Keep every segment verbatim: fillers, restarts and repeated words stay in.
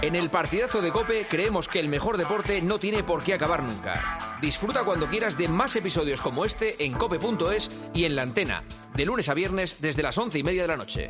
En el partidazo de COPE creemos que el mejor deporte no tiene por qué acabar nunca. Disfruta cuando quieras de más episodios como este en cope punto es y en La Antena, de lunes a viernes desde las once y media de la noche.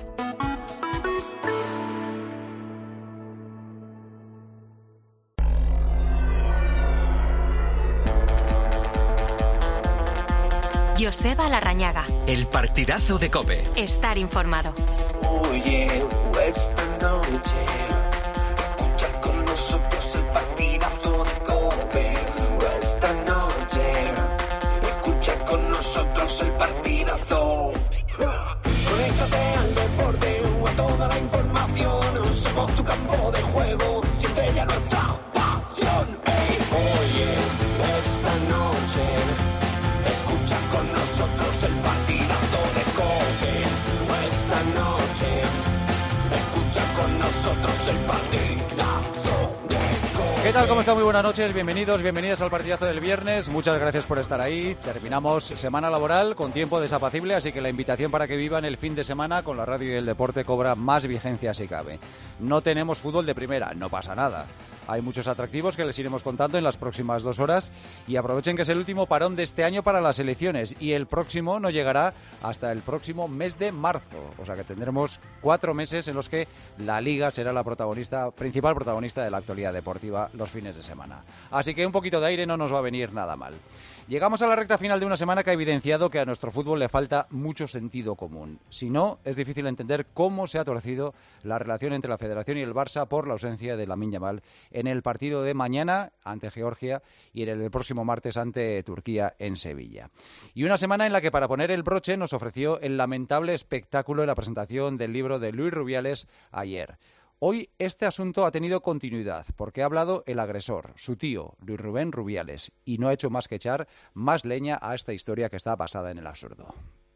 Joseba Larrañaga. El partidazo de COPE. Estar informado. Oye, esta noche escucha con nosotros el partidazo de COPE. Esta noche escucha con nosotros el partidazo. Conéctate al deporte o a toda la información. Somos tu campo de juego, siente ya nuestra pasión. Hey, oye, esta noche escucha con nosotros el partidazo de COPE. Esta noche escucha con nosotros el partidazo de COPE. ¿Qué tal? ¿Cómo está? Muy buenas noches, bienvenidos, bienvenidas al partidazo del viernes. Muchas gracias por estar ahí. Terminamos semana laboral con tiempo desapacible, así que la invitación para que vivan el fin de semana con la radio y el deporte cobra más vigencia si cabe. No tenemos fútbol de primera, no pasa nada. Hay muchos atractivos que les iremos contando en las próximas dos horas y aprovechen que es el último parón de este año para las elecciones y el próximo no llegará hasta el próximo mes de marzo. O sea que tendremos cuatro meses en los que la Liga será la protagonista, principal protagonista de la actualidad deportiva los fines de semana. Así que un poquito de aire no nos va a venir nada mal. Llegamos a la recta final de una semana que ha evidenciado que a nuestro fútbol le falta mucho sentido común. Si no, es difícil entender cómo se ha torcido la relación entre la Federación y el Barça por la ausencia de Lamine Yamal en el partido de mañana ante Georgia y en el próximo martes ante Turquía en Sevilla. Y una semana en la que, para poner el broche, nos ofreció el lamentable espectáculo de la presentación del libro de Luis Rubiales ayer. Hoy este asunto ha tenido continuidad porque ha hablado el agresor, su tío, Luis Rubén Rubiales, y no ha hecho más que echar más leña a esta historia que está basada en el absurdo.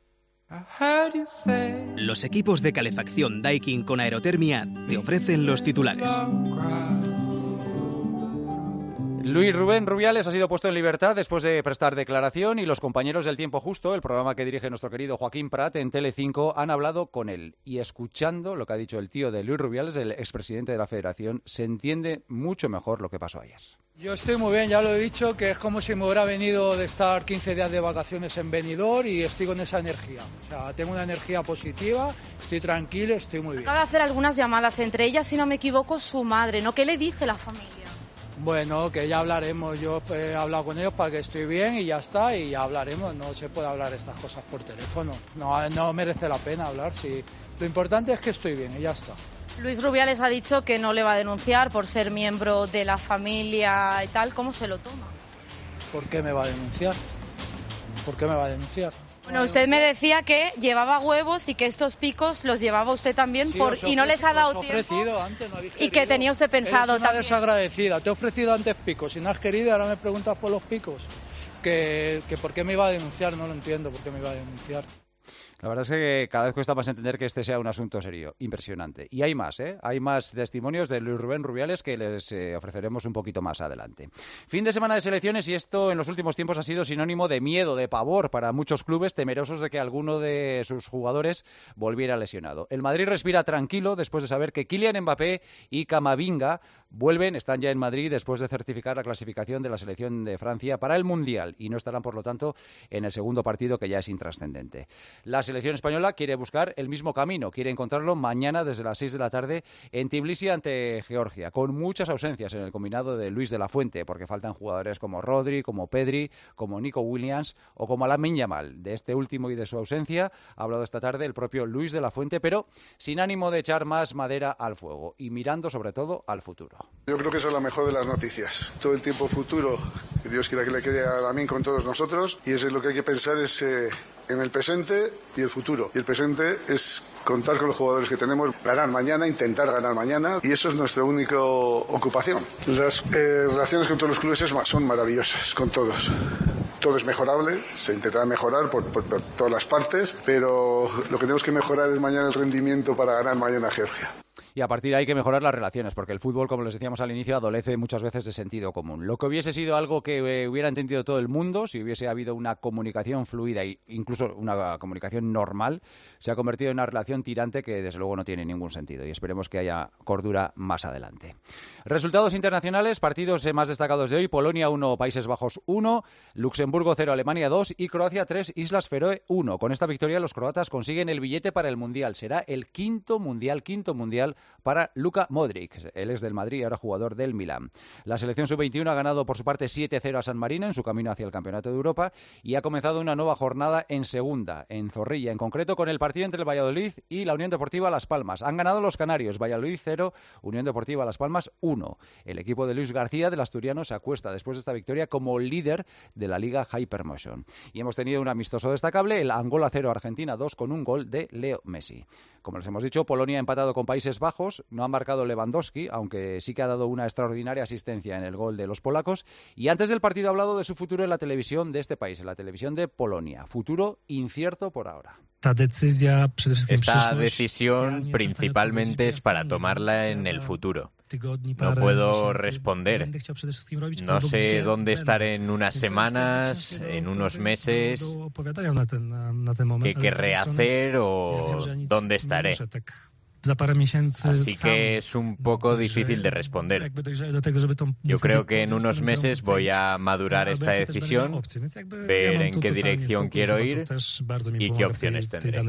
Los equipos de calefacción Daikin con aerotermia te ofrecen los titulares. Luis Rubén Rubiales ha sido puesto en libertad después de prestar declaración y los compañeros del Tiempo Justo, el programa que dirige nuestro querido Joaquín Prat en Telecinco, han hablado con él. Y escuchando lo que ha dicho el tío de Luis Rubiales, el expresidente de la Federación, se entiende mucho mejor lo que pasó ayer. Yo estoy muy bien, ya lo he dicho, que es como si me hubiera venido de estar quince días de vacaciones en Benidorm y estoy con esa energía. O sea, tengo una energía positiva, estoy tranquilo, estoy muy bien. Acaba de hacer algunas llamadas, entre ellas, si no me equivoco, su madre, ¿no? ¿Qué le dice la familia? Bueno, que ya hablaremos, yo he hablado con ellos para que estoy bien y ya está, y ya hablaremos, no se puede hablar estas cosas por teléfono, no, no merece la pena hablar, sí. Lo importante es que estoy bien y ya está. Luis Rubiales ha dicho que no le va a denunciar por ser miembro de la familia y tal, ¿cómo se lo toma? ¿Por qué me va a denunciar? ¿Por qué me va a denunciar? Bueno, usted me decía que llevaba huevos y que estos picos los llevaba usted también sí, por ofrecido, y no les ha dado tiempo antes, no y que tenía usted pensado Eres una también. desagradecida, te he ofrecido antes picos, si no has querido ahora me preguntas por los picos. Que, que por qué me iba a denunciar, no lo entiendo, por qué me iba a denunciar. La verdad es que cada vez cuesta más entender que este sea un asunto serio, impresionante. Y hay más, ¿eh? Hay más testimonios de Luis Rubén Rubiales que les eh, ofreceremos un poquito más adelante. Fin de semana de selecciones y esto en los últimos tiempos ha sido sinónimo de miedo, de pavor para muchos clubes temerosos de que alguno de sus jugadores volviera lesionado. El Madrid respira tranquilo después de saber que Kylian Mbappé y Camavinga vuelven, están ya en Madrid después de certificar la clasificación de la selección de Francia para el Mundial y no estarán, por lo tanto, en el segundo partido que ya es intrascendente. La selección española quiere buscar el mismo camino, quiere encontrarlo mañana desde las seis de la tarde en Tbilisi ante Georgia, con muchas ausencias en el combinado de Luis de la Fuente, porque faltan jugadores como Rodri, como Pedri, como Nico Williams o como Lamine Yamal. De este último y de su ausencia ha hablado esta tarde el propio Luis de la Fuente, pero sin ánimo de echar más madera al fuego y mirando sobre todo al futuro. Yo creo que esa es la mejor de las noticias. Todo el tiempo futuro, que Dios quiera que le quede a Lamine con todos nosotros, y eso es lo que hay que pensar es eh, en el presente y el futuro. Y el presente es contar con los jugadores que tenemos, ganar mañana, intentar ganar mañana, y eso es nuestra única ocupación. Las eh, relaciones con todos los clubes son maravillosas, con todos. Todo es mejorable, se intentará mejorar por, por, por todas las partes, pero lo que tenemos que mejorar es mañana el rendimiento para ganar mañana a Georgia. y a partir de ahí hay que mejorar las relaciones, porque el fútbol, como les decíamos al inicio, adolece muchas veces de sentido común. Lo que hubiese sido algo que eh, hubiera entendido todo el mundo, si hubiese habido una comunicación fluida e incluso una comunicación normal, se ha convertido en una relación tirante que desde luego no tiene ningún sentido, y esperemos que haya cordura más adelante. Resultados internacionales, partidos eh, más destacados de hoy: Polonia uno, Países Bajos uno, Luxemburgo cero, Alemania dos y Croacia tres, Islas Feroe uno. Con esta victoria los croatas consiguen el billete para el Mundial. Será el quinto Mundial, quinto Mundial para Luka Modric. Él es del Madrid y ahora jugador del Milán. La selección sub veintiuno ha ganado por su parte siete cero a San Marino en su camino hacia el Campeonato de Europa y ha comenzado una nueva jornada en segunda, en Zorrilla, en concreto con el partido entre el Valladolid y la Unión Deportiva Las Palmas. Han ganado los canarios, Valladolid cero, Unión Deportiva Las Palmas uno. El equipo de Luis García del Asturiano se acuesta después de esta victoria como líder de la Liga Hypermotion. Y hemos tenido un amistoso destacable, el Angola cero, Argentina dos, con un gol de Leo Messi. Como les hemos dicho, Polonia ha empatado con Países Bajos, no ha marcado Lewandowski, aunque sí que ha dado una extraordinaria asistencia en el gol de los polacos. Y antes del partido ha hablado de su futuro en la televisión de este país, en la televisión de Polonia. Futuro incierto por ahora. Esta decisión principalmente es para tomarla en el futuro. No puedo responder. No sé dónde estar en unas semanas, en unos meses, qué querré hacer o dónde estaré. Así que es un poco difícil de responder. Yo creo que en unos meses voy a madurar esta decisión, ver en qué dirección quiero ir y qué opciones tendré.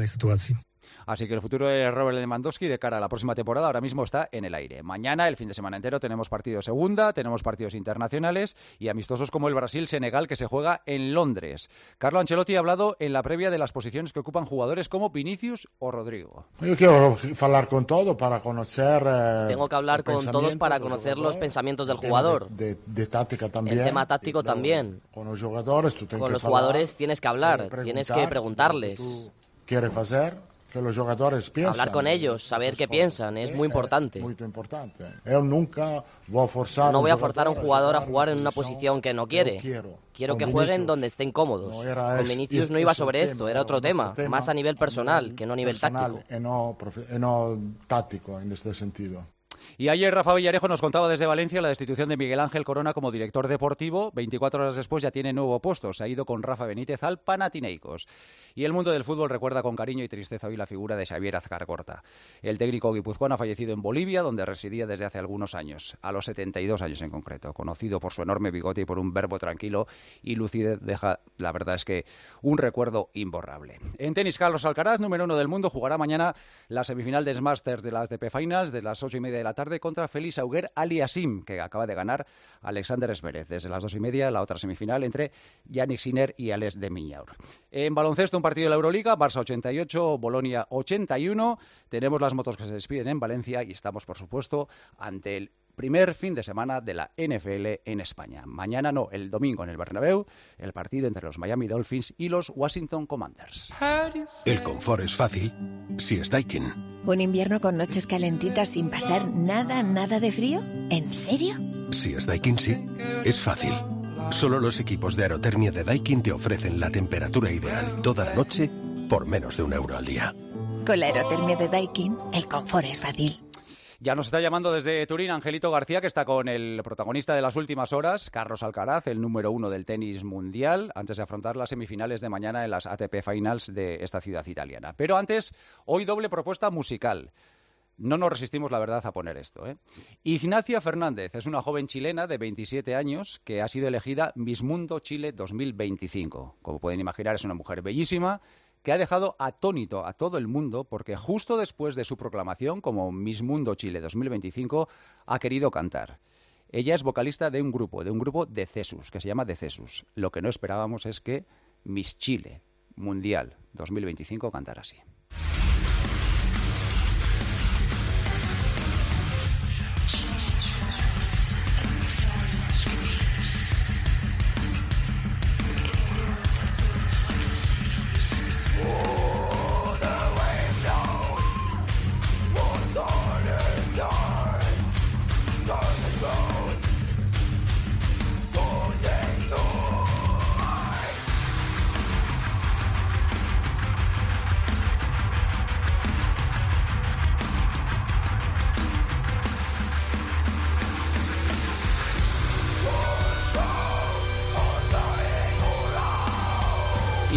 Así que el futuro de Robert Lewandowski de cara a la próxima temporada ahora mismo está en el aire. Mañana, el fin de semana entero, tenemos partidos segunda, tenemos partidos internacionales y amistosos como el Brasil-Senegal, que se juega en Londres. Carlo Ancelotti ha hablado en la previa de las posiciones que ocupan jugadores como Vinicius o Rodrigo. Yo quiero hablar con todo para conocer... Eh, Tengo que hablar con todos para conocer los pensamientos del jugador. De, de, de táctica también. El tema táctico también. Con los jugadores, tú con los jugadores tienes que hablar, tienes que preguntarles. ¿Qué quieres hacer? Que los jugadores piensan. Hablar con ellos, saber qué piensan, es muy importante. Muy importante. Yo nunca voy a forzar. No voy a forzar a un jugador a jugar en una posición que no quiere. Quiero, quiero que jueguen donde estén cómodos. No era con Vinicius es, no iba es sobre esto, tema, era otro tema, tema, más a nivel personal que no a nivel personal, táctico. Y no, y no táctico en este sentido. Y ayer Rafa Villarejo nos contaba desde Valencia la destitución de Miguel Ángel Corona como director deportivo. veinticuatro horas después ya tiene nuevo puesto. Se ha ido con Rafa Benítez al Panathinaikos. Y el mundo del fútbol recuerda con cariño y tristeza hoy la figura de Xavier Azcargorta. El técnico guipuzcoano ha fallecido en Bolivia, donde residía desde hace algunos años, a los setenta y dos años en concreto. Conocido por su enorme bigote y por un verbo tranquilo y lucidez, deja, la verdad es que, un recuerdo imborrable. En tenis, Carlos Alcaraz, número uno del mundo, jugará mañana la semifinal del Masters de las A T P Finals de las ocho y media de la tarde contra Félix Auger-Aliassime, que acaba de ganar Alexander Zverev. Desde las dos y media, la otra semifinal entre Yannick Sinner y Alex de Minaur. En baloncesto, un partido de la Euroliga, Barça ochenta y ocho, Bolonia ochenta y uno. Tenemos las motos que se despiden en Valencia y estamos, por supuesto, ante el primer fin de semana de la N F L en España. Mañana no, el domingo en el Bernabéu, el partido entre los Miami Dolphins y los Washington Commanders. El confort es fácil si es Daikin. ¿Un invierno con noches calentitas sin pasar nada, nada de frío? ¿En serio? Si es Daikin, sí. Es fácil. Solo los equipos de aerotermia de Daikin te ofrecen la temperatura ideal toda la noche por menos de un euro al día. Con la aerotermia de Daikin, el confort es fácil. Ya nos está llamando desde Turín Angelito García, que está con el protagonista de las últimas horas, Carlos Alcaraz, el número uno del tenis mundial, antes de afrontar las semifinales de mañana en las A T P Finals de esta ciudad italiana. Pero antes, hoy doble propuesta musical. No nos resistimos, la verdad, a poner esto, ¿eh? Ignacia Fernández es una joven chilena de veintisiete años que ha sido elegida Miss Mundo Chile dos mil veinticinco. Como pueden imaginar, es una mujer bellísima que ha dejado atónito a todo el mundo porque justo después de su proclamación como Miss Mundo Chile dos mil veinticinco ha querido cantar. Ella es vocalista de un grupo, de un grupo de Cesus, que se llama The Cesus. Lo que no esperábamos es que Miss Chile Mundial dos mil veinticinco cantara así.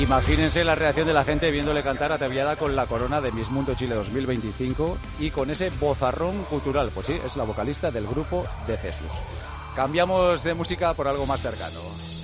Imagínense la reacción de la gente viéndole cantar ataviada con la corona de Miss Mundo Chile dos mil veinticinco y con ese vozarrón cultural. Pues sí, es la vocalista del grupo de Jesús. Cambiamos de música por algo más cercano.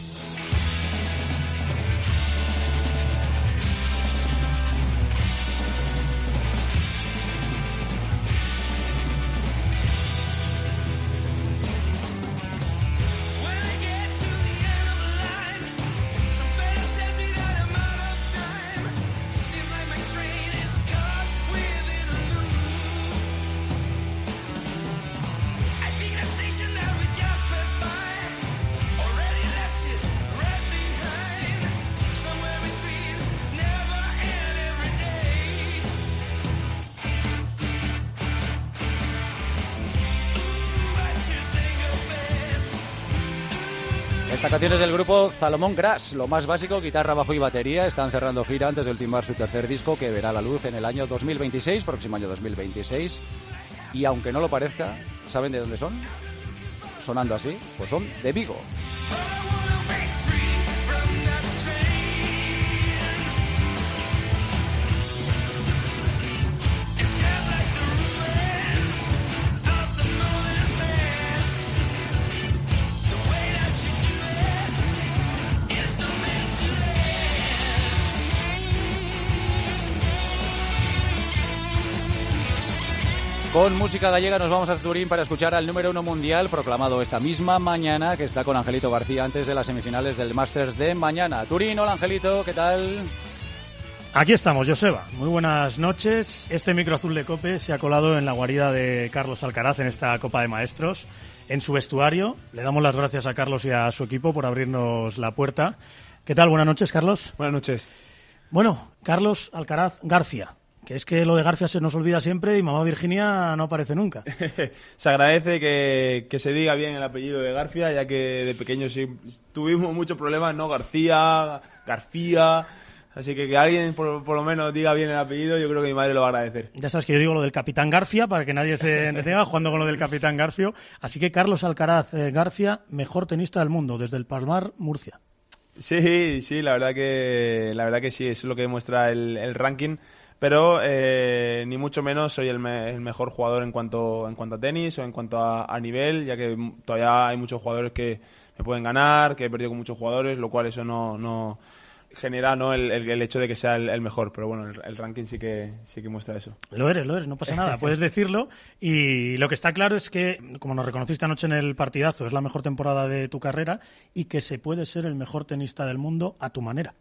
Esta canción es del grupo Salomón Gras, lo más básico, guitarra, bajo y batería. Están cerrando gira antes de ultimar su tercer disco, que verá la luz en el año dos mil veintiséis, próximo año dos mil veintiséis. Y aunque no lo parezca, ¿saben de dónde son? Sonando así, pues son de Vigo. Con música gallega nos vamos a Turín para escuchar al número uno mundial proclamado esta misma mañana, que está con Angelito García antes de las semifinales del Masters de mañana. Turín, hola Angelito, ¿qué tal? Aquí estamos, Joseba. Muy buenas noches. Este micro azul de COPE se ha colado en la guarida de Carlos Alcaraz en esta Copa de Maestros, en su vestuario. Le damos las gracias a Carlos y a su equipo por abrirnos la puerta. ¿Qué tal? Buenas noches, Carlos. Buenas noches. Bueno, Carlos Alcaraz García. Que es que lo de García se nos olvida siempre y mamá Virginia no aparece nunca. Se agradece que, que se diga bien el apellido de García, ya que de pequeños sí tuvimos muchos problemas, ¿no? García, García... Así que que alguien por, por lo menos diga bien el apellido, yo creo que mi madre lo va a agradecer. Ya sabes que yo digo lo del Capitán García, para que nadie se entretenga jugando con lo del Capitán García. Así que Carlos Alcaraz eh, García, mejor tenista del mundo, desde el Palmar, Murcia. Sí, sí, la verdad que, la verdad que sí, eso es lo que demuestra el, el ranking. Pero eh, ni mucho menos soy el, me, el mejor jugador en cuanto en cuanto a tenis o en cuanto a, a nivel, ya que todavía hay muchos jugadores que me pueden ganar, que he perdido con muchos jugadores, lo cual eso no, no genera no el, el, el hecho de que sea el, el mejor. Pero bueno, el, el ranking sí que sí que muestra eso. Lo eres, lo eres, no pasa nada, puedes decirlo. Y lo que está claro es que, como nos reconociste anoche en el partidazo, es la mejor temporada de tu carrera y que se puede ser el mejor tenista del mundo a tu manera.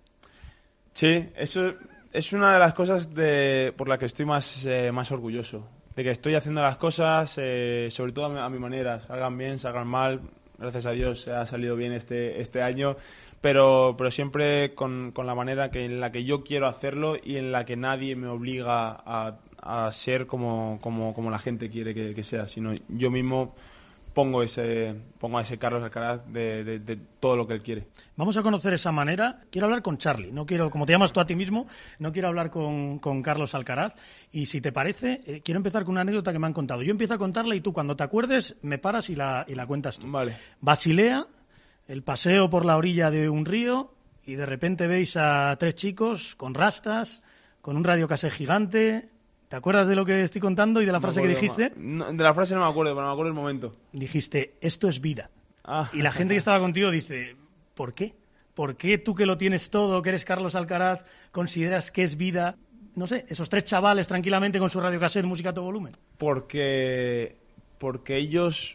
Sí, eso... Es una de las cosas de, por la que estoy más, eh, más orgulloso, de que estoy haciendo las cosas, eh, sobre todo a mi, a mi manera, salgan bien, salgan mal, gracias a Dios ha salido bien este, este año, pero, pero siempre con, con la manera que, en la que yo quiero hacerlo y en la que nadie me obliga a, a ser como, como, como la gente quiere que, que sea, sino yo mismo pongo ese pongo a ese Carlos Alcaraz de, de, de todo lo que él quiere. Vamos a conocer esa manera. Quiero hablar con Charlie, no quiero, como te llamas tú a ti mismo, no quiero hablar con, con Carlos Alcaraz. Y si te parece, eh, quiero empezar con una anécdota que me han contado. Yo empiezo a contarla y tú, cuando te acuerdes, me paras y la, y la cuentas tú. Vale. Basilea, el paseo por la orilla de un río, y de repente veis a tres chicos con rastas, con un radiocasé gigante. ¿Te acuerdas de lo que estoy contando y de la frase acuerdo, que dijiste? No, de la frase no me acuerdo, pero me acuerdo el momento. Dijiste, esto es vida. Ah. Y la gente que estaba contigo dice, ¿por qué? ¿Por qué tú, que lo tienes todo, que eres Carlos Alcaraz, consideras que es vida? No sé, esos tres chavales tranquilamente con su radiocassette, música a todo volumen. Porque, porque ellos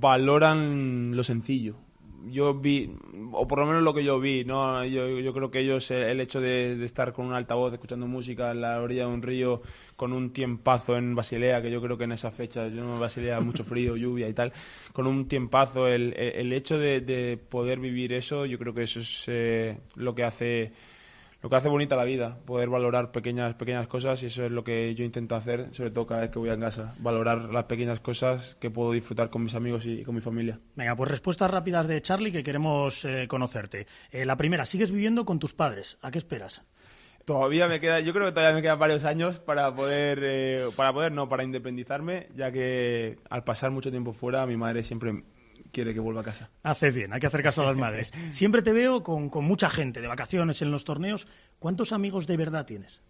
valoran lo sencillo. Yo vi, o por lo menos lo que yo vi, ¿no? Yo, yo creo que ellos, el hecho de, de estar con un altavoz escuchando música en la orilla de un río, con un tiempazo en Basilea, que yo creo que en esa fecha, yo no, Basilea, mucho frío, lluvia y tal, con un tiempazo, el, el hecho de, de poder vivir eso, yo creo que eso es eh, lo que hace... Lo que hace bonita la vida, poder valorar pequeñas pequeñas cosas, y eso es lo que yo intento hacer, sobre todo cada vez que voy a casa, valorar las pequeñas cosas que puedo disfrutar con mis amigos y con mi familia. Venga, pues respuestas rápidas de Charlie, que queremos eh, conocerte. Eh, la primera, ¿sigues viviendo con tus padres? ¿A qué esperas? Todavía me queda, yo creo que todavía me quedan varios años para poder, eh, para poder no, para independizarme, ya que al pasar mucho tiempo fuera, mi madre siempre quiere que vuelva a casa. Haces bien, hay que hacer caso a las madres. Siempre te veo con, con mucha gente, de vacaciones, en los torneos. ¿Cuántos amigos de verdad tienes?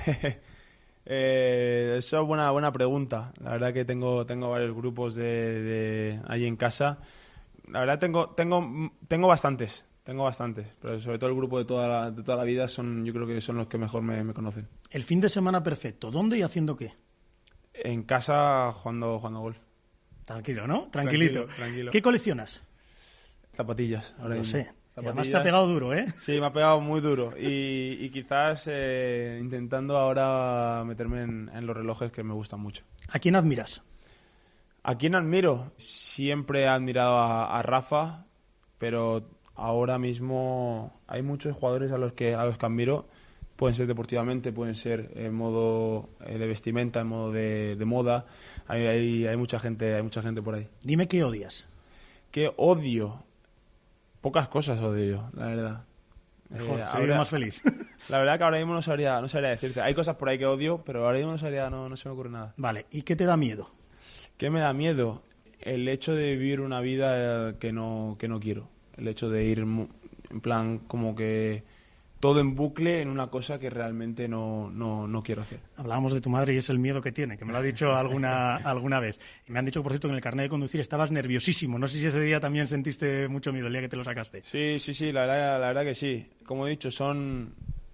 eh, eso es buena, buena pregunta. La verdad que tengo, tengo varios grupos de, de ahí en casa. La verdad tengo, tengo, tengo bastantes. Tengo bastantes, pero sobre todo el grupo de toda la, de toda la vida son, yo creo que son los que mejor me, me conocen. El fin de semana perfecto, ¿dónde y haciendo qué? En casa jugando, jugando golf. Tranquilo, ¿no? Tranquilito. Tranquilo, tranquilo. ¿Qué coleccionas? Zapatillas. Ahora Lo mismo. sé. Zapatillas. Además te ha pegado duro, ¿eh? Sí, me ha pegado muy duro. Y, y quizás eh, intentando ahora meterme en, en los relojes que me gustan mucho. ¿A quién admiras? ¿A quién admiro? Siempre he admirado a, a Rafa, pero ahora mismo hay muchos jugadores a los que a los que admiro. Pueden ser deportivamente, pueden ser en modo eh, de vestimenta, en modo de, de moda. Hay, hay, hay mucha gente, hay mucha gente por ahí. Dime qué odias. ¿Qué odio? Pocas cosas odio yo, la verdad. Mejor, eh, se vive más feliz. La verdad que ahora mismo no sabría, no sabría decirte. Hay cosas por ahí que odio, pero ahora mismo no, sabría, no, no se me ocurre nada. Vale, ¿y qué te da miedo? ¿Qué me da miedo? El hecho de vivir una vida que no, que no quiero. El hecho de ir en plan como que todo en bucle en una cosa que realmente no, no, no quiero hacer. Hablábamos de tu madre y es el miedo que tiene, que me lo ha dicho alguna, alguna vez. Y me han dicho, por cierto, que en el carnet de conducir estabas nerviosísimo. No sé si ese día también sentiste mucho miedo, el día que te lo sacaste. Sí, sí, sí, la verdad, la verdad que sí. Como he dicho, son,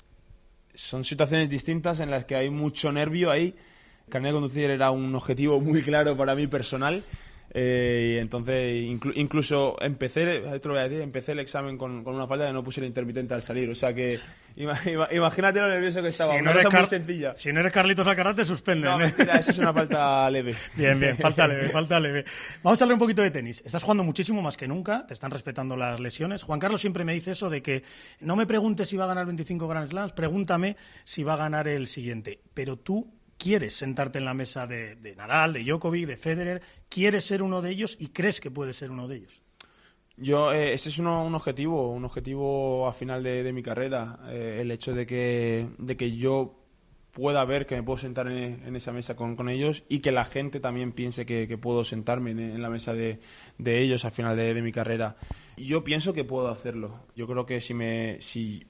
son situaciones distintas en las que hay mucho nervio ahí. El carnet de conducir era un objetivo muy claro para mí personal. Eh, y entonces inclu incluso empecé, esto lo voy a decir, empecé el examen con, con una falta de no puse el intermitente al salir. O sea que ima ima imagínate lo nervioso que estaba. Si una no, cosa eres muy sencilla. Si no eres Carlitos Alcaraz te suspenden. No, ¿eh? mentira, eso es una falta leve. Bien, bien, falta leve, falta leve. Vamos a hablar un poquito de tenis. Estás jugando muchísimo más que nunca, te están respetando las lesiones. Juan Carlos siempre me dice eso de que no me preguntes si va a ganar veinticinco Grand Slams, pregúntame si va a ganar el siguiente. Pero tú quieres sentarte en la mesa de, de Nadal, de Djokovic, de Federer, quieres ser uno de ellos y crees que puedes ser uno de ellos. Yo, eh, ese es uno, un objetivo, un objetivo a final de, de mi carrera, eh, el hecho de que, de que yo pueda ver que me puedo sentar en, en esa mesa con, con ellos y que la gente también piense que, que puedo sentarme en, en la mesa de, de ellos al final de, de mi carrera. Yo pienso que puedo hacerlo. Yo creo que si me... Si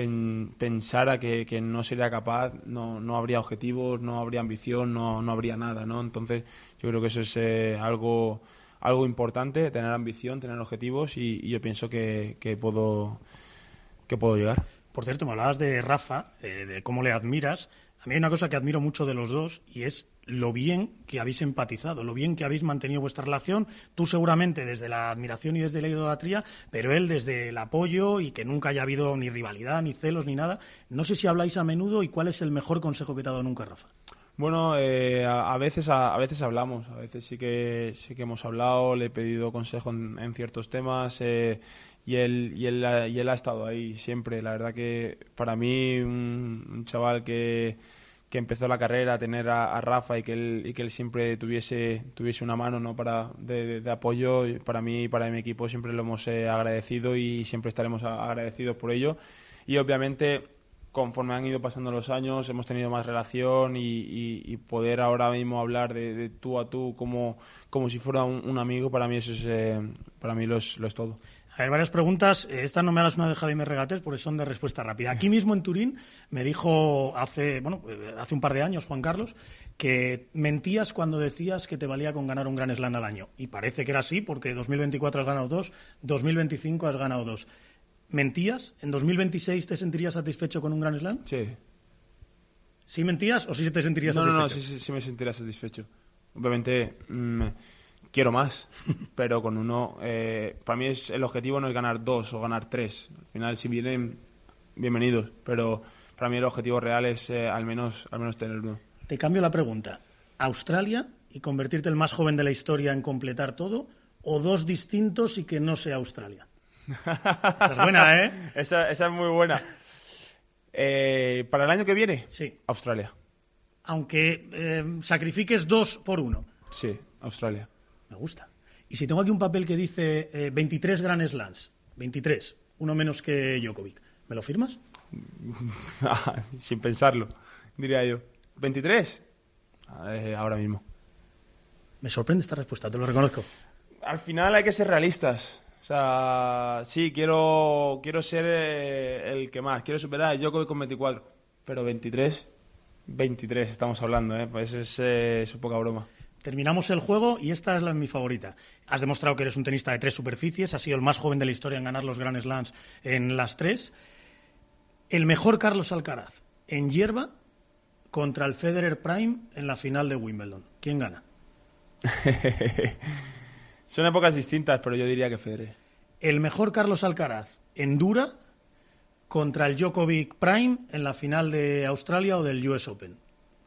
pensara que, que no sería capaz, no, no habría objetivos, no habría ambición, no, no habría nada, ¿no? Entonces yo creo que eso es eh, algo, algo importante, tener ambición, tener objetivos y, y yo pienso que, que, puedo, que puedo llegar. Por cierto, me hablabas de Rafa, eh, de cómo le admiras. A mí hay una cosa que admiro mucho de los dos y es lo bien que habéis empatizado, lo bien que habéis mantenido vuestra relación. Tú seguramente desde la admiración y desde la idolatría, pero él desde el apoyo y que nunca haya habido ni rivalidad, ni celos, ni nada. No sé si habláis a menudo y cuál es el mejor consejo que te ha dado nunca Rafa. Bueno, eh, a, a veces a, a veces hablamos, a veces sí que sí que hemos hablado, le he pedido consejo en, en ciertos temas eh, y él y él y él ha estado ahí siempre. La verdad que para mí un, un chaval que que empezó la carrera a tener a, a Rafa y que él y que él siempre tuviese tuviese una mano, ¿no?, para de, de, de apoyo, para mí y para mi equipo siempre lo hemos eh, agradecido y siempre estaremos agradecidos por ello. Y obviamente conforme han ido pasando los años hemos tenido más relación y, y, y poder ahora mismo hablar de, de tú a tú como, como si fuera un, un amigo, para mí eso es eh, para mí lo es, lo es todo. A ver, varias preguntas. Esta no me hagas una dejada y me regates porque son de respuesta rápida. Aquí mismo en Turín me dijo hace, bueno, hace un par de años Juan Carlos que mentías cuando decías que te valía con ganar un Grand Slam al año. Y parece que era así porque dos mil veinticuatro has ganado dos, dos mil veinticinco has ganado dos. ¿Mentías? ¿En dos mil veintiséis te sentirías satisfecho con un Grand Slam? Sí. ¿Sí mentías o sí te sentirías no, satisfecho? No, no, sí, sí, sí me sentiría satisfecho. Obviamente mmm, quiero más, pero con uno... Eh, para mí es, el objetivo no es ganar dos o ganar tres. Al final, si vienen, bienvenidos. Pero para mí el objetivo real es eh, al menos al menos tener uno. Te cambio la pregunta. ¿Australia y convertirte el más joven de la historia en completar todo? ¿O dos distintos y que no sea Australia? Esa es buena, ¿eh? esa, esa es muy buena. Eh, ¿Para el año que viene? Sí. Australia. Aunque eh, sacrifiques dos por uno. Sí, Australia. Me gusta. Y si tengo aquí un papel que dice eh, veintitrés Grand Slams, veintitrés, uno menos que Djokovic, ¿me lo firmas? Sin pensarlo, diría yo. ¿veintitrés? Eh, ahora mismo. Me sorprende esta respuesta, te lo reconozco. al final hay que ser realistas. O sea, sí, quiero, quiero ser eh, el que más. Quiero superar a Djokovic con veinticuatro. Pero veintitrés, veintitrés estamos hablando, ¿eh? Pues es, eh, es poca broma. Terminamos el juego y esta es la, mi favorita. Has demostrado que eres un tenista de tres superficies, has sido el más joven de la historia en ganar los Grand Slams en las tres. El mejor Carlos Alcaraz en hierba contra el Federer Prime en la final de Wimbledon. ¿Quién gana? Son épocas distintas, pero yo diría que Federer. El mejor Carlos Alcaraz en dura contra el Djokovic Prime en la final de Australia o del U S Open.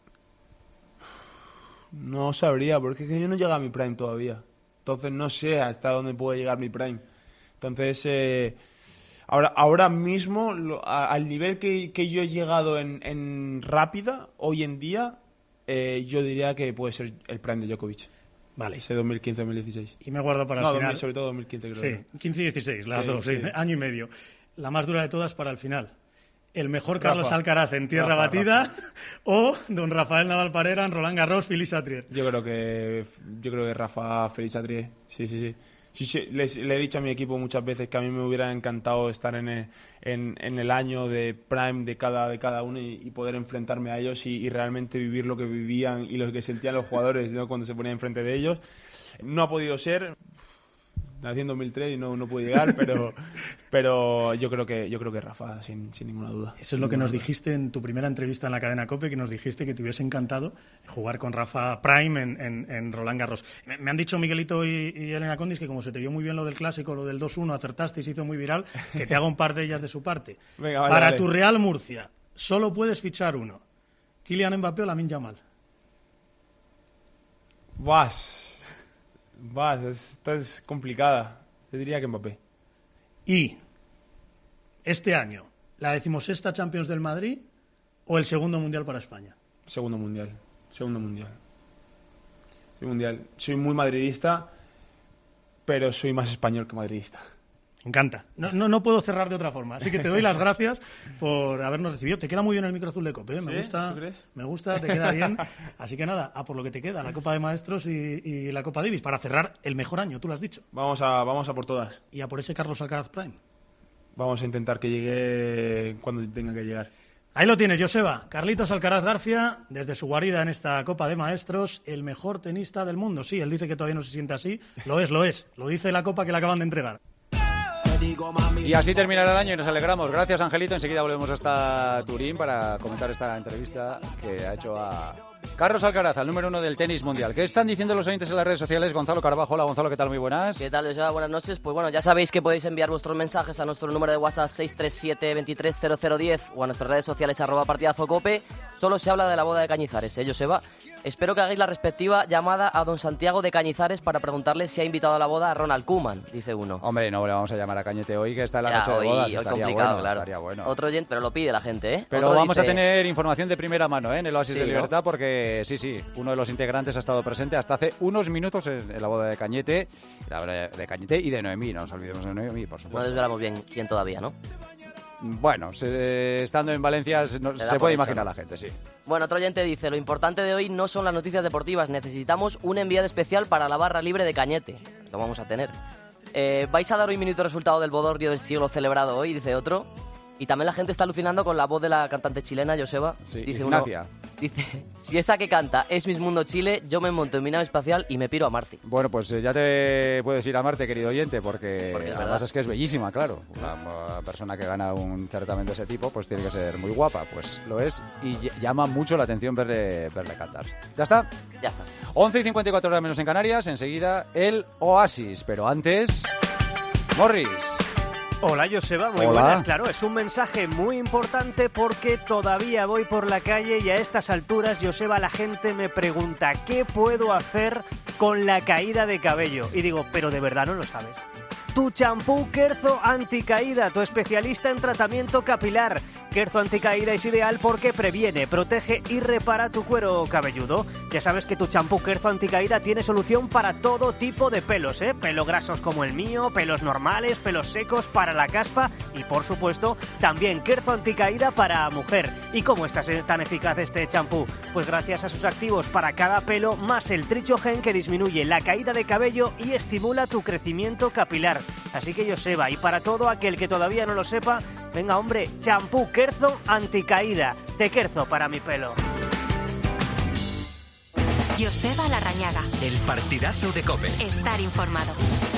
No sabría, porque es que yo no llego a mi Prime todavía. Entonces no sé hasta dónde puede llegar mi Prime. Entonces, eh, ahora, ahora mismo, lo, a, al nivel que, que yo he llegado en, en rápida, hoy en día, eh, yo diría que puede ser el Prime de Djokovic. Vale. Ese dos mil quince dos mil dieciséis. Y me guardo para no, el final. dos mil, sobre todo dos mil quince, creo. Sí, quince y dieciséis, las sí, dos, sí. sí. Año y medio. La más dura de todas para el final. El mejor Carlos Rafa. Alcaraz en tierra Rafa, batida Rafa. o don Rafael Nadal Parera en Roland Garros, Félix Satrier. Yo creo que yo creo que Rafa, Félix Satrier. Sí, sí, sí. sí, sí les, le he dicho a mi equipo muchas veces que a mí me hubiera encantado estar en el, en, en el año de prime de cada, de cada uno y, y poder enfrentarme a ellos y, y realmente vivir lo que vivían y lo que sentían los jugadores, ¿no? Cuando se ponían enfrente de ellos. No ha podido ser. Nací en dos mil tres y no, no pude llegar, pero, pero yo creo que yo creo que Rafa, sin, sin ninguna duda. Eso es lo que nos dijiste en tu primera entrevista en la cadena COPE, que nos dijiste que te hubiese encantado jugar con Rafa Prime en, en, en Roland Garros. Me, me han dicho Miguelito y, y Elena Condis que como se te dio muy bien lo del clásico, lo del dos uno, acertaste y se hizo muy viral, que te haga un par de ellas de su parte. Venga, vale, Para vale. tu Real Murcia, solo puedes fichar uno. Kylian Mbappé o Lamine Yamal. Vas. Vas, esta es complicada. Yo diría que Mbappé. Y este año, ¿la decimosexta Champions del Madrid o el segundo Mundial para España? Segundo Mundial. Segundo Mundial. Segundo Mundial. Soy muy madridista, pero soy más español que madridista. Me encanta. No, no, no puedo cerrar de otra forma. Así que te doy las gracias por habernos recibido. Te queda muy bien el micro azul de COPE, ¿eh? Me ¿Sí? gusta, ¿Tú crees? me gusta, te queda bien. Así que nada, a por lo que te queda, la Copa de Maestros y, y la Copa Davis, para cerrar el mejor año, tú lo has dicho. Vamos a, vamos a por todas. Y a por ese Carlos Alcaraz Prime. Vamos a intentar que llegue cuando tenga que llegar. Ahí lo tienes, Joseba. Carlitos Alcaraz García, desde su guarida en esta Copa de Maestros, el mejor tenista del mundo. Sí, él dice que todavía no se siente así. Lo es, lo es. Lo dice la Copa que le acaban de entregar. Y así terminará el año y nos alegramos. Gracias, Angelito. Enseguida volvemos hasta Turín para comentar esta entrevista que ha hecho a Carlos Alcaraz, al número uno del tenis mundial. ¿Qué están diciendo los oyentes en las redes sociales? Gonzalo Carbajo. Hola, Gonzalo, ¿qué tal? Muy buenas. ¿Qué tal, Joseba? Buenas noches. Pues bueno, ya sabéis que podéis enviar vuestros mensajes a nuestro número de WhatsApp seis tres siete, veintitrés cero cero diez o a nuestras redes sociales arroba partidazo cope. Solo se habla de la boda de Cañizares, ¿eh, Joseba? Espero que hagáis la respectiva llamada a don Santiago de Cañizares para preguntarle si ha invitado a la boda a Ronald Koeman, dice uno. Hombre, no le vamos a llamar a Cañete hoy, que está en la Ya, noche hoy, de bodas. hoy Estaría complicado, bueno, claro. estaría bueno. Otro oyente, pero lo pide la gente, ¿eh? Pero Otro vamos dice... a tener información de primera mano, ¿eh? En el Oasis Sí, de ¿no? Libertad, porque sí, sí, uno de los integrantes ha estado presente hasta hace unos minutos en, en la boda de Cañete, la boda de Cañete y de Noemí, no nos olvidemos de Noemí, por No supuesto. desvelamos bien quién todavía, ¿no? Bueno, se- estando en Valencia se, no- Se da se por puede hecho, imaginar ¿no? la gente, sí. Bueno, otro oyente dice, lo importante de hoy no son las noticias deportivas, necesitamos un enviado especial para la barra libre de Cañete. Lo vamos a tener. Eh, ¿Vais a dar hoy minuto resultado del bodorrio del siglo celebrado hoy? Dice otro. Y también la gente está alucinando con la voz de la cantante chilena, Joseba. Sí, dice Ignacia. Uno, dice, si esa que canta es Miss Mundo Chile, yo me monto en mi nave espacial y me piro a Marte. Bueno, pues eh, ya te puedes ir a Marte, querido oyente, porque, Porque es además verdad. es que es bellísima, claro. Una, una persona que gana un certamen de ese tipo, pues tiene que ser muy guapa, pues lo es, y ll- llama mucho la atención verle, verle cantar. ¿Ya está? Ya está. once y cincuenta y cuatro horas menos en Canarias, enseguida el Oasis, pero antes, Morris. Hola, Joseba, muy Hola. buenas. Claro, es un mensaje muy importante porque todavía voy por la calle y a estas alturas, Joseba, la gente me pregunta ¿qué puedo hacer con la caída de cabello? Y digo, pero de verdad no lo sabes. Tu champú Kerzo Anticaída, tu especialista en tratamiento capilar. Kerzo Anticaída es ideal porque previene, protege y repara tu cuero cabelludo. Ya sabes que tu champú Kerzo Anticaída tiene solución para todo tipo de pelos, ¿eh? Pelos grasos como el mío, pelos normales, pelos secos para la caspa y, por supuesto, también Kerzo Anticaída para mujer. ¿Y cómo está tan eficaz este champú? Pues gracias a sus activos para cada pelo, más el Trichogen, que disminuye la caída de cabello y estimula tu crecimiento capilar. Así que Joseba, y para todo aquel que todavía no lo sepa, venga hombre, champú Kerzo anticaída. Te Kerzo para mi pelo. Joseba Larrañaga. El partidazo de COPE. Estar informado.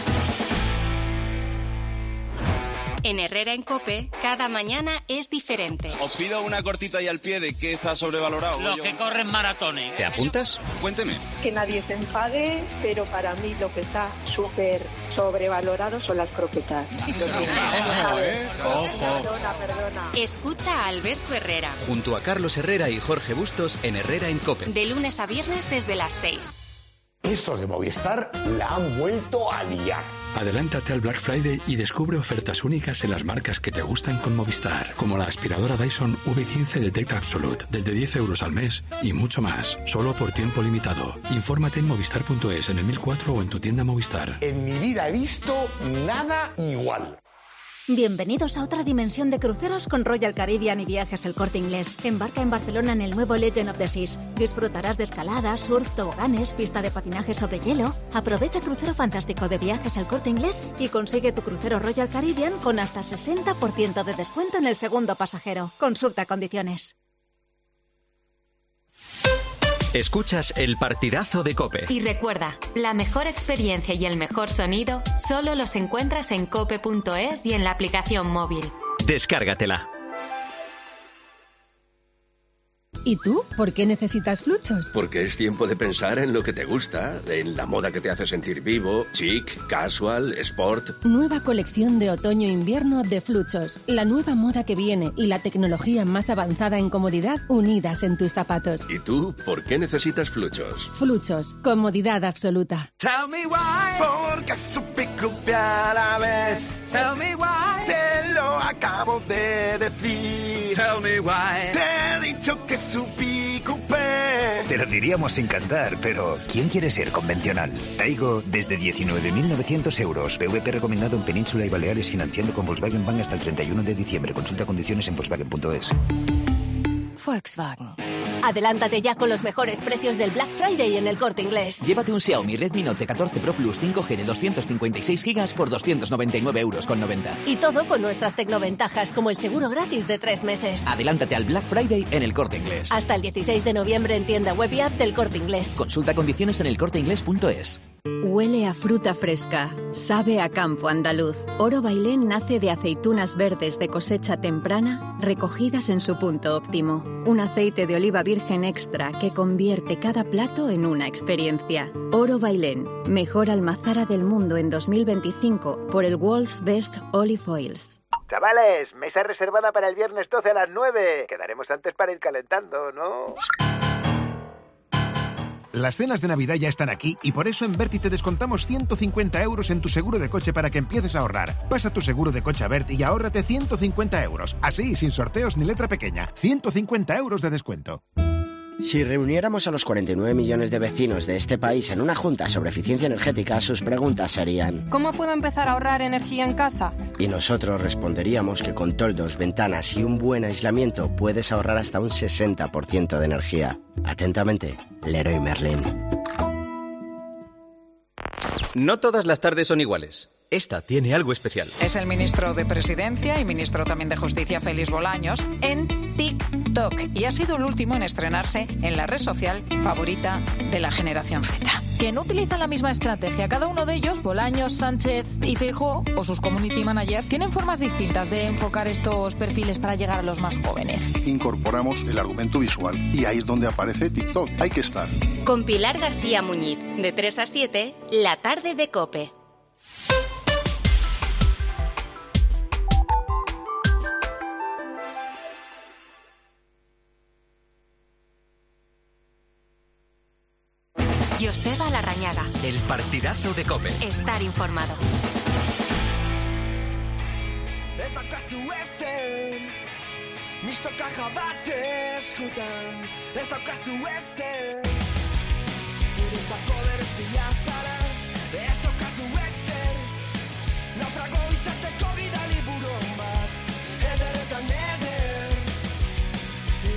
En Herrera en COPE, cada mañana es diferente. Os pido una cortita y al pie de qué está sobrevalorado. Los que corren maratones. ¿Te apuntas? Cuénteme. Que nadie se enfade, pero para mí lo que está súper sobrevalorado son las croquetas. Ojo, ¿eh? Ojo. Perdona, perdona. Escucha a Alberto Herrera. Junto a Carlos Herrera y Jorge Bustos en Herrera en COPE. De lunes a viernes desde las seis. Estos de Movistar la han vuelto a liar. Adelántate al Black Friday y descubre ofertas únicas en las marcas que te gustan con Movistar, como la aspiradora Dyson V quince Detect Absolute, desde diez euros al mes y mucho más, solo por tiempo limitado. Infórmate en movistar punto es, en el mil cuatro o en tu tienda Movistar. En mi vida he visto nada igual. Bienvenidos a otra dimensión de cruceros con Royal Caribbean y Viajes El Corte Inglés. Embarca en Barcelona en el nuevo Legend of the Seas. Disfrutarás de escalada, surf, toboganes, pista de patinaje sobre hielo. Aprovecha crucero fantástico de Viajes El Corte Inglés y consigue tu crucero Royal Caribbean con hasta sesenta por ciento de descuento en el segundo pasajero. Consulta condiciones. Escuchas el partidazo de COPE. Y recuerda, la mejor experiencia y el mejor sonido solo los encuentras en cope punto es y en la aplicación móvil. Descárgatela. ¿Y tú? ¿Por qué necesitas Fluchos? Porque es tiempo de pensar en lo que te gusta, en la moda que te hace sentir vivo, chic, casual, sport. Nueva colección de otoño-invierno de Fluchos. La nueva moda que viene y la tecnología más avanzada en comodidad unidas en tus zapatos. ¿Y tú? ¿Por qué necesitas Fluchos? Fluchos. Comodidad absoluta. Tell me why. Porque supe copiar a la vez. Tell me why. Te lo acabo de decir. Tell me why. Te he dicho que supí coupé. Te lo diríamos sin cantar, pero ¿quién quiere ser convencional? Taigo desde diecinueve mil novecientos euros. P V P recomendado en Península y Baleares, financiando con Volkswagen Bank hasta el treinta y uno de diciembre. Consulta condiciones en volkswagen punto es. Volkswagen. Adelántate ya con los mejores precios del Black Friday en El Corte Inglés. Llévate un Xiaomi Redmi Note catorce Pro Plus cinco G de doscientos cincuenta y seis gigas por doscientos noventa y nueve euros con noventa. Y todo con nuestras tecnoventajas, como el seguro gratis de tres meses. Adelántate al Black Friday en El Corte Inglés. Hasta el dieciséis de noviembre en tienda web y app del Corte Inglés. Consulta condiciones en el corte inglés punto es. Huele a fruta fresca, sabe a campo andaluz. Oro Bailén nace de aceitunas verdes de cosecha temprana, recogidas en su punto óptimo. Un aceite de oliva virgen extra que convierte cada plato en una experiencia. Oro Bailén, mejor almazara del mundo en dos mil veinticinco por el World's Best Olive Oils. Chavales, mesa reservada para el viernes doce a las nueve. Quedaremos antes para ir calentando, ¿no? Las cenas de Navidad ya están aquí y por eso en Berti te descontamos ciento cincuenta euros en tu seguro de coche para que empieces a ahorrar. Pasa tu seguro de coche a Berti y ahórrate ciento cincuenta euros. Así, sin sorteos ni letra pequeña. ciento cincuenta euros de descuento. Si reuniéramos a los cuarenta y nueve millones de vecinos de este país en una junta sobre eficiencia energética, sus preguntas serían: ¿cómo puedo empezar a ahorrar energía en casa? Y nosotros responderíamos que con toldos, ventanas y un buen aislamiento puedes ahorrar hasta un sesenta por ciento de energía. Atentamente, Leroy Merlin. No todas las tardes son iguales. Esta tiene algo especial. Es el ministro de Presidencia y ministro también de Justicia, Félix Bolaños, en TikTok. Y ha sido el último en estrenarse en la red social favorita de la generación Z. Que no utilizan la misma estrategia. Cada uno de ellos, Bolaños, Sánchez y Feijóo, o sus community managers, tienen formas distintas de enfocar estos perfiles para llegar a los más jóvenes. Incorporamos el argumento visual y ahí es donde aparece TikTok. Hay que estar. Con Pilar García Muñiz, de tres a siete, la tarde de COPE. Joseba Larrañaga. El partidazo de COPE. Estar informado. Ez daukazu ezen, mistoka bat eskutan. Ez daukazu ezen, guretzako berezia zara. Ez daukazu ezen, naufrago izateko bidali buron bat. Ederetan eder,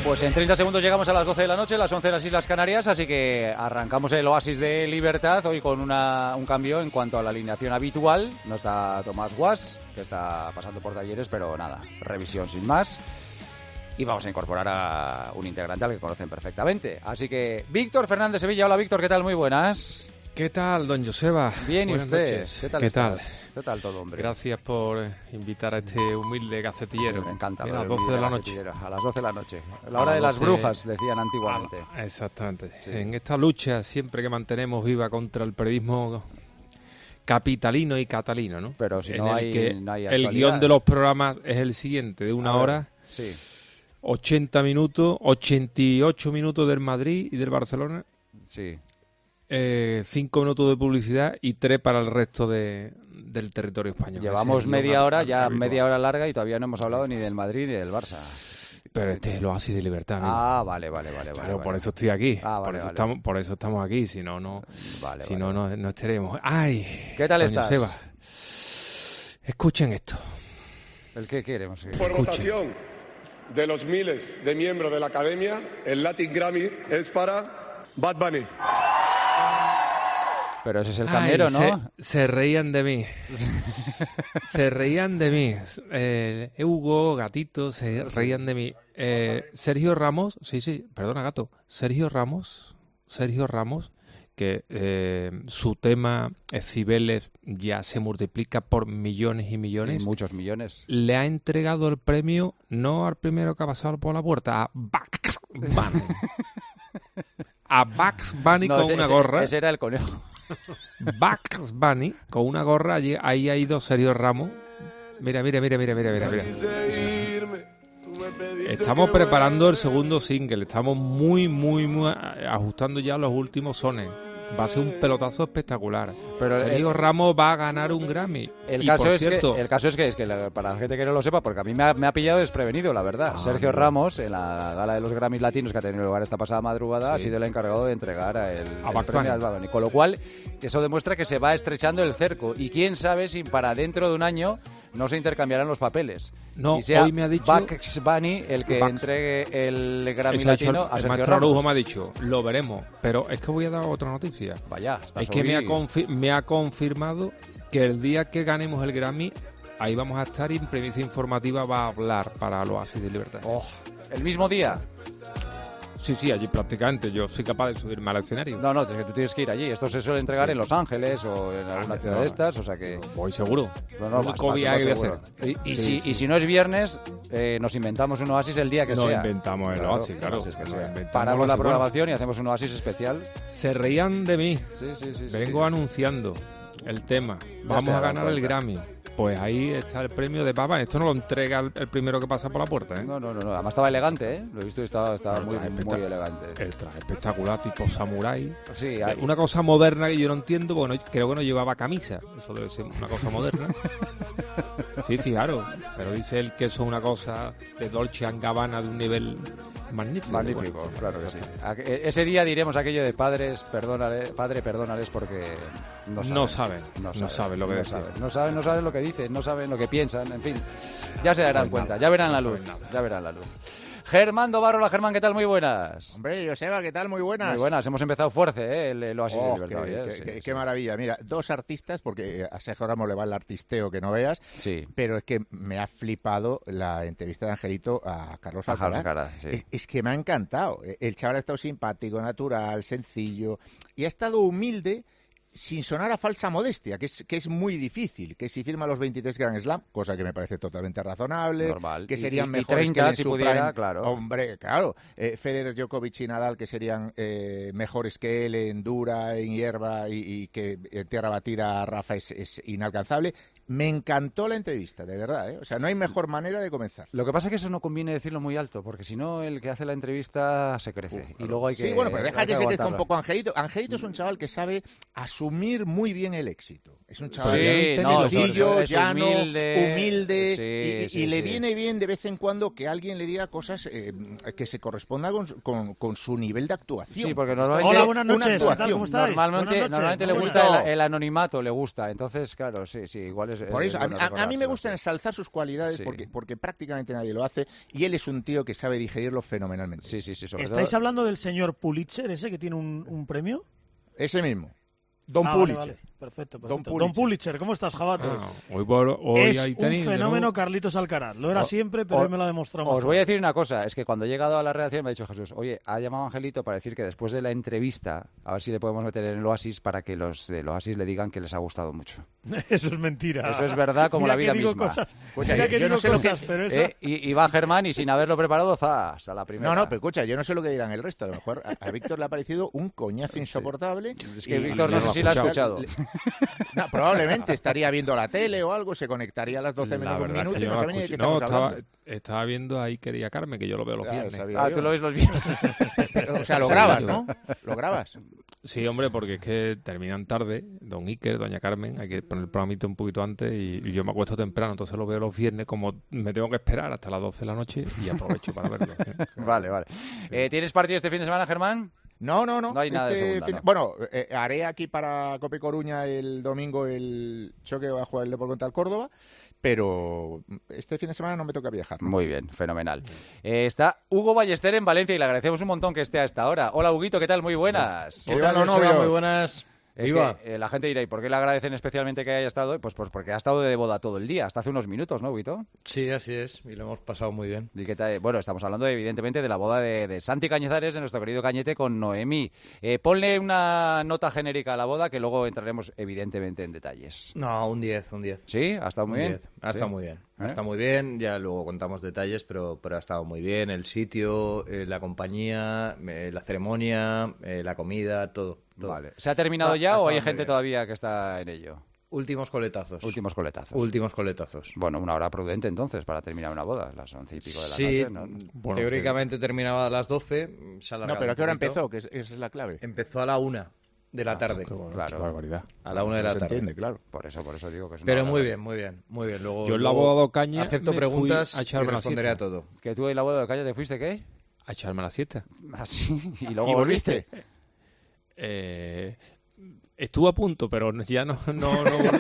Pues en treinta segundos llegamos a las doce de la noche, las once de las Islas Canarias, así que arrancamos el oasis de libertad hoy con una, un cambio en cuanto a la alineación habitual. No está Tomás Guas, que está pasando por talleres, pero nada, revisión sin más. Y vamos a incorporar a un integrante al que conocen perfectamente. Así que Víctor Fernández Sevilla. Hola Víctor, ¿qué tal? Muy buenas. ¿Qué tal, don Joseba? Bien, ¿y Buenas usted? noches. ¿Qué tal ¿Qué estás? tal? ¿Qué tal todo, hombre? Gracias por invitar a este humilde gacetillero. Me encanta. A las doce de la noche. A las doce de la noche. La hora de las brujas, decían antiguamente. Ah, exactamente. Sí. En esta lucha siempre que mantenemos viva contra el periodismo capitalino y catalino, ¿no? Pero si en no el hay, que no hay el guión de los programas es el siguiente, de una a hora... Ver, sí. ochenta minutos, ochenta y ocho minutos del Madrid y del Barcelona. Sí. Eh, cinco minutos de publicidad y tres para el resto de, del territorio español. Llevamos media hora, ya media hora larga y todavía no hemos hablado ni del Madrid ni del Barça. Pero este es el oasis de libertad. Amigo. Ah, vale, vale, vale. Claro, vale, por vale. eso estoy aquí. Ah, vale, por, eso vale. estamos, por eso estamos aquí, si no, no, vale, si vale, no, vale. no, no estaremos. ¡Ay! ¿Qué tal Doña estás? Seba. Escuchen esto. ¿El qué queremos? Por Escuchen. votación de los miles de miembros de la Academia, el Latin Grammy es para Bad Bunny. Pero ese es el camero, Ay, ¿no? Se, se reían de mí. se reían de mí. Eh, Hugo, Gatito, se reían de mí. Eh, Sergio Ramos, sí, sí, perdona, Gato. Sergio Ramos, Sergio Ramos, que eh, su tema eh, Cibeles ya se multiplica por millones y millones. Y muchos millones. Le ha entregado el premio no al primero que ha pasado por la puerta, a Bugs Bunny. A Bugs Bunny No, con ese, una ese- gorra. Ese era el conejo. Bugs Bunny con una gorra, allí, ahí ha ido Sergio Ramos. Mira, mira, mira, mira, mira, mira, mira. Estamos preparando el segundo single, estamos muy, muy, muy ajustando ya los últimos sones. Va a ser un pelotazo espectacular. Pero Sergio el- Ramos va a ganar un Grammy. El Y, caso, por es cierto, que, el caso es que, es que la- para la gente que no lo sepa, porque a mí me ha, me ha pillado desprevenido, la verdad. Ah, Sergio mira. Ramos, en la gala de los Grammys Latinos que ha tenido lugar esta pasada madrugada, Sí. ha sido el encargado de entregar a el, A el Bugs premio Bunny. a Bad Bunny. Con lo cual, eso demuestra que se va estrechando el cerco. Y quién sabe si para dentro de un año no se intercambiarán los papeles. No, y sea hoy me ha dicho- Bugs Bunny el que Bugs- entregue el Grammy eso ha hecho Latino el, a el Sergio maestro Ramos. Arujo me ha dicho, lo veremos. Pero es que voy a dar otra noticia. Vaya, estás Es que me ha, hoy- confi- me ha confirmado que el día que ganemos el Grammy, ahí vamos a estar y en premisa informativa va a hablar para el Oasis de Libertad. Oh, el mismo día. Sí, sí, allí prácticamente yo soy capaz de subirme al escenario. No, no, es que tú tienes que ir allí. Esto se suele entregar en Los Ángeles o en alguna ciudad no, de estas, o sea que... Voy seguro. No, no, Lo vas, único vas, viaje vas que voy a seguro. hacer. Y, y Sí, si, sí. y si no es viernes, eh, nos inventamos un oasis el día que Nos sea. inventamos el oasis, claro. oasis que Nos sea. inventamos Paramos el la oasis, programación y hacemos un oasis especial. Se reían de mí. Sí, sí, sí. Vengo sí. anunciando el tema. Ya Vamos se a darán ganar el cuenta. Grammy. Pues ahí está el premio de Papa. Esto no lo entrega el, el primero que pasa por la puerta, ¿eh? No, no, no, no. Además estaba elegante, ¿eh? Lo he visto y estaba, estaba El muy, traje muy espectac- elegante. El traje espectacular, tipo samurái. Sí, Eh, hay- Una cosa moderna que yo no entiendo, porque no- creo que no llevaba camisa. Eso debe ser una cosa moderna. Sí, fijaros. Pero dice él que eso es una cosa de Dolce and Gabbana de un nivel magnífico. Magnífico, Bueno, claro que sí. A- e- Ese día diremos aquello de padres, perdónales, padre, perdónales porque no saben. No saben, no saben lo que no decir. saben, no saben, no saben lo que dicen, no saben lo que piensan, en fin. Ya se darán Pues cuenta, nada, ya verán la no luz, saben nada. ya verán la luz. Germán Dobarro, hola Germán, ¿qué tal? Muy buenas. Hombre, Joseba, ¿qué tal? Muy buenas. Muy buenas, hemos empezado fuerte, ¿eh? El, el Oasis Oh, de Libertad. qué, hoy, ¿eh? qué- Sí, qué- sí. qué maravilla. Mira, dos artistas, porque a Sergio Ramos le va el artisteo que no veas, Sí. pero es que me ha flipado la entrevista de Angelito a Carlos A Alcaraz. Carlos Alcaraz, sí. es, es que me ha encantado. El chaval ha estado simpático, natural, sencillo, y ha estado humilde sin sonar a falsa modestia, que es, que es muy difícil, que si firma los veintitrés Grand Slam, cosa que me parece totalmente razonable, Normal. que Y- serían y- y mejores treinta, que él en si su pudiera, prime. claro. Hombre, claro. Eh, Federer, Djokovic y Nadal, que serían eh, mejores que él en dura, en hierba, y, y que en tierra batida Rafa es, es inalcanzable. Me encantó la entrevista, de verdad, ¿eh? O sea, no hay mejor manera de comenzar. Lo que pasa es que eso no conviene decirlo muy alto, porque si no el que hace la entrevista se crece. Y luego hay que... Sí, bueno, pero deja hay que, se crezca un aguantarlo. poco Angelito. Angelito es un chaval que sabe asumir muy bien el éxito. Es un chaval Sí, no, sencillo, es llano, humilde, humilde, sí, y, y- sí, y le sí. viene bien de vez en cuando que alguien le diga cosas eh, que se correspondan con, su- con, con su nivel de actuación. Sí, porque normalmente... Hola, buenas noches, ¿qué tal? ¿Cómo estáis? Normalmente, Buenas noches, normalmente le ¿cómo gusta estás? el, el anonimato, le gusta. Entonces, claro, sí, sí, igual es, Por es eso, a, bueno a- a mí me recordárselos, gusta sí. ensalzar sus cualidades Sí. porque, porque prácticamente nadie lo hace y él es un tío que sabe digerirlo fenomenalmente. Sí, sí, sí. ¿Estáis hablando del señor Pulitzer, ese que tiene un, un premio? Ese mismo. Don Ah, vale, Pulitzer. vale. Perfecto, Don perfecto. Don Pulitzer. Pulitzer, ¿cómo estás, Jabato? Ah, hoy por- hoy es hay un tenis, de fenómeno nuevo. Carlitos Alcaraz. Lo era O- siempre, pero o- hoy me lo ha demostrado Os más voy a fuerte. decir una cosa, es que cuando he llegado a la redacción me ha dicho Jesús, oye, ha llamado Angelito para decir que después de la entrevista, a ver si le podemos meter en el Oasis para que los del Oasis le digan que les ha gustado mucho. Eso es mentira. Eso es verdad como Mira la que vida digo misma. Cosas, Escucha, mira yo- que yo no digo sé lo que- cosas, pero esa... Eh, y, y va Germán y sin haberlo preparado, zas, a la primera. No, no, pero escucha, yo no sé lo que dirán el resto. A lo mejor a, a Víctor le ha parecido un coñazo insoportable. Es que y- Víctor y- no sé si lo ha escuchado. Le- No, probablemente estaría viendo la tele o algo, se conectaría a las doce La menos un verdad minuto que y yo no no sabía la ni de qué escuché. No, estamos estaba, hablando. estaba viendo ahí Quería Carmen, que yo lo veo los Ah, viernes. sabía Ah, yo. tú lo ves los viernes. Pero, o sea, lo grabas, ¿no? Lo grabas. Sí, hombre, porque es que terminan tarde, don Iker, doña Carmen, hay que poner el programito un poquito antes y, y yo me acuesto temprano, entonces lo veo los viernes, como me tengo que esperar hasta las doce de la noche y aprovecho para verlo. Vale, vale. Eh, ¿Tienes partido este fin de semana, Germán? No, no, no. No hay nada de Este segunda, fin- ¿no? Bueno, eh, haré aquí para Cope Coruña el domingo el choque que va a jugar el Depor contra el Córdoba, pero este fin de semana no me toca viajar. Muy bien, fenomenal. Eh, está Hugo Ballester en Valencia y le agradecemos un montón que esté a esta hora. Hola, Huguito, ¿qué tal? Muy buenas. ¿Qué tal, los novios? Muy buenas. Es Viva. que eh, la gente dirá, ¿y por qué le agradecen especialmente que haya estado? Pues, pues porque ha estado de boda todo el día, hasta hace unos minutos, ¿no, Huguito? Sí, así es. Y lo hemos pasado muy bien. ¿Y qué tal? Bueno, estamos hablando evidentemente de la boda de, de Santi Cañizares, de nuestro querido Cañete, con Noemí. Eh, ponle una nota genérica a la boda que luego entraremos evidentemente en detalles. No, un diez, un diez. ¿Sí? ¿Ha estado muy Un bien? diez. Ha estado Sí. muy bien. Ha ¿Eh? estado muy bien. Ya luego contamos detalles, pero, pero ha estado muy bien. El sitio, eh, la compañía, eh, la ceremonia, eh, la comida, todo. todo. Vale. ¿Se ha terminado Ha- ya ha o hay estado muy gente bien. todavía que está en ello? Últimos coletazos. Últimos coletazos. Últimos coletazos. Bueno, una hora prudente entonces para terminar una boda, las once y pico de la Sí, noche, ¿no? Bueno, teóricamente terminaba a las doce. Se ha No, alargado pero ¿a un qué hora poquito. empezó? Que es, esa es la clave. Empezó a la una de la tarde. Claro. barbaridad. A la una de la Se tarde. entiende, claro. Por eso, por eso digo que es una Pero hora muy de- bien, muy bien, muy bien. Luego, Yo en la luego boda de Ocaña acepto me fui preguntas a y echarme la responderé a siesta. todo. ¿Que tú en la boda de calle te fuiste qué? A echarme la siesta. ¿Ah, sí? ¿Y luego ¿Y volviste? Eh, estuve a punto, pero ya no, no, no volví.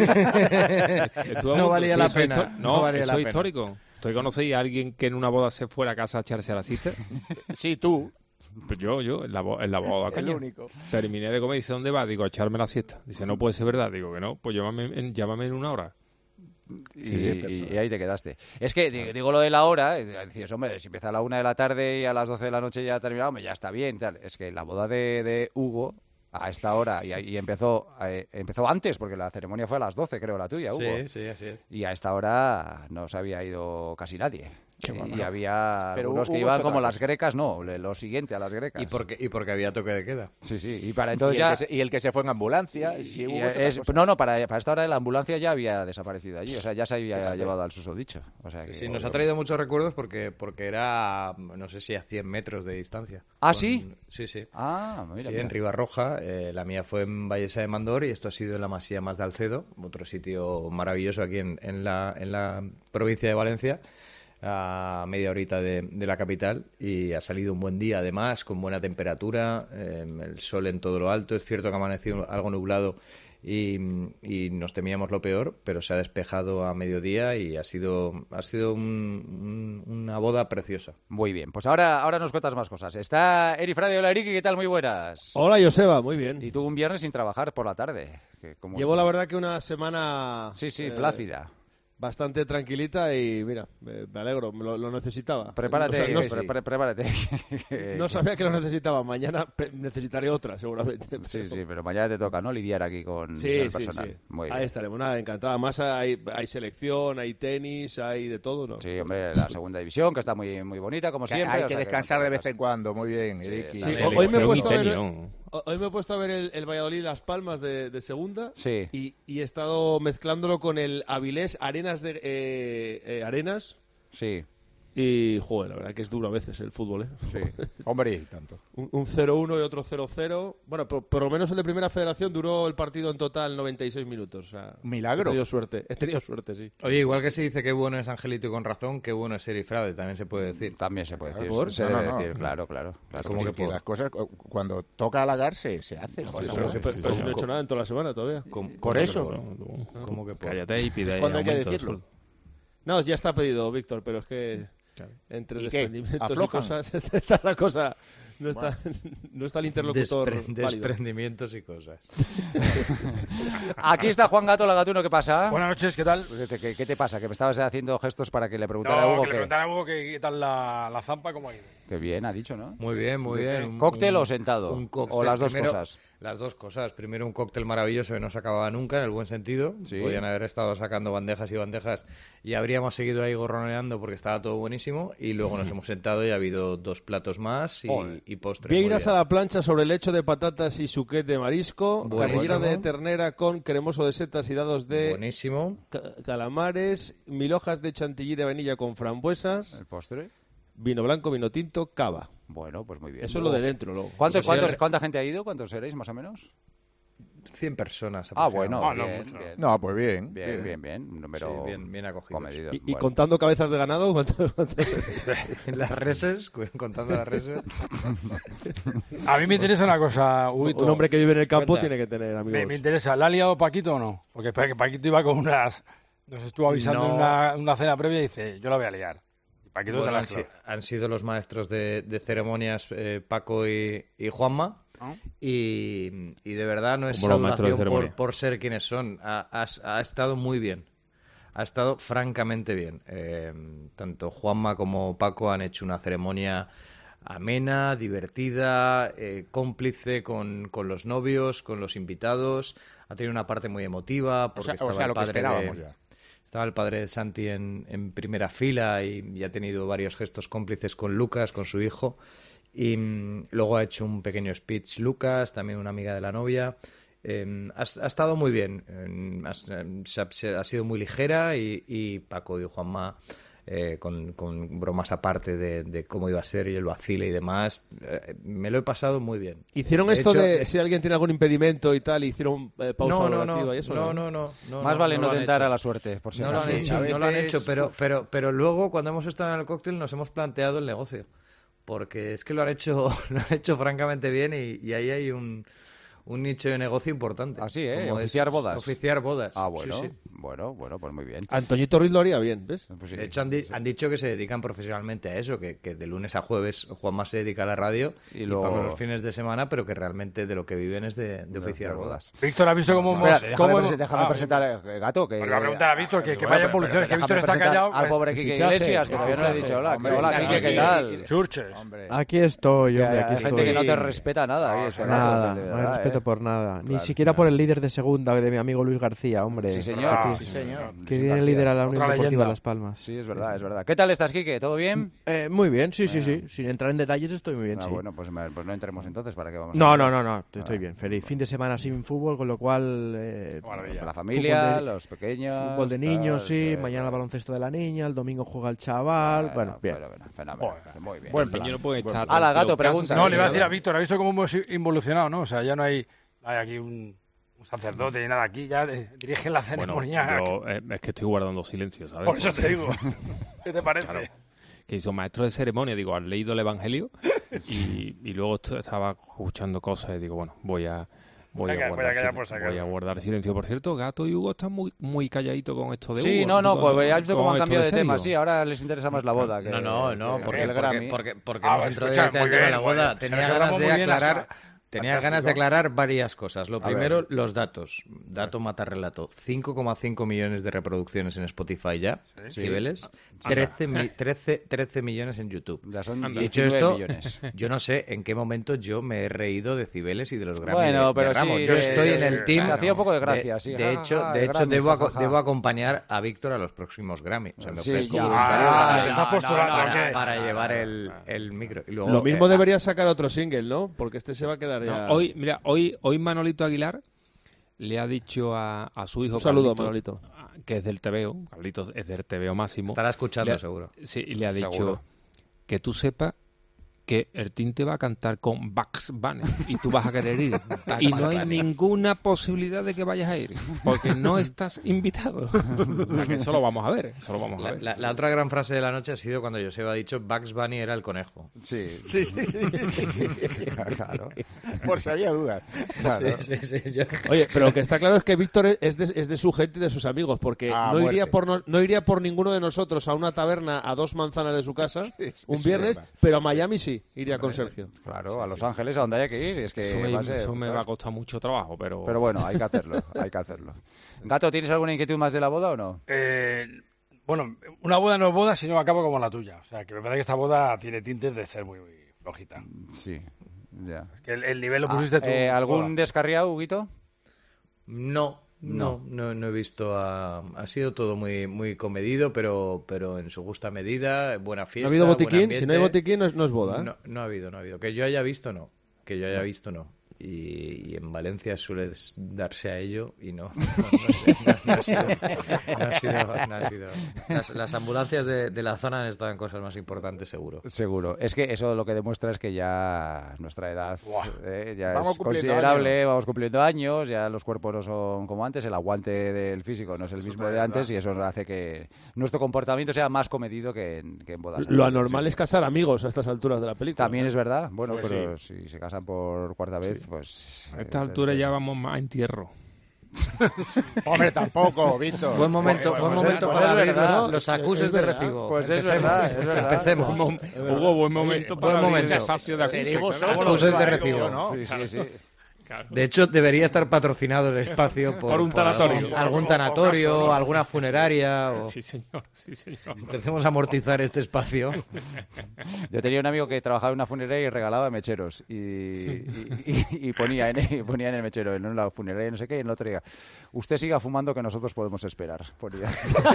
Estuve a No punto. valía Sí, la eso es pena, histo- no No, valía eso la es pena. histórico. ¿Usted conocéis a alguien que en una boda se fuera a casa a echarse a la siesta? Sí, tú. Pues yo, yo, en la, bo- en la boda. El Caña. único. Terminé de comer y dice, ¿dónde va? Digo, a echarme la siesta. Dice, no puede ser verdad. Digo, que no, pues llámame en, llámame en una hora. Y, Sí, y- y ahí te quedaste. Es que di- digo lo de la hora, eh, decías, hombre, si empieza a la una de la tarde y a las doce de la noche ya ha terminado, hombre, ya está bien. Tal. Es que la boda de, de Hugo, a esta hora, y, y empezó eh, empezó antes, porque la ceremonia fue a las doce, creo, la tuya, Hugo. Sí, sí, así es. Y a esta hora no se había ido casi nadie. Qué y, bueno. y había Pero algunos que Hugo iban es como otra las grecas, no, le- lo siguiente a las grecas. Y porque, y porque había toque de queda. Sí, sí, y para Y entonces el, ya... que se, y el que se fue en ambulancia. Y y Hugo es otra es- cosa. no, no, para, para esta hora la ambulancia ya había desaparecido allí, o sea, ya se había Fíjate. llevado al susodicho. O sea que, Sí, nos ha traído muchos recuerdos porque, porque era, no sé si a cien metros de distancia. ¿Ah, Con- sí? Sí, sí. Ah, mira, Sí, mira. en Ribarroja, eh, la mía fue en Vallesa de Mandor y esto ha sido en la Masía Más de Alcedo, otro sitio maravilloso aquí en, en, la, en la provincia de Valencia, a media horita de, de la capital, y ha salido un buen día además, con buena temperatura, eh, el sol en todo lo alto. Es cierto que ha amanecido algo nublado y, y nos temíamos lo peor, pero se ha despejado a mediodía y ha sido, ha sido un- un- una boda preciosa. Muy bien, pues ahora, ahora nos cuentas más cosas. Está Eri Frade. Hola, Eriki, ¿qué tal? Muy buenas. Hola, Joseba, muy bien. Y tú un viernes sin trabajar por la tarde. que como Llevo está- la verdad que una semana... Sí, sí, eh, plácida. Bastante tranquilita y mira, me, me alegro, me lo, lo necesitaba. Prepárate, O sea, no, pre- pre- prepárate. no sabía que lo necesitaba, mañana pe- necesitaré otra seguramente. Sí, sí, pero mañana te toca, ¿no? Lidiar aquí con Sí, el sí, personal. sí. Muy Ahí bien. estaremos, nada, encantada. Más hay, hay selección, hay tenis, hay de todo, ¿no? Sí, hombre, la segunda división, que está muy, muy bonita, como Que siempre. hay o que sea descansar no de te vez en cuando, muy bien, Sí, Eriki. está Sí, bien. hoy me he Selección puesto a ver, italiano. hoy me he puesto a ver el, el Valladolid Las Palmas de, de segunda Sí. y, y he estado mezclándolo con el Avilés Arenas de eh, eh, Arenas. Sí. Y, joder, la verdad que es duro a veces el fútbol, ¿eh? Sí, hombre, y tanto. Un, un cero uno y otro cero cero. Bueno, por, por lo menos el de Primera Federación duró el partido en total noventa y seis minutos. O sea, milagro. He tenido suerte, he tenido suerte, sí. Oye, igual que se dice que bueno es Angelito y con razón, que bueno es Seri Frade, también se puede decir. También se puede decir, ¿Por? se No, debe no, no. decir, claro, claro. claro. Como que, que las cosas, cuando toca halagarse, se hace. Sí, Joder, pero, sí, pero, sí, pero sí, si no he sí. hecho nada en toda la semana todavía. Por eso. ¿Cómo que por? Cállate y pide Es ahí cuando hay que aumento, decirlo. Sul. No, ya está pedido, Víctor, pero es que Claro. entre ¿Y qué? desprendimientos y ¿Aflojan? cosas está, está la cosa. No está, no está el interlocutor Despre- válido. desprendimientos y cosas. Aquí está Juan Gato, la Gatuno, ¿qué pasa? Buenas noches, ¿qué tal? ¿Qué, qué- qué te pasa? Que me estabas haciendo gestos para que le preguntara a No, Hugo que le que... preguntara a Hugo que- qué tal la, la zampa, cómo ha ido. Qué bien, ha dicho, ¿no? Muy bien, muy bien. Un- ¿Cóctel un- o sentado? un cóctel. ¿O las dos Primero- cosas? Las dos cosas. Primero un cóctel maravilloso que no se acababa nunca, en el buen sentido. Sí. Podían haber estado sacando bandejas y bandejas y habríamos seguido ahí gorroneando porque estaba todo buenísimo. Y luego nos hemos sentado y ha habido dos platos más y, Joder. y postre. Vieiras Muy a bien. la plancha sobre lecho de patatas y suquet de marisco, Buenísimo. carrillera de ternera con cremoso de setas y dados de Buenísimo. ca- calamares, mil hojas de chantilly de vainilla con frambuesas, ¿El postre? vino blanco, vino tinto, cava. Bueno, pues muy bien. Eso es lo de dentro, luego. ¿Cuántos, Eso sí, cuántos- el- ¿Cuánta gente ha ido? ¿Cuántos seréis, más o menos? cien personas. Ah, bueno, Ah, no, bien, mucho. bien. No, pues bien. Bien, bien, bien. Un número Sí, bien- bien acogidos. comedido. Y, y Bueno. contando cabezas de ganado, ¿cuántos- cuántos? Las reses, contando las reses. A mí me interesa una cosa, Huguito. Un hombre que vive en el campo Cuenta. tiene que tener amigos. Me, me interesa, ¿la ha liado Paquito o no? Porque espera, que Paquito iba con unas... Nos estuvo avisando No. en una, una cena previa y dice, yo la voy a liar. Y Paquito Bueno, te la han, si- han sido los maestros de, de ceremonias eh, Paco y, y Juanma. ¿no? Y, y de verdad no es Como los maestros de salvación ceremonia. por, por ser quienes son. Ha, ha- ha estado muy bien. Ha estado francamente bien. Eh, tanto Juanma como Paco han hecho una ceremonia amena, divertida, eh, cómplice con, con los novios, con los invitados. Ha tenido una parte muy emotiva porque O sea, o estaba sea, el lo que padre esperábamos de, ya. estaba el padre de Santi en, en primera fila y, y ha tenido varios gestos cómplices con Lucas, con su hijo. Y mm, luego ha hecho un pequeño speech Lucas, también una amiga de la novia. Eh, ha, ha estado muy bien. Eh, ha, se ha- se- ha sido muy ligera y, y Paco y Juanma eh, con, con bromas aparte de, de cómo iba a ser y el vacile y demás. Eh, me lo he pasado muy bien. ¿Hicieron De esto hecho, de eh, si alguien tiene algún impedimento y tal, hicieron eh, pausa no, no, valorativa no, y eso? no, no, no, no, Más vale no, lo han tentar hecho. a la suerte, por si No lo acaso. han hecho, A no lo han veces- hecho, pero, pero, pero luego cuando hemos estado en el cóctel nos hemos planteado el negocio, porque es que lo han hecho, lo han hecho francamente bien y, y ahí hay un, un nicho de negocio importante. Así, ¿eh? Como es Oficiar bodas. Oficiar bodas. Ah, bueno. Sí, sí. Bueno, bueno, pues muy bien. Antoñito Ruiz lo haría bien, ¿ves? Pues sí. De hecho, han, di- han dicho que se dedican profesionalmente a eso, que, que de lunes a jueves Juanma se dedica a la radio Y y, luego- Paco los fines de semana, pero que realmente de lo que viven es de, de oficiar bodas. Víctor, ¿has visto cómo hemos... Espera, déjame, cómo prese- hemos- déjame ah, presentar, eh, Gato, que... Porque va a preguntar a Víctor que, que Bueno, vaya pero- evoluciones, que pero Víctor déjame está presentar callado. al pues- pobre Quique Fichaje. Iglesias, que todavía no le he dicho hola. Hombre, Hola, aquí- Quique, ¿qué tal? Churches. Hombre. Aquí estoy, Que hombre, hay aquí gente estoy. que no te respeta nada, ahí está, Gato, Nada, de no verdad, hay respeto ¿eh? por nada. Ni Claro, siquiera claro. por el líder de segunda de mi amigo Luis García, hombre. Sí, señor. Ah, sí, señor. Que Sí, tiene García. líder a la Unión Otra Deportiva leyenda. Las Palmas. Sí, es verdad, es verdad. ¿Qué tal estás, Quique? ¿Todo bien? Eh, muy bien, sí, sí, sí. Sin entrar en detalles estoy muy bien, Ah, sí. bueno, pues, me- pues no entremos entonces, ¿para qué vamos? No, a- no, no, no, estoy Ah, bien. Feliz. Fin de semana sin fútbol, con lo cual... eh, La familia, fútbol de- los pequeños... Fútbol de niños, tal, sí. eh, Mañana el baloncesto de la niña, el domingo juega el chaval. Bueno, bien. Fenómeno, fenómeno. Muy bien. Buen El niño no puede Buen estar plan. Ala, Gato, tranquilo, pregunta. casa, No, le iba a sí, decir a ¿verdad? Víctor, ¿has visto cómo hemos involucionado, no? O sea, ya no hay, hay aquí un, un sacerdote ni nada aquí, ya de- dirigen la Bueno, ceremonia. yo eh, es que estoy guardando silencio, ¿sabes? Por eso te Porque- digo. ¿Qué te parece? Claro. Que hizo maestro de ceremonia, digo, has leído el Evangelio y, y luego est- estaba escuchando cosas y digo, bueno, voy a voy, Voy a a, ca- voy a guardar, callar silen- por si acaso. voy a guardar silencio. Por cierto, Gato y Hugo están muy muy calladitos con esto de Hugo. Sí, no, no, Con- pues ya has visto cómo con han esto cambiado de serio. tema. Sí, ahora les interesa más la boda. Que, No, no, no, que porque, el Grammy. porque, porque, porque Ah, hemos entrado escucha, muy directamente en bien, la muy boda. bien. Tenía Se ganas recordamos de muy bien aclarar... hasta- Tenía Fantástico. ganas de aclarar varias cosas. Lo A primero, ver. los datos. Dato mata relato. cinco coma cinco millones de reproducciones en Spotify ya, Sí. Cibeles. trece, mi- trece, trece millones en YouTube. Ya son Dicho diecinueve esto, millones. yo no sé en qué momento yo me he reído de Cibeles y de los Grammy Bueno, de- de pero sí, Ramos. Yo eh, estoy en eh, el team. me hacía un poco de de- gracia, sí, De ja, hecho, ja, de el hecho Grammy, debo, ja, ja, aco- ja. debo acompañar a Víctor a los próximos Grammy. O sea, me Sí, ofrezco ya. voluntario Ah, para- te estás postulando, para, ¿qué? para llevar el, el micro. Y luego, Lo mismo eh, debería sacar otro single, ¿no? Porque este se va a quedar ya... No, hoy, mira, hoy, hoy Manolito Aguilar le ha dicho a, a su hijo Un saludo, Carlito, Manolito. que es del tebeo, Carlitos es del tebeo máximo. Estará escuchando, le ha, seguro. Sí, y le ha dicho Seguro. que tú sepas que el Tinte va a cantar con Bugs Bunny y tú vas a querer ir. Y no hay ninguna posibilidad de que vayas a ir, porque no estás invitado. Eso lo vamos a ver, eso lo vamos a La, ver. la, la otra gran frase de la noche ha sido cuando Joseba ha dicho Bugs Bunny era el conejo. Sí, sí, sí, sí, sí. Claro. Por si había dudas. Claro. Sí, sí, sí, yo... Oye, pero lo que está claro es que Víctor es de, es de su gente y de sus amigos, porque Ah, no, iría muerte. por no, no iría por ninguno de nosotros a una taberna a dos manzanas de su casa Sí, sí, un sí, viernes, verdad. pero a Miami sí, iría con Sergio. Claro, a Los Ángeles, a donde haya que ir. Es que Eso, me, va a ser- eso me va a costar mucho trabajo, pero... Pero bueno, hay que hacerlo, hay que hacerlo. Gato, ¿tienes alguna inquietud más de la boda o no? Eh, bueno, una boda no es boda, sino acaba como la tuya. O sea, que me parece que esta boda tiene tintes de ser muy, muy flojita. Sí, ya. Que el, el nivel lo pusiste tú. Eh, ¿Algún boda. descarriado, Huguito? No, no, no, no he visto a... Ha sido todo muy muy comedido, pero pero en su justa medida, buena ¿No fiesta, ha habido buen botiquín? ambiente. Si no hay botiquín, no es, no es boda. ¿eh? No, no ha habido, no ha habido. Que yo haya visto, no. Que yo haya visto, no. Y, y en Valencia suele darse a ello y no, no, no sé, no, no ha sido, no ha sido, no ha sido. Las, las ambulancias de, de la zona han estado en cosas más importantes, seguro. Seguro. Es que eso lo que demuestra es que ya nuestra edad eh, ya Vamos es cumpliendo considerable, años. vamos cumpliendo años, ya los cuerpos no son como antes, el aguante del físico no es el mismo de antes y eso hace que nuestro comportamiento sea más comedido que en, que en bodas. Lo anormal es casar amigos a estas alturas de la película. También es verdad, bueno, Pues pero sí. si se casan por cuarta vez, pues... A esta eh, altura eh, ya vamos más a entierro. Hombre, tampoco, Víctor. Buen momento, Pues- buen pues momento es- pues para es abrir verdad. los, los acuses Es de verdad. recibo. Pues es Empecemos. verdad, es verdad. Empecemos. Hugo, buen momento para Buen abrir momento. el espacio de acuses. Seréis vosotros, Acuses de claro, recibo. ¿no? Sí, sí, sí. Claro. De hecho, debería estar patrocinado el espacio por, Por un tanatorio. algún tanatorio, alguna funeraria. O... Sí, señor, sí, señor. Empecemos a amortizar este espacio. Yo tenía un amigo que trabajaba en una funeraria y regalaba mecheros y, y, y- y ponía, en, y ponía en el mechero, en una funeraria no sé qué, y en la otra diga, usted siga fumando que nosotros podemos esperar. Ponía.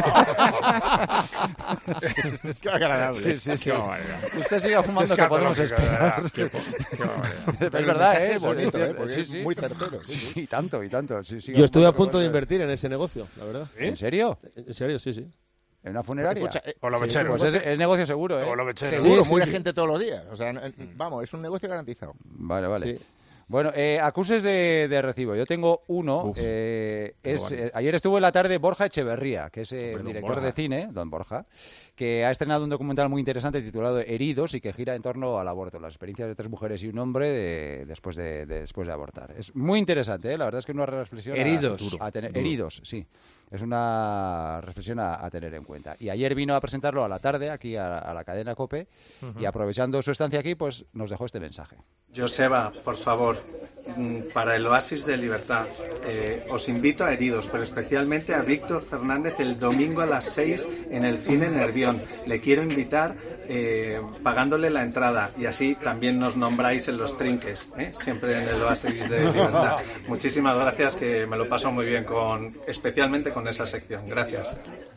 Qué agradable. Sí, sí, sí. Qué barbaridad. Usted siga fumando que podemos esperar. Qué, po- qué barbaridad. Es Pero el verdad, mensaje ¿eh? es bonito, Eso ¿eh? Porque sí, es sí. muy certero. Sí, sí, y tanto, y tanto. Sí, siga Yo estuve a fumando que punto de podemos invertir en ese negocio, la verdad. esperar. ¿En serio? En serio, sí, sí. ¿En una funeraria? Escucha, eh, Con los Sí, mecheros. Pues es, es negocio seguro, ¿eh? Con los mecheros. seguro, sí, muere sí. gente todos los días. O sea, no- vamos, es un negocio garantizado. Vale, vale. Sí. Bueno, eh, acuses de, de recibo. Yo tengo uno. Uf, eh, qué es, bueno. eh, ayer estuvo en la tarde Borja Echeverría, que es eh, Hombre, el don director Borja. de cine, don Borja, que ha estrenado un documental muy interesante titulado Heridos y que gira en torno al aborto, las experiencias de tres mujeres y un hombre de- después, de, de- después de abortar. Es muy interesante, ¿eh? La verdad es que una reflexión... a- Heridos. a tener- heridos, sí. Es una reflexión a, a tener en cuenta. Y ayer vino a presentarlo a la tarde aquí a, a la cadena COPE y aprovechando su estancia aquí, pues nos dejó este mensaje. Joseba, por favor, mm, para el Oasis de Libertad, eh, os invito a Heridos, pero especialmente a Víctor Fernández el domingo a las seis en el Cine Nervión. Le quiero invitar eh, pagándole la entrada y así también nos nombráis en los trinques, ¿eh? Siempre en el Oasis de Libertad. Muchísimas gracias, que me lo paso muy bien, con especialmente con esa sección. Gracias.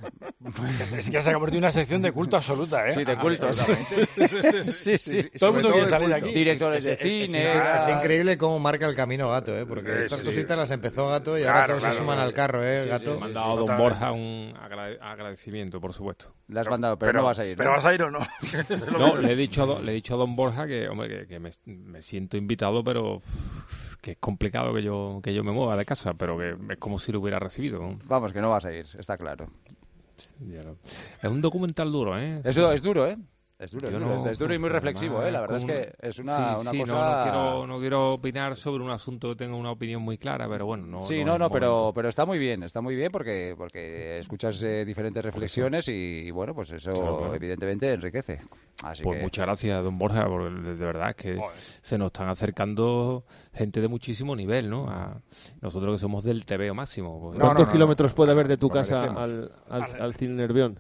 Es que se ha convertido en una sección de culto absoluta, ¿eh? Sí, de culto, sí. Absolutamente. Sí, sí. Todo el mundo Sobre quiere todo salir de de aquí. Directores de Es, cine... es increíble cómo marca el camino Gato, ¿eh? Porque Sí, estas sí. cositas las empezó Gato y Claro, ahora todos claro, se suman claro. al carro, ¿eh, Sí, Gato? sí, Me ha sí, dado don totalmente. Borja un agrade- agradecimiento, por supuesto. Le has mandado, pero, no vas a ir, ¿no? ¿Pero vas a ir o no? Eso es lo No, que- le he dicho a, do- le he dicho a don Borja que, hombre, que, que me, me siento invitado, pero uff, que es complicado que yo que yo me mueva de casa, pero que es como si lo hubiera recibido, ¿no? Vamos, que no vas a ir, está claro. Ya lo- Es un documental duro, ¿eh? Eso es duro, ¿eh? Es duro, es Yo duro, no- es- es duro y muy reflexivo, además, ¿eh? La verdad es con que es una, sí, una sí, cosa... no, no quiero, no quiero opinar sobre un asunto que tenga una opinión muy clara, pero bueno, no... Sí, no no, es no, el pero, momento. pero está muy bien, está muy bien porque, porque escuchas eh, diferentes reflexiones y, y, bueno, pues eso Claro, claro. evidentemente enriquece. Así Pues que... muchas gracias, don Borja, porque de de verdad es que se nos están acercando gente de muchísimo nivel, ¿no? A nosotros que somos del tebeo máximo. Pues, ¿Cuántos kilómetros puede haber de tu Lo casa merecemos. al, al, al Cine Nervión?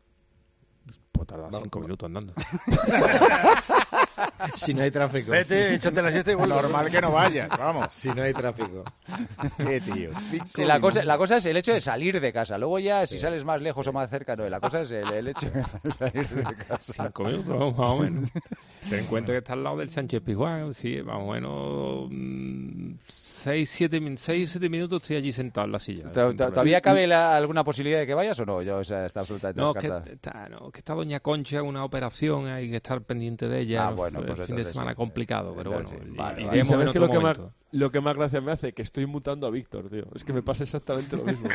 Pues tarda cinco minutos andando. Si no hay tráfico. Vete, échate la siesta y vuelve. Normal que no vayas, vamos. Si no hay tráfico. Qué tío. Cinco Sí, la cosa, minutos. la cosa es el hecho de salir de casa. Luego ya, si sales más lejos o más cerca, no. La cosa es el, el hecho de salir de casa. Cinco minutos, más o menos. Ten en cuenta que está al lado del Sánchez Pizjuán, sí, más o menos mm, seis, siete, seis, siete minutos estoy allí sentado en la silla. ¿Todavía cabe la, alguna posibilidad de que vayas o no? Yo, o sea, está absolutamente no, descartada. Que está, no, que está doña Concha, una operación, hay que estar pendiente de ella. Ah, bueno, pues el fin de semana sí. complicado, pero entonces, bueno. sí. Vale, Y sabes que lo que, más, lo que más gracia me hace que estoy mutando a Víctor, tío. Es que me pasa exactamente lo mismo.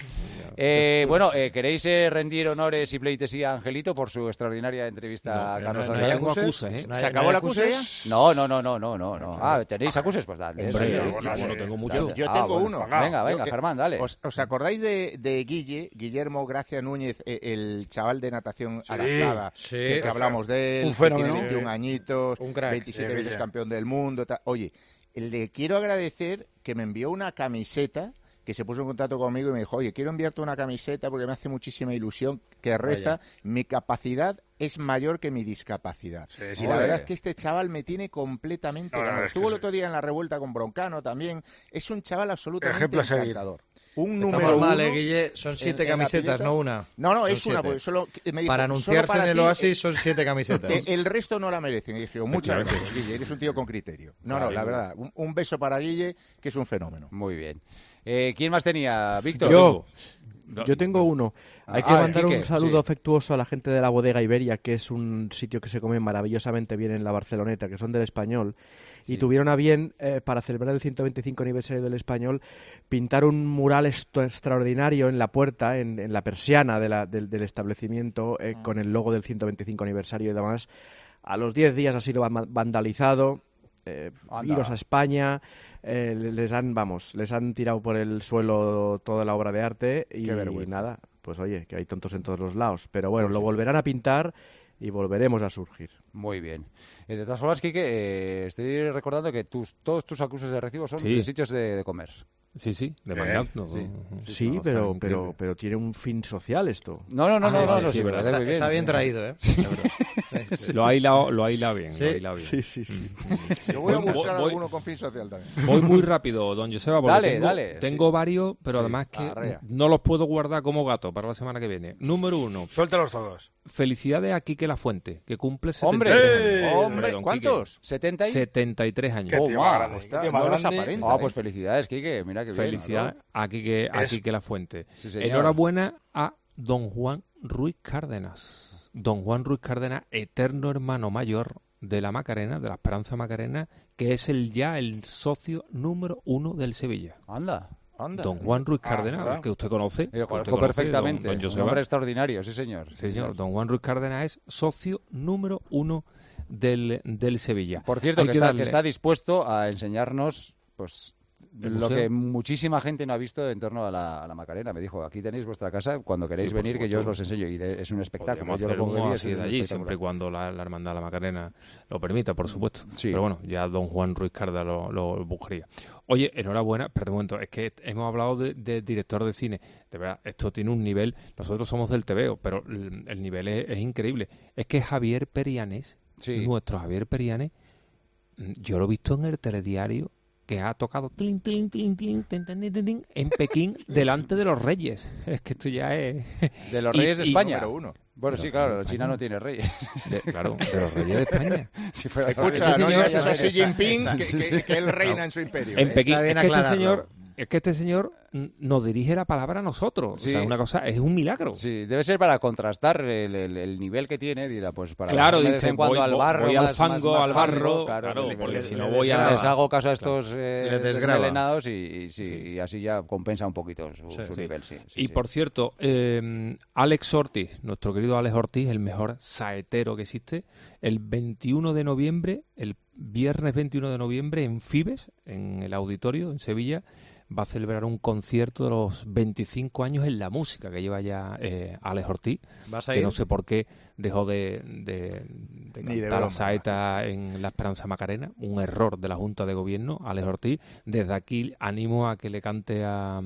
eh, bueno, eh, ¿queréis eh, rendir honores y pleitesía a Angelito por su extraordinaria entrevista No, a pero Carlos no- no Alcaraz? hay acuses, ¿eh? ¿Se acabó la acuse ya? No, no, no, no, no, no, no. Ah, ¿tenéis acuses? Pues dale. Hombre, eso, yo- sí. yo no tengo mucho. Yo, yo Ah, tengo bueno. uno. Venga, venga, Yo- Germán, dale. ¿Os, os acordáis de, de Guille, Guillermo Gracia Núñez, eh, el chaval de natación Sí, adaptada? sí. que, que hablamos de él, Un que fenómeno. tiene veintiún añitos, Un crack. veintisiete Sí, veces Guille. campeón del mundo. tal. Oye, le quiero agradecer que me envió una camiseta, que se puso en contacto conmigo y me dijo, oye, quiero enviarte una camiseta porque me hace muchísima ilusión, que reza, mi capacidad es mayor que mi discapacidad. Sí, y sí. la Joder. verdad es que este chaval me tiene completamente No, no, ganado. es que Estuvo el sí. otro día en la revuelta con Broncano también. Es un chaval absolutamente Ejemplo a seguir. encantador. Un Estamos número mal, uno eh, Guille. Son siete en- en la camisetas, pileta. no una. No, no, Son es una, siete. porque solo me dijo, Para solo anunciarse para en el ti, Oasis son siete camisetas. eh, El resto no la merecen. Y dije, muchas gracias, Guille, eres un tío con criterio. No, no, la verdad, un, un beso para Guille, que es un fenómeno. Muy bien. Eh, ¿Quién más tenía? Víctor. Yo, yo tengo uno. Hay que Ah, mandar Quique, un saludo sí. afectuoso a la gente de la Bodega Iberia, que es un sitio que se come maravillosamente bien en la Barceloneta, que son del Español. Y Sí. tuvieron a bien, eh, para celebrar el ciento veinticinco aniversario del Español, pintar un mural esto extraordinario en la puerta, en, en la persiana de la- del, del establecimiento, eh, con el logo del ciento veinticinco aniversario y demás. A los diez días ha sido van- vandalizado. Eh, Anda. iros a España, eh, les han, vamos, les han tirado por el suelo toda la obra de arte y Qué vergüenza. nada, pues oye, que hay tontos en todos los lados. Pero bueno, lo volverán a pintar y volveremos a surgir. Muy bien. Eh, de todas formas, Quique, eh, estoy recordando que tus, todos tus acusos de recibo son Sí. de sitios de, de comer. Sí, sí, de Eh, verdad. No, sí. Sí, no, pero, son pero, increíbles. pero tiene un fin social esto. No, no, no, Ah, no, sí, no, sí, no, sí, sí, verdad. me parece Está, muy está bien sí. traído, ¿eh? La verdad. Sí, sí. Lo ha hilado, lo ha hilado bien, Sí. lo ha hilado bien. Sí, sí, sí. Yo voy a Voy- buscar voy- alguno con fin social también. Voy muy rápido, don Joseba, porque Dale, tengo, dale, tengo sí. varios, pero Sí, además que arrea. no los puedo guardar como gato para la semana que viene. Número uno, Suéltalos todos. felicidades a Quique Lafuente, que cumple ¡Hombre! setenta y tres ¡Eh! años. ¡Hombre! don ¿Cuántos? Quique. ¿setenta y? setenta y tres años. Qué tío más grande, Está- qué tío más no los grande. aparenta, Ah, ¿eh? pues felicidades, Quique. Mira qué bien. Felicidades a Quique, a Es- Quique Lafuente. Sí, señor. Enhorabuena a don Juan Ruiz Cárdenas. Don Juan Ruiz Cárdenas, eterno hermano mayor de la Macarena, de la Esperanza Macarena, que es el ya el socio número uno del Sevilla. Anda. Anda. Don Juan Ruiz Ah, Cárdenas, ¿verdad? que usted conoce. Yo que usted conozco conoce, perfectamente. don- don Un Joseba. hombre extraordinario, sí, señor. Sí, señor. Don Juan Ruiz Cárdenas es socio número uno del, del Sevilla. Por cierto, Hay que, está, darle- que está dispuesto a enseñarnos, pues, ¿El lo museo? que muchísima gente no ha visto en torno a la, a la Macarena. Me dijo, aquí tenéis vuestra casa, cuando queréis Sí, por venir, que yo os supuesto. los enseño. Y de- es un espectáculo. Podríamos Yo lo hacer pongo uno de día, así es de un allí, espectáculo. siempre y cuando la, la Hermandad de la Macarena lo permita, por supuesto. Sí. Pero bueno, ya don Juan Ruiz Cárdenas lo, lo buscaría. Oye, enhorabuena, perdón un momento, es que hemos hablado de, de director de cine. De verdad, esto tiene un nivel, nosotros somos del T V O, pero el, el nivel es, es increíble. Es que Javier Perianes, Sí. nuestro Javier Perianes, mm, yo lo he visto en el telediario, que ha tocado tlin, tlin, tlin, tlin, tin, tin, tin, tin, tin, en Pekín delante de los reyes. Es que esto ya es... De los Y- reyes de y- España. Número uno. Bueno, De sí, los claro, reyes de China España. no tiene reyes. de- claro, de los reyes de España. Si fuera Escucha, Este no señor- digas eso a Xi está- Jinping, está- que, sí, que- sí. que él reina en su imperio. En ¿eh? Pekín. Está bien Es que, este aclararlo. señor, es que este señor mm, nos dirige la palabra a nosotros. Sí. O sea, una cosa, es un milagro. Sí, debe ser para contrastar el, el- el nivel que tiene, dirá, pues para Claro, bajarme de dice, vez en cuando voy- al barro, voy al más- fango, más- más al barro, fango, claro, le- porque le- si le- no voy a les nada. hago caso a estos eh, Les desgraba. desmelenados y, y, sí, y así ya compensa un poquito su, Sí, su sí. nivel, sí. sí, Y sí. por cierto, eh, Alex Ortiz, nuestro querido Alex Ortiz, el mejor saetero que existe, el veintiuno de noviembre, el viernes veintiuno de noviembre en Fibes, en el auditorio en Sevilla, va a celebrar un concierto de los veinticinco años en la música que lleva ya eh, Alex Ortiz, ¿Vas a que ir? no sé por qué dejó de, de, de Ni de cantar la broma. saeta en la Esperanza Macarena, un error de la Junta de Gobierno, Alex Ortiz. Desde aquí animo a que le cante a-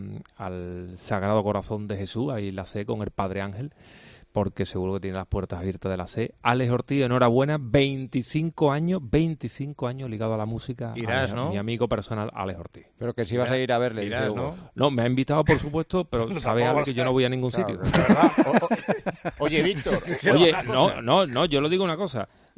al Sagrado Corazón de Jesús, ahí la sé con el Padre Ángel, porque seguro que tiene las puertas abiertas de la C. Alex Ortiz, enhorabuena, veinticinco años, veinticinco años ligado a la música. Irás, a mi, ¿no? mi amigo personal, Alex Ortiz. Pero que si vas a ir a verle, Irás, dice Hugo. ¿no? No, me ha invitado, por supuesto, pero No, sabe tampoco algo vas que yo a- no voy a ningún Claro, sitio. de verdad. Oye, Víctor, Oye, no, no, no, yo lo digo una cosa.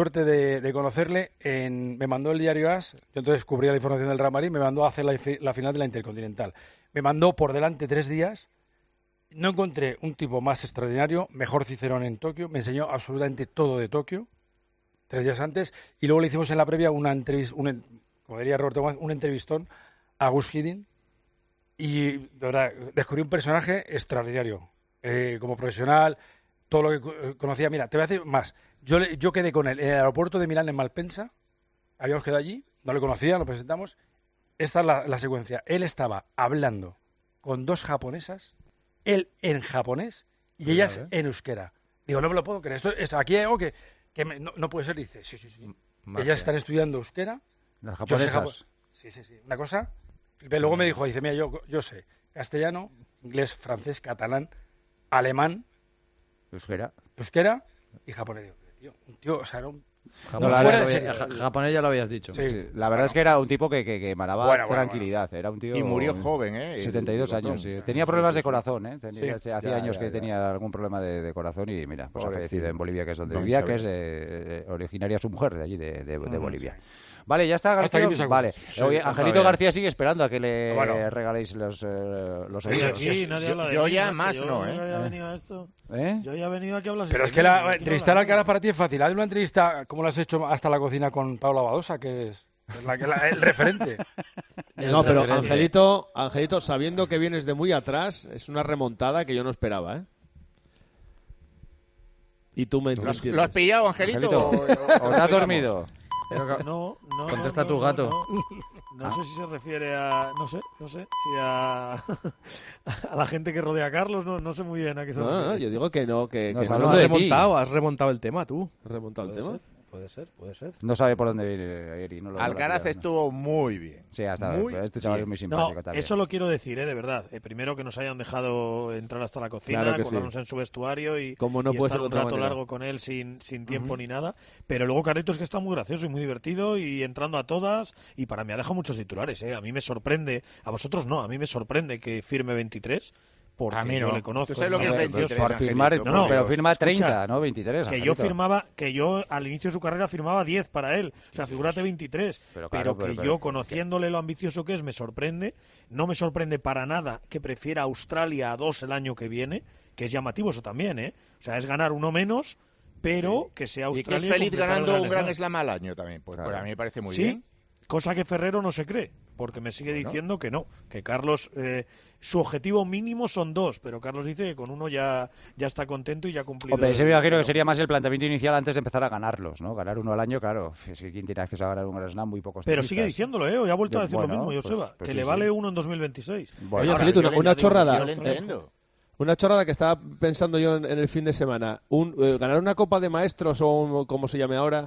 suerte de, de conocerle. En, me mandó el diario AS, yo entonces cubría la información del Real Madrid, me mandó a hacer la, la final de la Intercontinental. Me mandó por delante tres días. No encontré un tipo más extraordinario, mejor Cicerón en Tokio. Me enseñó absolutamente todo de Tokio, tres días antes. Y luego le hicimos en la previa una entrevista, un, como diría Roberto Gómez, un entrevistón a Gus Hiddink. Y de verdad, descubrí un personaje extraordinario. Eh, como profesional, todo lo que conocía. Mira, te voy a decir más. Yo, yo quedé con él en el aeropuerto de Milán en Malpensa, habíamos quedado allí, no le conocía, lo presentamos. Esta es la, la secuencia. Él estaba hablando con dos japonesas, él en japonés y Cuidado, ellas ¿eh? en euskera. Digo, no me lo puedo creer. Esto, esto aquí hay algo que, que me- no, no puede ser. Dice, sí, sí, sí. Magia. Ellas están estudiando euskera. Las yo sé japonesas. japo- Sí, sí, sí. Una cosa. Flipé. Luego me dijo, dice, mira, yo, yo sé castellano, inglés, francés, catalán, alemán, Euskera. euskera y japonés. Digo, tío, un tío, o sea, era un... No, no, la fuera verdad- de serie. ja- japonés ya lo habías dicho. Sí, sí. La verdad es que era un tipo que, que, que emanaba Bueno, bueno, tranquilidad. Era un tío... Y murió joven, ¿eh? El setenta y dos botón. años, sí. Tenía problemas de corazón, ¿eh? Tenía, Sí. Hacía Ya, años ya, que ya. tenía algún problema de, de corazón y mira, pues ha Pobrecillo. fallecido en Bolivia, que es donde No, vivía, Isabel. que es eh, originaria su mujer de allí, de, de- de Mm, Bolivia. Vale, ya está, Hasta aquí García. mis Vale. acuerdos. Oye, Sí, está Angelito bien. García sigue esperando a que le Bueno. regaléis los, eh, los Estoy euros. aquí, nadie habla de yo mí, ya macho, más yo- no, yo ¿eh? ya he venido a esto. ¿Eh? Yo ya he venido a que hablas. Pero es que la, entrevistar a Alcaraz para ti es fácil. Hazle una entrevista, como lo has hecho hasta la cocina con Paula Badosa, que es la, que- la- el referente. No, pero referente. Angelito, Angelito, sabiendo que vienes de muy atrás, es una remontada que yo no esperaba, ¿eh? Y tú me ¿Lo has, entiendes. lo has pillado, Angelito? Angelito, ¿O, ¿o te has dormido? No, no. Contesta no, tu no, gato. No, no sé si se refiere a. No sé, no sé. Si a. a la gente que rodea a Carlos, no, no sé muy bien a qué se No, no, refiere. no, yo digo que no, que, No, que está no. hablando has de ti. remontado, has remontado el tema tú. ¿Has remontado el Puede tema? ser, puede ser, puede ser. No sabe por dónde viene Eri. No lo- no lo Alcaraz ha pillado, ¿no? estuvo muy bien. Sí, hasta Muy este chaval es muy simpático No, también. eso lo quiero decir, ¿eh? De verdad. Eh, primero que nos hayan dejado entrar hasta la cocina, Claro que colarnos sí. en su vestuario y, Como no y puede estar ser de un otra rato manera. largo con él sin, sin tiempo ni nada. Pero luego Carlitos que está muy gracioso y muy divertido y entrando a todas. Y para mí ha dejado muchos titulares, ¿eh? A mí me sorprende, a vosotros no, a mí me sorprende que firme veintitrés. Porque A mí yo no. le conozco. ¿Tú sabes lo que es muy veintitrés, gracioso. Por firmar, Angelito, No, no, pero firma escucha, treinta, no veintitrés. Que yo Angelito. firmaba, que yo al inicio de su carrera firmaba diez para él. O sea, figúrate veintitrés. Pero Pero, claro, que pero- pero- yo, conociéndole lo ambicioso que es, me sorprende. No me sorprende para nada que prefiera Australia a dos el año que viene, que es llamativo eso también, ¿eh? O sea, es ganar uno menos, pero que sea Y que Australia. es y feliz completar el ganando un gran Slam. slam al año también. Pues, Claro. pues a mí me parece muy Sí, bien. cosa que Ferrero no se cree, porque me sigue Bueno. diciendo que no, que Carlos, eh, su objetivo mínimo son dos, pero Carlos dice que con uno ya, ya está contento y ya ha cumplido. Hombre, ese el- me imagino que sería más el planteamiento inicial antes de empezar a ganarlos, ¿no? Ganar uno al año, claro. Es que quien tiene acceso a ganar un Grand Slam, muy pocos Pero tenistas. sigue diciéndolo, ¿eh? Hoy ha vuelto a decir Bueno, lo mismo, pues- Joseba, pues que sí, le sí. vale uno en dos mil veintiséis. Bueno, Oye, Ahora, Angelito, yo una, le- una yo le- chorrada. yo le entiendo. Una chorrada que estaba pensando yo en, en el fin de semana. Un, eh, ganar una Copa de Maestros o un- como se llame ahora,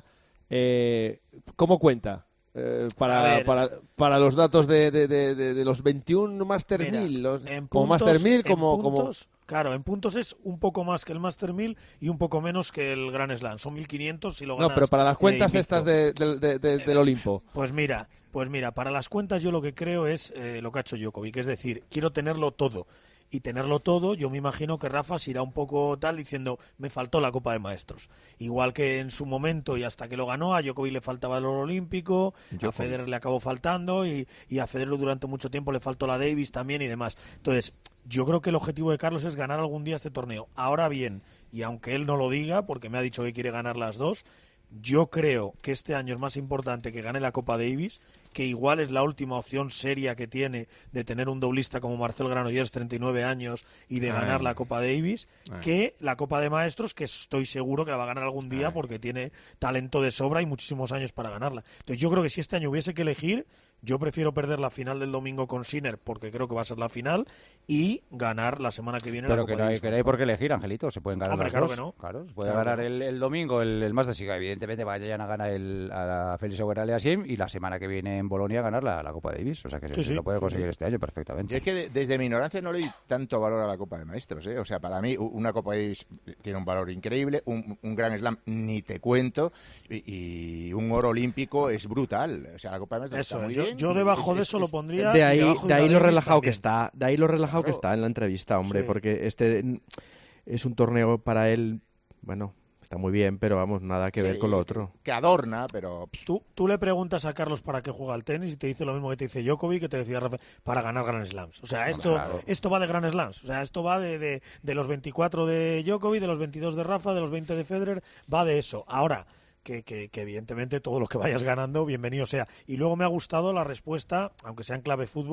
eh, ¿cómo cuenta? Eh, A para, ver. para, para los datos de, de, de, de- de los veintiún Master Mira, mil, los- en como puntos- Master mil, en como, como puntos, claro, en puntos es un poco más que el Master mil y un poco menos que el Grand Slam. Son mil quinientos si lo ganas. no, pero para las eh, cuentas invicto. estas de, de- de- de- del Olimpo. Pues mira, pues mira, para las cuentas yo lo que creo es eh, lo que ha hecho Djokovic, es decir, quiero tenerlo todo. Y tenerlo todo, yo me imagino que Rafa se irá un poco tal diciendo, me faltó la Copa de Maestros. Igual que en su momento y hasta que lo ganó, a Djokovic le faltaba el oro olímpico, a Djokovic. Federer le acabó faltando y, y a Federer durante mucho tiempo le faltó la Davis también y demás. Entonces, yo creo que el objetivo de Carlos es ganar algún día este torneo. Ahora bien, y aunque él no lo diga, porque me ha dicho que quiere ganar las dos, yo creo que este año es más importante que gane la Copa Davis, que igual es la última opción seria que tiene de tener un doblista como Marcel Granollers, treinta y nueve años, y de Ay. ganar la Copa Davis, Ay. que la Copa de Maestros, que estoy seguro que la va a ganar algún día porque tiene talento de sobra y muchísimos años para ganarla. Entonces yo creo que si este año hubiese que elegir, yo prefiero perder la final del domingo con Sinner, porque creo que va a ser la final, y ganar la semana que viene la Pero Copa que no hay, Davis. que no hay por qué elegir, Angelito. Se pueden ganar Hombre, las claro dos. que no. Claro, se puede Claro ganar que no. el, el domingo el, el Masters, y evidentemente vayan a ganar el, a la Félix Auger-Aliassime y la semana que viene en Bolonia ganar la, la Copa Davis. O sea que Sí, se sí, lo puede sí, conseguir sí. este año perfectamente. Yo es que de- desde mi ignorancia no le di tanto valor a la Copa de Maestros, ¿eh? O sea, para mí u- una Copa Davis tiene un valor increíble, un, un Grand Slam ni te cuento, y, y un oro olímpico es brutal. O sea, la Copa de Maestros Eso, está muy yo- bien. yo y debajo es- de es- eso lo es- pondría. De y ahí, debajo de de ahí la lo Davis relajado que también. está, de ahí lo relajado que Claro. está en la entrevista, hombre, Sí. porque este mm, es un torneo para él, bueno, está muy bien, pero vamos, nada que ver Sí, con lo otro. Que adorna, pero... Tú, tú le preguntas a Carlos para qué juega al tenis y te dice lo mismo que te dice Djokovic, que te decía Rafa, para ganar Grand Slams. O sea, esto, Claro. esto va de Grand Slams. O sea, esto va de, de, de los veinticuatro de Djokovic, de los veintidós de Rafa, de los veinte de Federer, va de eso. Ahora, que, que, que evidentemente todo lo que vayas ganando, bienvenido sea. Y luego me ha gustado la respuesta, aunque sea en clave fútbol,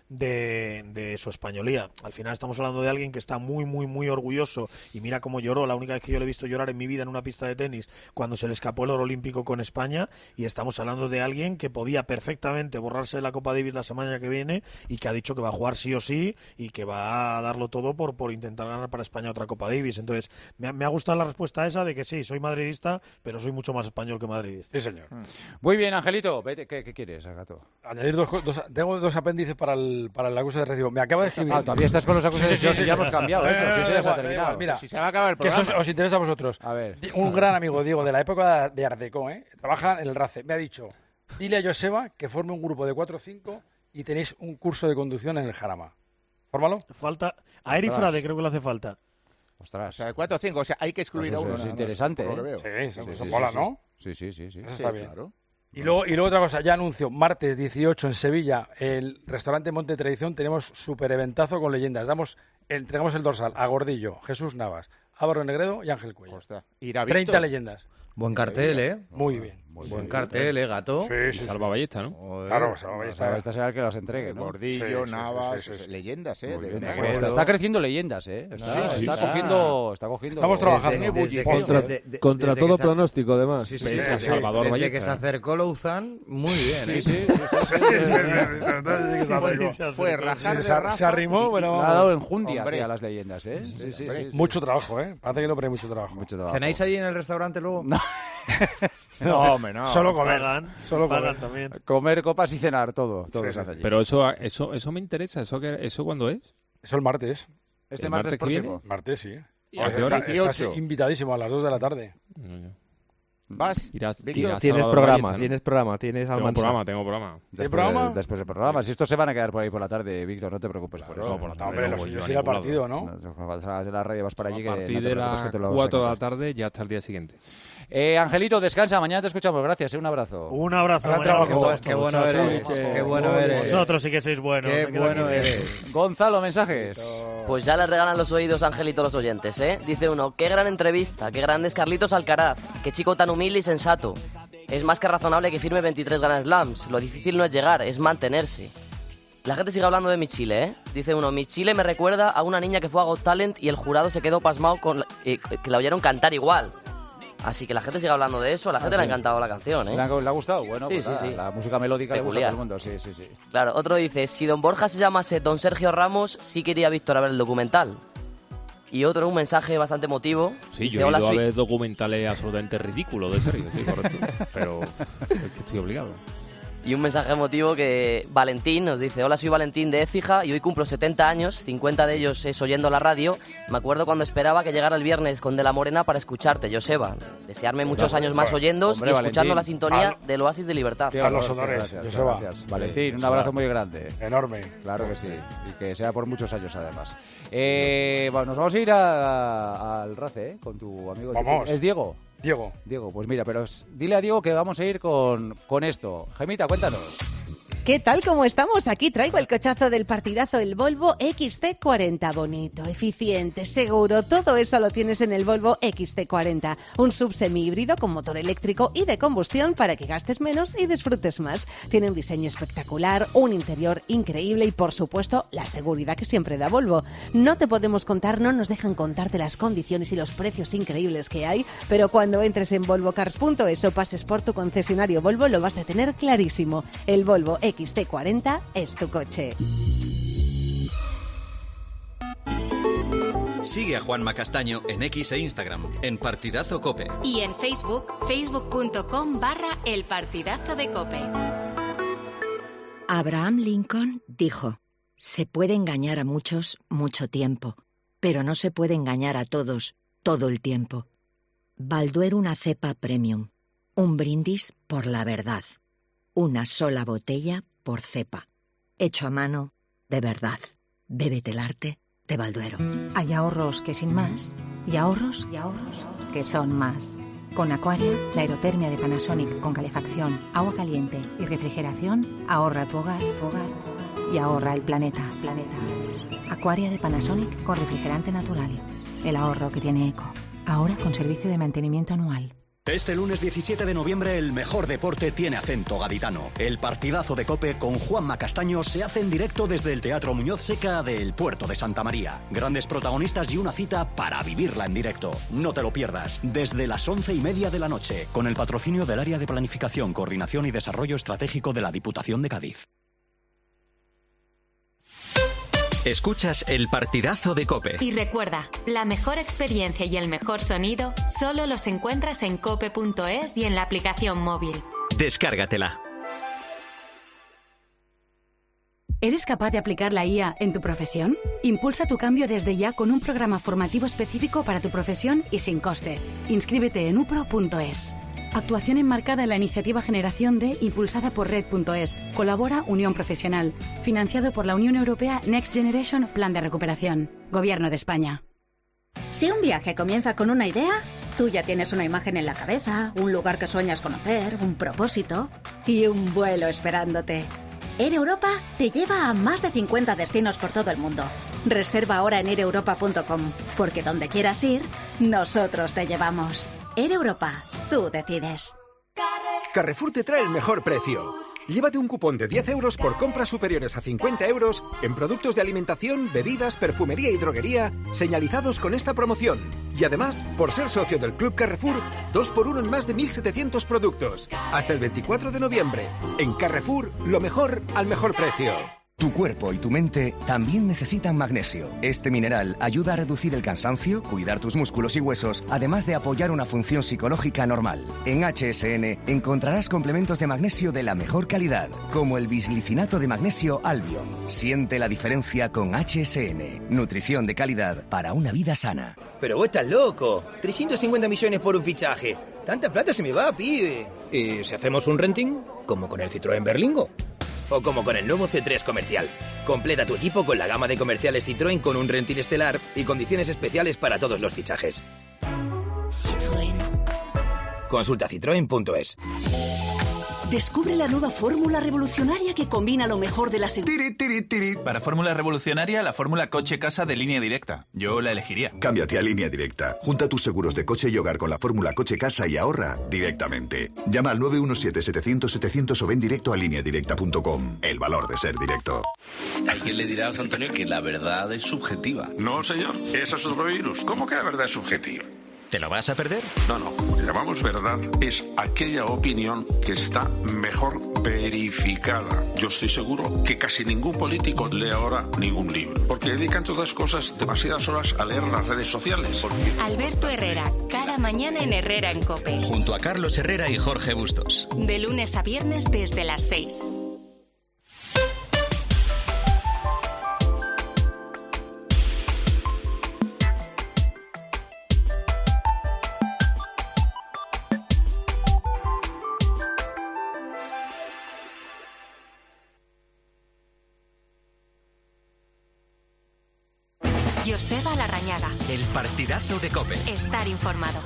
de, de su españolía. Al final estamos hablando de alguien que está muy, muy, muy orgulloso, y mira cómo lloró, la única vez que yo le he visto llorar en mi vida en una pista de tenis, cuando se le escapó el oro olímpico con España, y estamos hablando de alguien que podía perfectamente borrarse de la Copa Davis la semana que viene y que ha dicho que va a jugar sí o sí y que va a darlo todo por, por intentar ganar para España otra Copa Davis. Entonces, me ha, me ha gustado la respuesta esa de que sí, soy madridista, pero soy mucho más español que madridista. Sí, señor. Muy bien, Angelito. Vete, ¿qué, qué quieres, Gato? Añadir dos, dos, tengo dos apéndices para el, para el acuse de recibo. Me acaba de escribir. Ah, todavía estás con los acusados de recibo, ya hemos cambiado eso, si eso ya se ha terminado. Mira, si se va a acabar el que programa. eso os interesa a vosotros. A ver. Un gran amigo, Diego, de la época de Ardecó, ¿eh? Trabaja en el RACE. Me ha dicho, dile a Joseba que forme un grupo de cuatro o cinco y tenéis un curso de conducción en el Jarama. Fórmalo. Falta. A Eri Frade creo que le hace falta. Ostras. O sea, cuatro o cinco, o sea, hay que excluir Pues a uno. eso es nada más, interesante, por lo ¿eh? que veo. Sí, eso, Sí, eso sí, mola, sí, ¿no? Sí, sí, sí. sí. Eso Sí, está bien. claro. Y luego, y luego otra cosa, ya anuncio, martes dieciocho en Sevilla, el restaurante Monte Tradición, tenemos super eventazo con leyendas. Damos, entregamos el dorsal a Gordillo, Jesús Navas, Álvaro Negredo y Ángel Cuello. treinta leyendas. Buen cartel, ¿eh? Muy bien. Muy Buen bien. cartel, ¿eh, Gato? Sí, sí, Y sí. Salva Ballesta, ¿no? Joder. Claro, Salva Ballesta. Esta será el que las entregue, ¿no? Gordillo, Sí, sí, Navas, sí, sí, sí. leyendas, ¿eh? Muy De bien, verdad. está, está creciendo leyendas, ¿eh? Está, Sí, sí, está sí. cogiendo, está cogiendo. Estamos trabajando. Desde- desde que- Contra, desde- de- contra desde todo que se- pronóstico, además. Sí, sí, Sí, sí, sí, sí. Salvador Desde Ballesta. que se acercó Louzán, muy bien, ¿eh? Sí, sí, sí, sí, Fue, fue rajar de Se, Rafa se arrimó, y- pero... Le ha dado enjundia Hombre. hacia las leyendas, ¿eh? Sí, sí, sí. Mucho trabajo, ¿eh? Parece que no, pero hay mucho trabajo. Mucho trabajo. ¿Cenáis allí en el restaurante luego? No. No, hombre, no. Solo comer. Pagan, Solo pagan comer. también. Comer copas y cenar, todo. Todo Sí, se hace sí. allí. Pero eso, eso, eso me interesa. ¿Eso, que, eso cuándo es? Eso el martes. Este ¿el martes martes que viene? próximo. Martes, sí. ¿Y a qué Está- hora? estás dieciocho. invitadísimo a las dos de la tarde. ¿Vas? Irás, Víctor, irás Tienes Salvador programa, Ballesta, ¿no? tienes programa, tienes Tengo Almansa. programa, tengo programa. Después, programa? después del programa. Si estos se van a quedar por ahí por la tarde, Víctor, no te preocupes por Claro, eso. por la tarde. Hombre, no lo voy suyo yo es a ir al ningún partido, lado. ¿no? No, vas a la radio, vas para allí. A que no partir te de preocupes, las que te lo vas a cuatro de la encontrar. tarde ya hasta el día siguiente. Eh, Angelito, descansa. Mañana te escuchamos. Gracias. eh, Un abrazo. Un abrazo. Gran mañana trabajo. con Qué todos. bueno Chao, chao. eres, qué bueno eres. Vosotros sí que sois buenos. Qué me quedo bueno aquí. eres. Gonzalo, mensajes. Pues ya le regalan los oídos a Angelito a los oyentes, ¿eh? Dice uno, qué gran entrevista, qué grande es Carlitos Alcaraz, qué chico tan humilde y sensato. Es más que razonable que firme veintitrés Grand Slams, lo difícil no es llegar, es mantenerse. La gente sigue hablando de mi Chile, ¿eh? Dice uno, mi Chile me recuerda a una niña que fue a Got Talent y el jurado se quedó pasmado con la- eh, que la oyeron cantar igual. Así que la gente sigue hablando de eso, a la gente Ah, ¿Ah, sí. le ha encantado la canción, ¿eh? ¿Le ha, le ha gustado? Bueno, Sí, pues sí, nada, sí. la música melódica le gusta a todo Peculiar. el mundo. Sí, sí, sí. Claro, otro dice, si don Borja se llamase don Sergio Ramos, sí quería Víctor a ver el documental. Y otro, un mensaje bastante emotivo. Sí, dice, yo he "Hola, ido a soy-". ver documentales absolutamente ridículos de Sergio, sí, correcto. Pero es que estoy obligado. Y un mensaje emotivo que Valentín nos dice, hola, soy Valentín de Écija y hoy cumplo setenta años, cincuenta de ellos es oyendo la radio. Me acuerdo cuando esperaba que llegara el viernes con De la Morena para escucharte, Joseba. Desearme muchos Claro, años más hombre, oyéndoos hombre, y escuchando Valentín. la sintonía Al- del Oasis de Libertad. Qué A los honor, honores, Gracias, Joseba. gracias. Valentín, un Joseba. abrazo muy grande. Enorme. Claro que sí, y que sea por muchos años además. Eh, bueno, nos vamos a ir a- a- al RACE, ¿eh? Con tu amigo. Vamos. ¿Es Diego? Diego. Diego, pues mira, pero es- dile a Diego que vamos a ir con, con esto. Gemita, cuéntanos. ¿Qué tal? ¿Cómo estamos? Aquí traigo el cochazo del partidazo, el Volvo X C cuarenta. Bonito, eficiente, seguro, todo eso lo tienes en el Volvo X C cuarenta. Un sub semi-híbrido con motor eléctrico y de combustión para que gastes menos y disfrutes más. Tiene un diseño espectacular, un interior increíble y, por supuesto, la seguridad que siempre da Volvo. No te podemos contar, no nos dejan contarte las condiciones y los precios increíbles que hay, pero cuando entres en volvo cars punto es o pases por tu concesionario Volvo lo vas a tener clarísimo. El Volvo X C cuarenta es tu coche. Sigue a Juanma Castaño en X e Instagram, en Partidazo Cope. Y en Facebook, facebook.com barra el partidazo de Cope. Abraham Lincoln dijo, se puede engañar a muchos mucho tiempo, pero no se puede engañar a todos todo el tiempo. Balduero una cepa premium, un brindis por la verdad, una sola botella por cepa, hecho a mano de verdad. Bébete el arte de Balduero. Hay ahorros que sin más y ahorros y ahorros que son más. Con Aquaria, la aerotermia de Panasonic con calefacción, agua caliente y refrigeración ahorra tu hogar, tu hogar, tu hogar y ahorra el planeta, planeta. Aquaria de Panasonic con refrigerante natural. El ahorro que tiene eco. Ahora con servicio de mantenimiento anual. Este lunes diecisiete de noviembre el mejor deporte tiene acento gaditano. El partidazo de COPE con Juanma Castaño se hace en directo desde el Teatro Muñoz Seca del Puerto de Santa María. Grandes protagonistas y una cita para vivirla en directo. No te lo pierdas, desde las once y media de la noche, con el patrocinio del Área de Planificación, Coordinación y Desarrollo Estratégico de la Diputación de Cádiz. Escuchas el partidazo de COPE. Y recuerda, la mejor experiencia y el mejor sonido solo los encuentras en cope punto es y en la aplicación móvil. Descárgatela. ¿Eres capaz de aplicar la I A en tu profesión? Impulsa tu cambio desde ya con un programa formativo específico para tu profesión y sin coste. Inscríbete en upro punto es. Actuación enmarcada en la iniciativa Generación D, impulsada por red punto es. Colabora Unión Profesional. Financiado por la Unión Europea Next Generation Plan de Recuperación. Gobierno de España. Si un viaje comienza con una idea, tú ya tienes una imagen en la cabeza, un lugar que sueñas conocer, un propósito y un vuelo esperándote. Air Europa te lleva a más de cincuenta destinos por todo el mundo. Reserva ahora en air europa punto com, porque donde quieras ir, nosotros te llevamos. Air Europa, tú decides. Carrefour te trae el mejor precio. Llévate un cupón de diez euros por compras superiores a cincuenta euros en productos de alimentación, bebidas, perfumería y droguería señalizados con esta promoción. Y además, por ser socio del Club Carrefour, dos por uno en más de mil setecientos productos. Hasta el veinticuatro de noviembre. En Carrefour, lo mejor al mejor precio. Tu cuerpo y tu mente también necesitan magnesio. Este mineral ayuda a reducir el cansancio, cuidar tus músculos y huesos, además de apoyar una función psicológica normal. En H S N encontrarás complementos de magnesio de la mejor calidad, como el bisglicinato de magnesio Albion. Siente la diferencia con H S N. Nutrición de calidad para una vida sana. Pero vos estás loco. trescientos cincuenta millones por un fichaje. Tanta plata se me va, pibe. ¿Y si hacemos un renting? Como con el Citroën Berlingo. O como con el nuevo C tres Comercial. Completa tu equipo con la gama de comerciales Citroën con un renting estelar y condiciones especiales para todos los fichajes. Citroën. Consulta citroen punto es. Descubre la nueva fórmula revolucionaria que combina lo mejor de la seguridad. Para fórmula revolucionaria, la fórmula coche-casa de Línea Directa. Yo la elegiría. Cámbiate a Línea Directa. Junta tus seguros de coche y hogar con la fórmula coche-casa y ahorra directamente. Llama al nueve uno siete, setecientos, setecientos o ven directo a línea directa punto com. El valor de ser directo. Alguien le dirá a José Antonio que la verdad es subjetiva. No, señor. Ese es otro virus. ¿Cómo que la verdad es subjetiva? ¿Te lo vas a perder? No, no. Lo que llamamos verdad es aquella opinión que está mejor verificada. Yo estoy seguro que casi ningún político lee ahora ningún libro, porque dedican todas cosas demasiadas horas a leer las redes sociales. Porque... Alberto Herrera, cada mañana en Herrera en COPE. Junto a Carlos Herrera y Jorge Bustos. De lunes a viernes desde las seis. Joseba Larrañaga. El partidazo de COPE. Estar informado.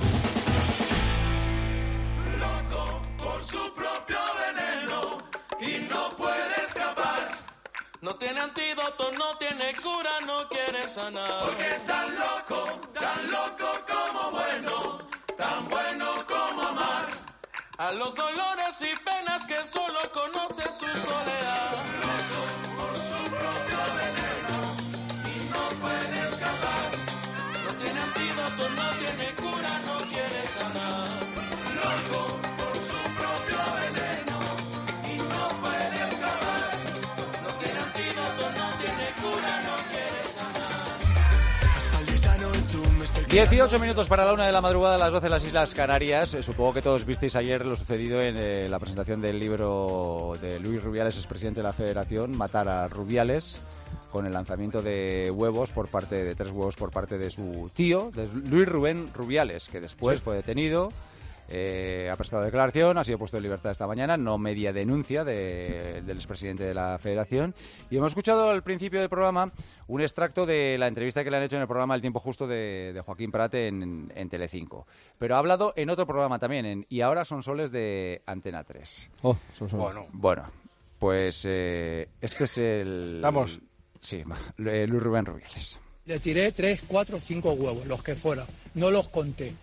Loco por su propio veneno y no puede escapar. No tiene antídoto, no tiene cura, no quiere sanar. Porque es tan loco, tan loco como bueno, tan bueno como amar. A los dolores y penas que solo conoce su soledad. Loco por su propio veneno y no puede escapar. No tiene antídoto, no tiene cura, no quiere sanar. Loco por su propio veneno y no puede escapar. No tiene antídoto, no tiene cura, no quiere sanar. dieciocho minutos para la una de la madrugada, a las doce en las Islas Canarias. Eh, supongo que todos visteis ayer lo sucedido en eh, la presentación del libro de Luis Rubiales, expresidente de la Federación, Matar a Rubiales, con el lanzamiento de huevos por parte de tres huevos por parte de su tío, de Luis Rubén Rubiales, que después sí. fue detenido. Eh, ha prestado declaración, ha sido puesto en libertad esta mañana, no media denuncia de, del expresidente de la Federación. Y hemos escuchado al principio del programa un extracto de la entrevista que le han hecho en el programa El Tiempo Justo de, de Joaquín Prat en, en Telecinco. Pero ha hablado en otro programa también, en Y ahora son soles de Antena tres. Oh, son soles. Bueno, bueno pues eh, este es el... Vamos. Sí, eh, Luis Rubén Rubiales. Le tiré tres, cuatro, cinco huevos, los que fueran. No los conté.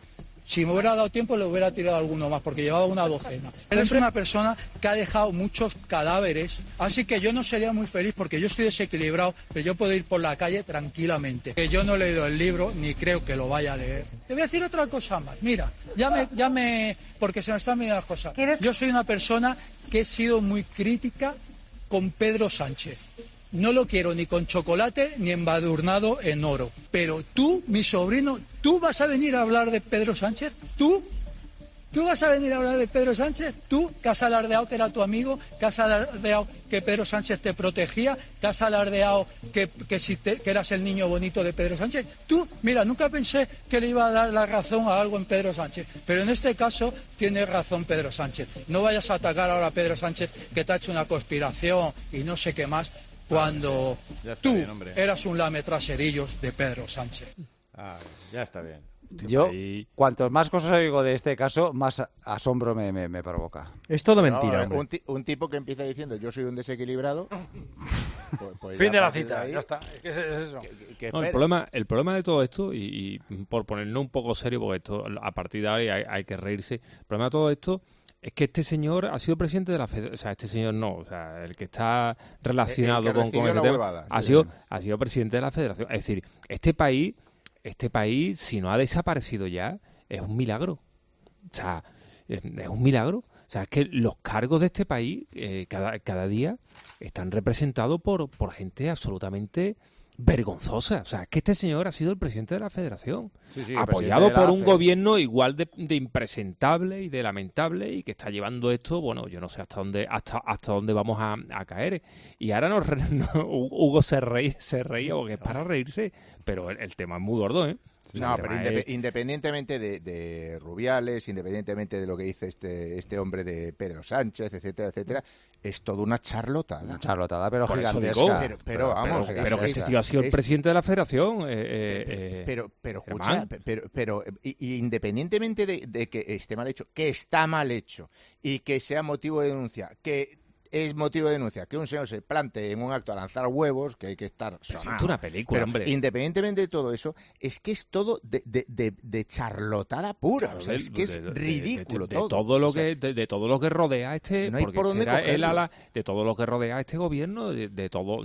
Si me hubiera dado tiempo le hubiera tirado alguno más, porque llevaba una docena. Él es una persona que ha dejado muchos cadáveres, así que yo no sería muy feliz porque yo estoy desequilibrado, pero yo puedo ir por la calle tranquilamente. Que yo no he leído el libro, ni creo que lo vaya a leer. Te voy a decir otra cosa más. Mira, ya me... Ya me porque se me están mirando las cosas. ¿Quieres? Yo soy una persona que he sido muy crítica con Pedro Sánchez. No lo quiero ni con chocolate ni embadurnado en oro. Pero tú, mi sobrino, ¿tú vas a venir a hablar de Pedro Sánchez? ¿Tú? ¿Tú vas a venir a hablar de Pedro Sánchez? ¿Tú, que has alardeado que era tu amigo? ¿Que has alardeado que Pedro Sánchez te protegía? ¿Que has alardeado que, que, si te, que eras el niño bonito de Pedro Sánchez? Tú, mira, nunca pensé que le iba a dar la razón a algo en Pedro Sánchez. Pero en este caso tiene razón Pedro Sánchez. No vayas a atacar ahora a Pedro Sánchez, que te ha hecho una conspiración y no sé qué más, cuando tú bien, eras un lametraserillos de Pedro Sánchez. Ah, ya está bien. Yo, cuantos más cosas oigo de este caso, más asombro me, me, me provoca. Es todo mentira. No, un, un tipo que empieza diciendo yo soy un desequilibrado. pues, pues fin de la cita, ahí, ya está. ¿Qué es, es eso? Que, que no, el, problema, el problema de todo esto, y, y por ponernos un poco serio, porque esto a partir de ahora hay, hay que reírse, el problema de todo esto es que este señor ha sido presidente de la Federación, o sea, este señor no, o sea, el que está relacionado el, el que con, con este tema, huevada, ha, sí, sido, ha sido presidente de la Federación. Es decir, este país... Este país, si no ha desaparecido ya, es un milagro. O sea, es, es un milagro. O sea, es que los cargos de este país eh, cada, cada día están representados por, por gente absolutamente vergonzosa. O sea, es que este señor ha sido el presidente de la Federación, sí, sí, apoyado por un gobierno igual de, de impresentable y de lamentable, y que está llevando esto, bueno, yo no sé hasta dónde hasta hasta dónde vamos a, a caer. Y ahora nos, no, Hugo se reía, se reía porque es para reírse, pero el, el tema es muy gordo, ¿eh? Sí, no, pero indep es... independientemente de, de Rubiales, independientemente de lo que dice este este hombre de Pedro Sánchez, etcétera, etcétera, es toda una charlotada. Una charlotada, pero Por gigantesca. Digo, pero, pero, vamos, pero, pero que este tío ha sido el presidente de la Federación. Eh, eh, pero, pero, escucha, pero, pero y, y independientemente de, de que esté mal hecho, que está mal hecho y que sea motivo de denuncia, que es motivo de denuncia que un señor se plante en un acto a lanzar huevos, que hay que estar sonado. Es una película, pero hombre. Independientemente de todo eso, es que es todo de, de, de, de charlotada pura. Claro, o sea, es que es de, ridículo de, de, de, todo. De todo, lo o sea, que, de, de todo lo que rodea a este... No hay por dónde el ala, de todo lo que rodea a este gobierno, de, de todo...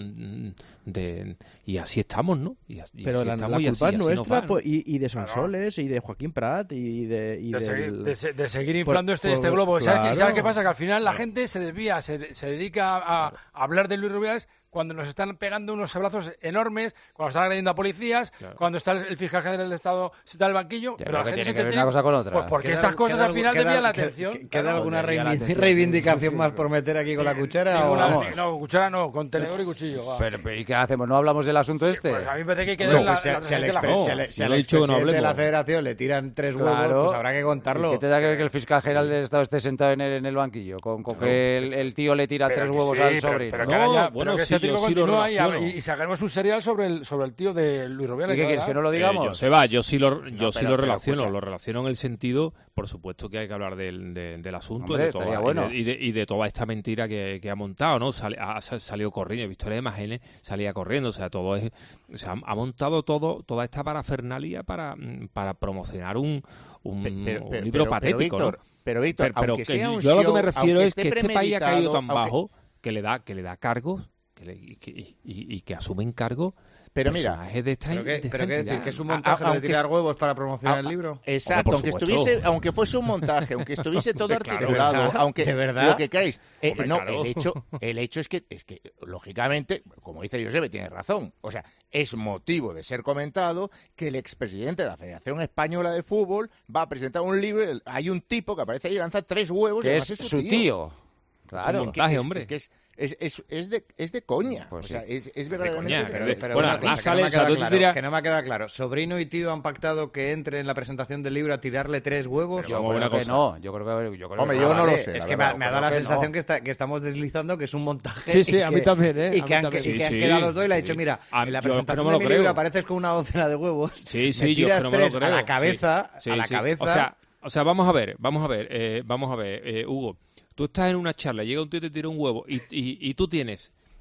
De, y así estamos, ¿no? Y, y pero así la, estamos, la culpa así, es nuestra, va, ¿no? y, y de Sonsoles, claro. Y de Joaquín Prat, y de... Y de, del... seguir, de, se, de seguir inflando por, este, por, este globo. claro. ¿Sabes, ¿Sabes qué pasa? Que al final la gente se desvía, se, se dedica a, a hablar de Luis Rubiales cuando nos están pegando unos abrazos enormes, cuando están agrediendo a policías, claro. Cuando está el, el fiscal general del Estado sentado al banquillo, ya, pero la que gente tiene se que ver una cosa con otra. Pues porque queda, estas cosas queda, al final queda, desvían la queda, atención. ¿Queda claro, alguna reivindicación, reivindicación más por meter aquí con la cuchara? O o vamos? No, cuchara no, con tenedor y cuchillo. Pero, pero ¿y qué hacemos? ¿No hablamos del asunto este? Sí, pues a mí me parece que hay que dar la, si, la, si, la, al la, no, si, si, si al expresidente de la Federación le tiran tres huevos, claro, pues habrá que contarlo. ¿Y qué te da que ver que el fiscal general del Estado esté sentado en el, en el banquillo? Con, con que el, el tío le tira tres huevos al sobrino. No, bueno, sí, yo sí lo relaciono. Y sacaremos un serial sobre el sobre el tío de Luis Rubiales. ¿Y qué quieres, que no lo digamos? Eh, yo, Seba, yo sí lo, yo no, sí pero, lo relaciono, lo relaciono en el sentido, por supuesto que hay que hablar del, de, del asunto. Hombre, de toda, bueno. y, de, y, de, y de toda esta mentira que, que ha montado, ¿no? Sale, ha salido corriendo, he visto las imágenes, salía corriendo, o sea, todo es, o sea, ha montado todo, toda esta parafernalia para, para promocionar un, un, pero, pero, un libro pero, patético, pero, Víctor, ¿no? Pero, Víctor, pero, pero aunque que sea un yo show, a lo que me refiero es que este país ha caído tan aunque... bajo que le da, que le da cargos que le, y, que, y, y que asumen cargos. Pero mira, de esta, ¿pero qué, de pero qué decir? ¿Que es un montaje a, de tirar huevos para promocionar a, el libro? Exacto, aunque estuviese, aunque fuese un montaje, aunque estuviese todo articulado, ¿De verdad? aunque ¿De verdad? lo que queráis, eh, Hombre, no, claro. el hecho, el hecho es que, es que lógicamente, como dice Josep, tiene razón. O sea, es motivo de ser comentado que el expresidente de la Federación Española de Fútbol va a presentar un libro. Hay un tipo que aparece ahí y lanza tres huevos. Que y es es su tío. tío. Claro, es montaje, es, hombre. Es que es, es, es, es, de, es de coña. Pues o sea, sí. es, es verdaderamente... Coña, pero, pero bueno, una cosa, sale, que, no o sea, claro, dirías... que no me ha quedado claro. ¿Sobrino y tío han pactado que entre en la presentación del libro a tirarle tres huevos? Yo creo que no. Yo creo que, yo creo Hombre, que yo no, no vale. lo sé. Es que verdad, me, me ha dado la que sensación no. que, está, que estamos deslizando que es un montaje. Sí, sí, y a que, mí también, ¿eh? Y que, han, y que han quedado los dos y le ha dicho, sí. mira, a, en la yo presentación no de me mi creo. libro apareces con una docena de huevos. Sí, sí, me yo tiras que no me tres lo creo. a la cabeza, sí, a la sí. cabeza. O sea, o sea, vamos a ver, vamos a ver, eh, vamos a ver, eh, Hugo. Tú estás en una charla, llega un tío y te tira un huevo y, y, y tú tienes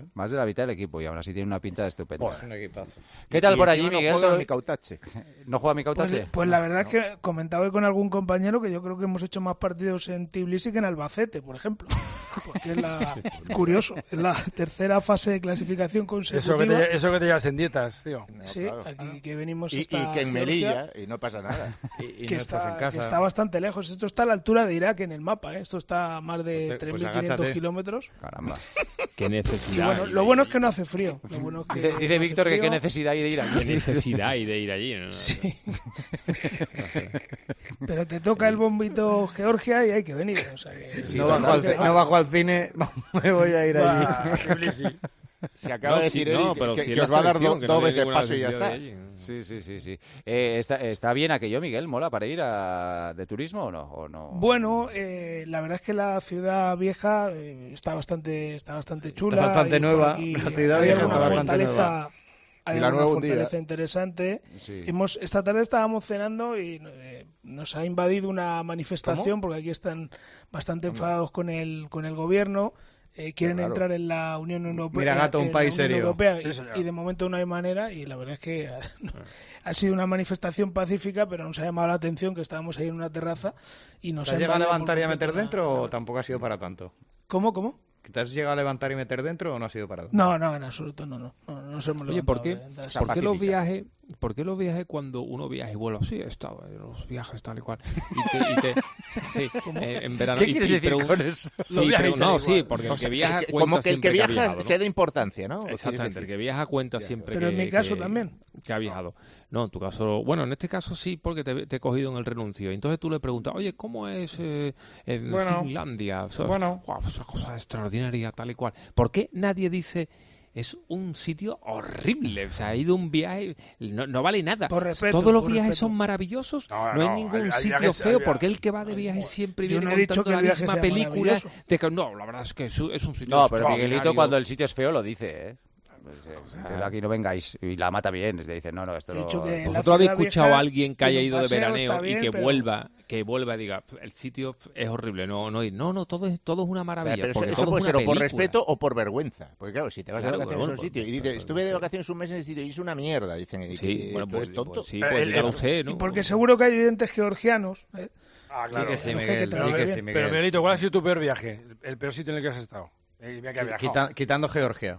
¿eh? Más de la mitad del equipo y aún así tiene una pinta estupenda. Pues un equipazo. ¿Qué tal Y por allí, encima no Miguel? juega ¿Todo- mi Cautache. ¿No juega mi Cautache? Pues, pues la verdad es que comentaba hoy con algún compañero que yo creo que hemos hecho más partidos en Tbilisi que en Albacete, por ejemplo. Porque es la... curioso, es la tercera fase de clasificación consecutiva. Eso que, te, eso que te llevas en dietas, tío. Sí, aquí que venimos Y, hasta y que en Georgia, Melilla, y no pasa nada. Y, y que, no estás está, en casa. que está bastante bastante lejos. Esto está a la altura de Irak en el mapa, ¿eh? Esto está a más de Pues, tres pues mil quinientos agáchate. kilómetros. Caramba. Qué Y necesidad. bueno, lo bueno es que no hace frío. Lo bueno es que Dice, no dice hace Víctor que frío. qué necesidad hay de ir Qué allí. necesidad hay de ir allí. ¿no? Sí. Pero te toca el bombito Georgia y hay que venir. O sea que... sí, no, total. bajo al, no bajo al cine, me voy a ir allí. Va, Tbilisi. Se acaba No, de sí, decir no, Eric pero que, si que es la os va a dar selección, do- que no dos tiene veces ninguna paso y ya necesidad está. de allí. Sí, sí, sí, sí. Eh, está, ¿Está bien aquello, Miguel? ¿Mola para ir a, de turismo o no? ¿O no? Bueno, eh, la verdad es que la ciudad vieja eh, está bastante está bastante chula. bastante hay por nueva. aquí- La ciudad hay vieja alguna está bastante fortaleza, nueva. hay Y la alguna nueva hundida. fortaleza interesante. Sí. Hemos, esta tarde estábamos cenando y eh, nos ha invadido una manifestación porque aquí están bastante enfadados con el con el gobierno. Eh, quieren Claro. entrar en la Unión Europea, Mira, gato, un en la país Unión serio. Europea, Sí, y- señor. y, de momento no hay manera, y la verdad es que ha, ha sido una manifestación pacífica, pero nos ha llamado la atención que estábamos ahí en una terraza y nos ¿Te has ha llegado a invadido levantar por y a completo meter una- dentro o tampoco ha sido para tanto? ¿Cómo, cómo? ¿Te has llegado a levantar y meter dentro o no ha sido para tanto? No, no, en absoluto, no, no, no, no nos hemos Oye, ¿por qué, levantado de- de- ¿por qué los pacífica. viajes, por qué los viajes cuando uno viaja y vuela? Sí, he estado en los viajes tal y cual. Y te, y te- sí, eh, en verano. ¿Qué y- quieres y decir pregun- con eso? Sí, Los viajes pero- tal no, y sí, cual. porque O el sea, que viaja el que- cuenta como que el que siempre ha viaja viajado, se ¿no? da importancia, ¿no? Exactamente, el que viaja cuenta siempre Pero que, en mi caso que- también. que ha viajado. No, en tu caso, bueno, en este caso sí, porque te, te he cogido en el renuncio. Entonces tú le preguntas, oye, ¿cómo es eh, en Bueno, Finlandia? ¿Sabes? bueno. Guau, es una cosa extraordinaria, tal y cual. ¿Por qué nadie dice... Es un sitio horrible, o sea, ha ido un viaje, no, no vale nada. Por respeto, Todos los por viajes respeto. son maravillosos, No, no, no, hay hay- ningún hay sitio viajes- hay feo, viajes- porque el que va de viaje siempre Yo viene no he dicho contando que el la viaje misma sea película. maravilloso. De que, no, la verdad es que es, un- es un sitio No, pero extraordinario. Miguelito cuando el sitio es feo lo dice, ¿eh? Dice, dice, aquí no vengáis. Y la mata bien. Le dice, no, no, esto He no... dicho que la ¿Vosotros habéis ciudad escuchado vieja a alguien que haya tiene un ido de paseo, veraneo está y bien, que pero- vuelva, que vuelva y diga, el sitio es horrible, no, no ir? No, no, todo es, todo es una maravilla. Pero eso, porque eso todo puede es ser una o por película. respeto o por vergüenza. Porque claro, si te vas Claro, de vacaciones bueno, a un pues, sitio y pues, dices, pues, estuve de sí. vacaciones un mes en ese sitio y es una mierda, dicen. y Sí, que bueno, tú pues, eres tonto. pues sí, Eh, pues eh, dígalo eh, usted, ¿no? Y porque seguro que hay oyentes georgianos. ¿eh? Ah, Di claro. que sí, Pero Miguel, pero- di que sí, Pero, Miguel. Miguelito, ¿cuál ha sido tu peor viaje? El peor sitio en el que has estado. Eh, mira que ha viajado. Quita- quitando Georgia.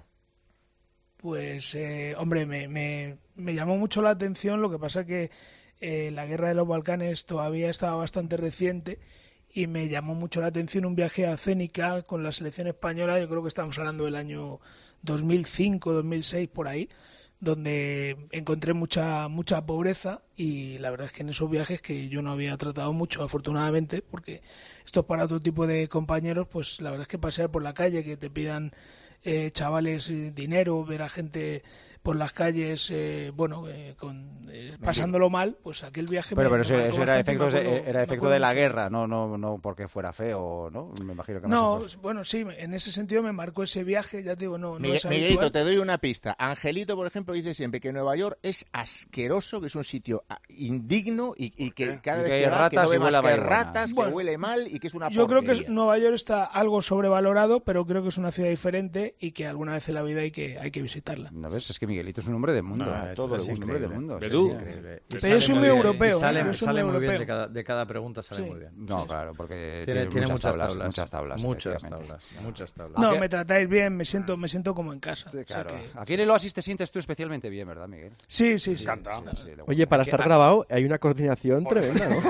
Pues, eh, hombre, me, me, me llamó mucho la atención. Lo que pasa que eh, la guerra de los Balcanes todavía estaba bastante reciente y me llamó mucho la atención un viaje a Cénica con la selección española. Yo creo que estamos hablando del año dos mil cinco, dos mil seis, por ahí, donde encontré mucha mucha pobreza y la verdad es que en esos viajes que yo no había tratado mucho, afortunadamente, porque esto es para otro tipo de compañeros, pues la verdad es que pasear por la calle, que te pidan eh, chavales eh, dinero, ver a gente por las calles, eh, bueno, eh, con, eh, pasándolo mal, pues aquel viaje Pero, me, pero me eso, marcó eso era bastante, efecto, me acuerdo- era me efecto acuerdo de la mucho. guerra, no, no, no porque fuera feo, ¿no? Me imagino que No, más bueno, sí, en ese sentido me marcó ese viaje, ya te digo, no, no Miguel- es Miguelito, habitual. te doy una pista. Angelito, por ejemplo, dice siempre que Nueva York es asqueroso, que es un sitio ah, indigno y, y que cada Y vez que que, hay va, que ratas no ve y huele más a que marihuana. ratas, Bueno, que huele mal y que es una Yo creo que porquería. es- Nueva York está algo sobrevalorado, pero creo que es una ciudad diferente y que alguna vez en la vida hay que, hay que visitarla. ¿No ves? Es que Miguelito es un hombre de mundo. No, es- todo es le gusta, un hombre de increíble. mundo. Bedú. Sí, sí. Increíble. Y Pero sale yo soy muy bien, europeo, y Sale, ¿eh? Yo soy sale muy muy bien de europeo. cada, de cada pregunta, sale Sí. muy bien. No, claro, porque Tiene, tiene muchas, muchas tablas, tablas. muchas tablas. Muchas efectivamente. tablas. Muchas tablas. No, ¿A qué- me tratáis bien, me siento, me siento como en casa. Sí, O sea claro. que- Aquí en el Oasis te sientes tú especialmente bien, ¿verdad, Miguel? Sí, sí, sí. Canta. Sí, le gusta. Oye, para estar grabado hay una coordinación Joder. tremenda, ¿no?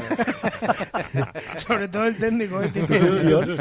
Sobre todo el técnico, el Sí, título. señor.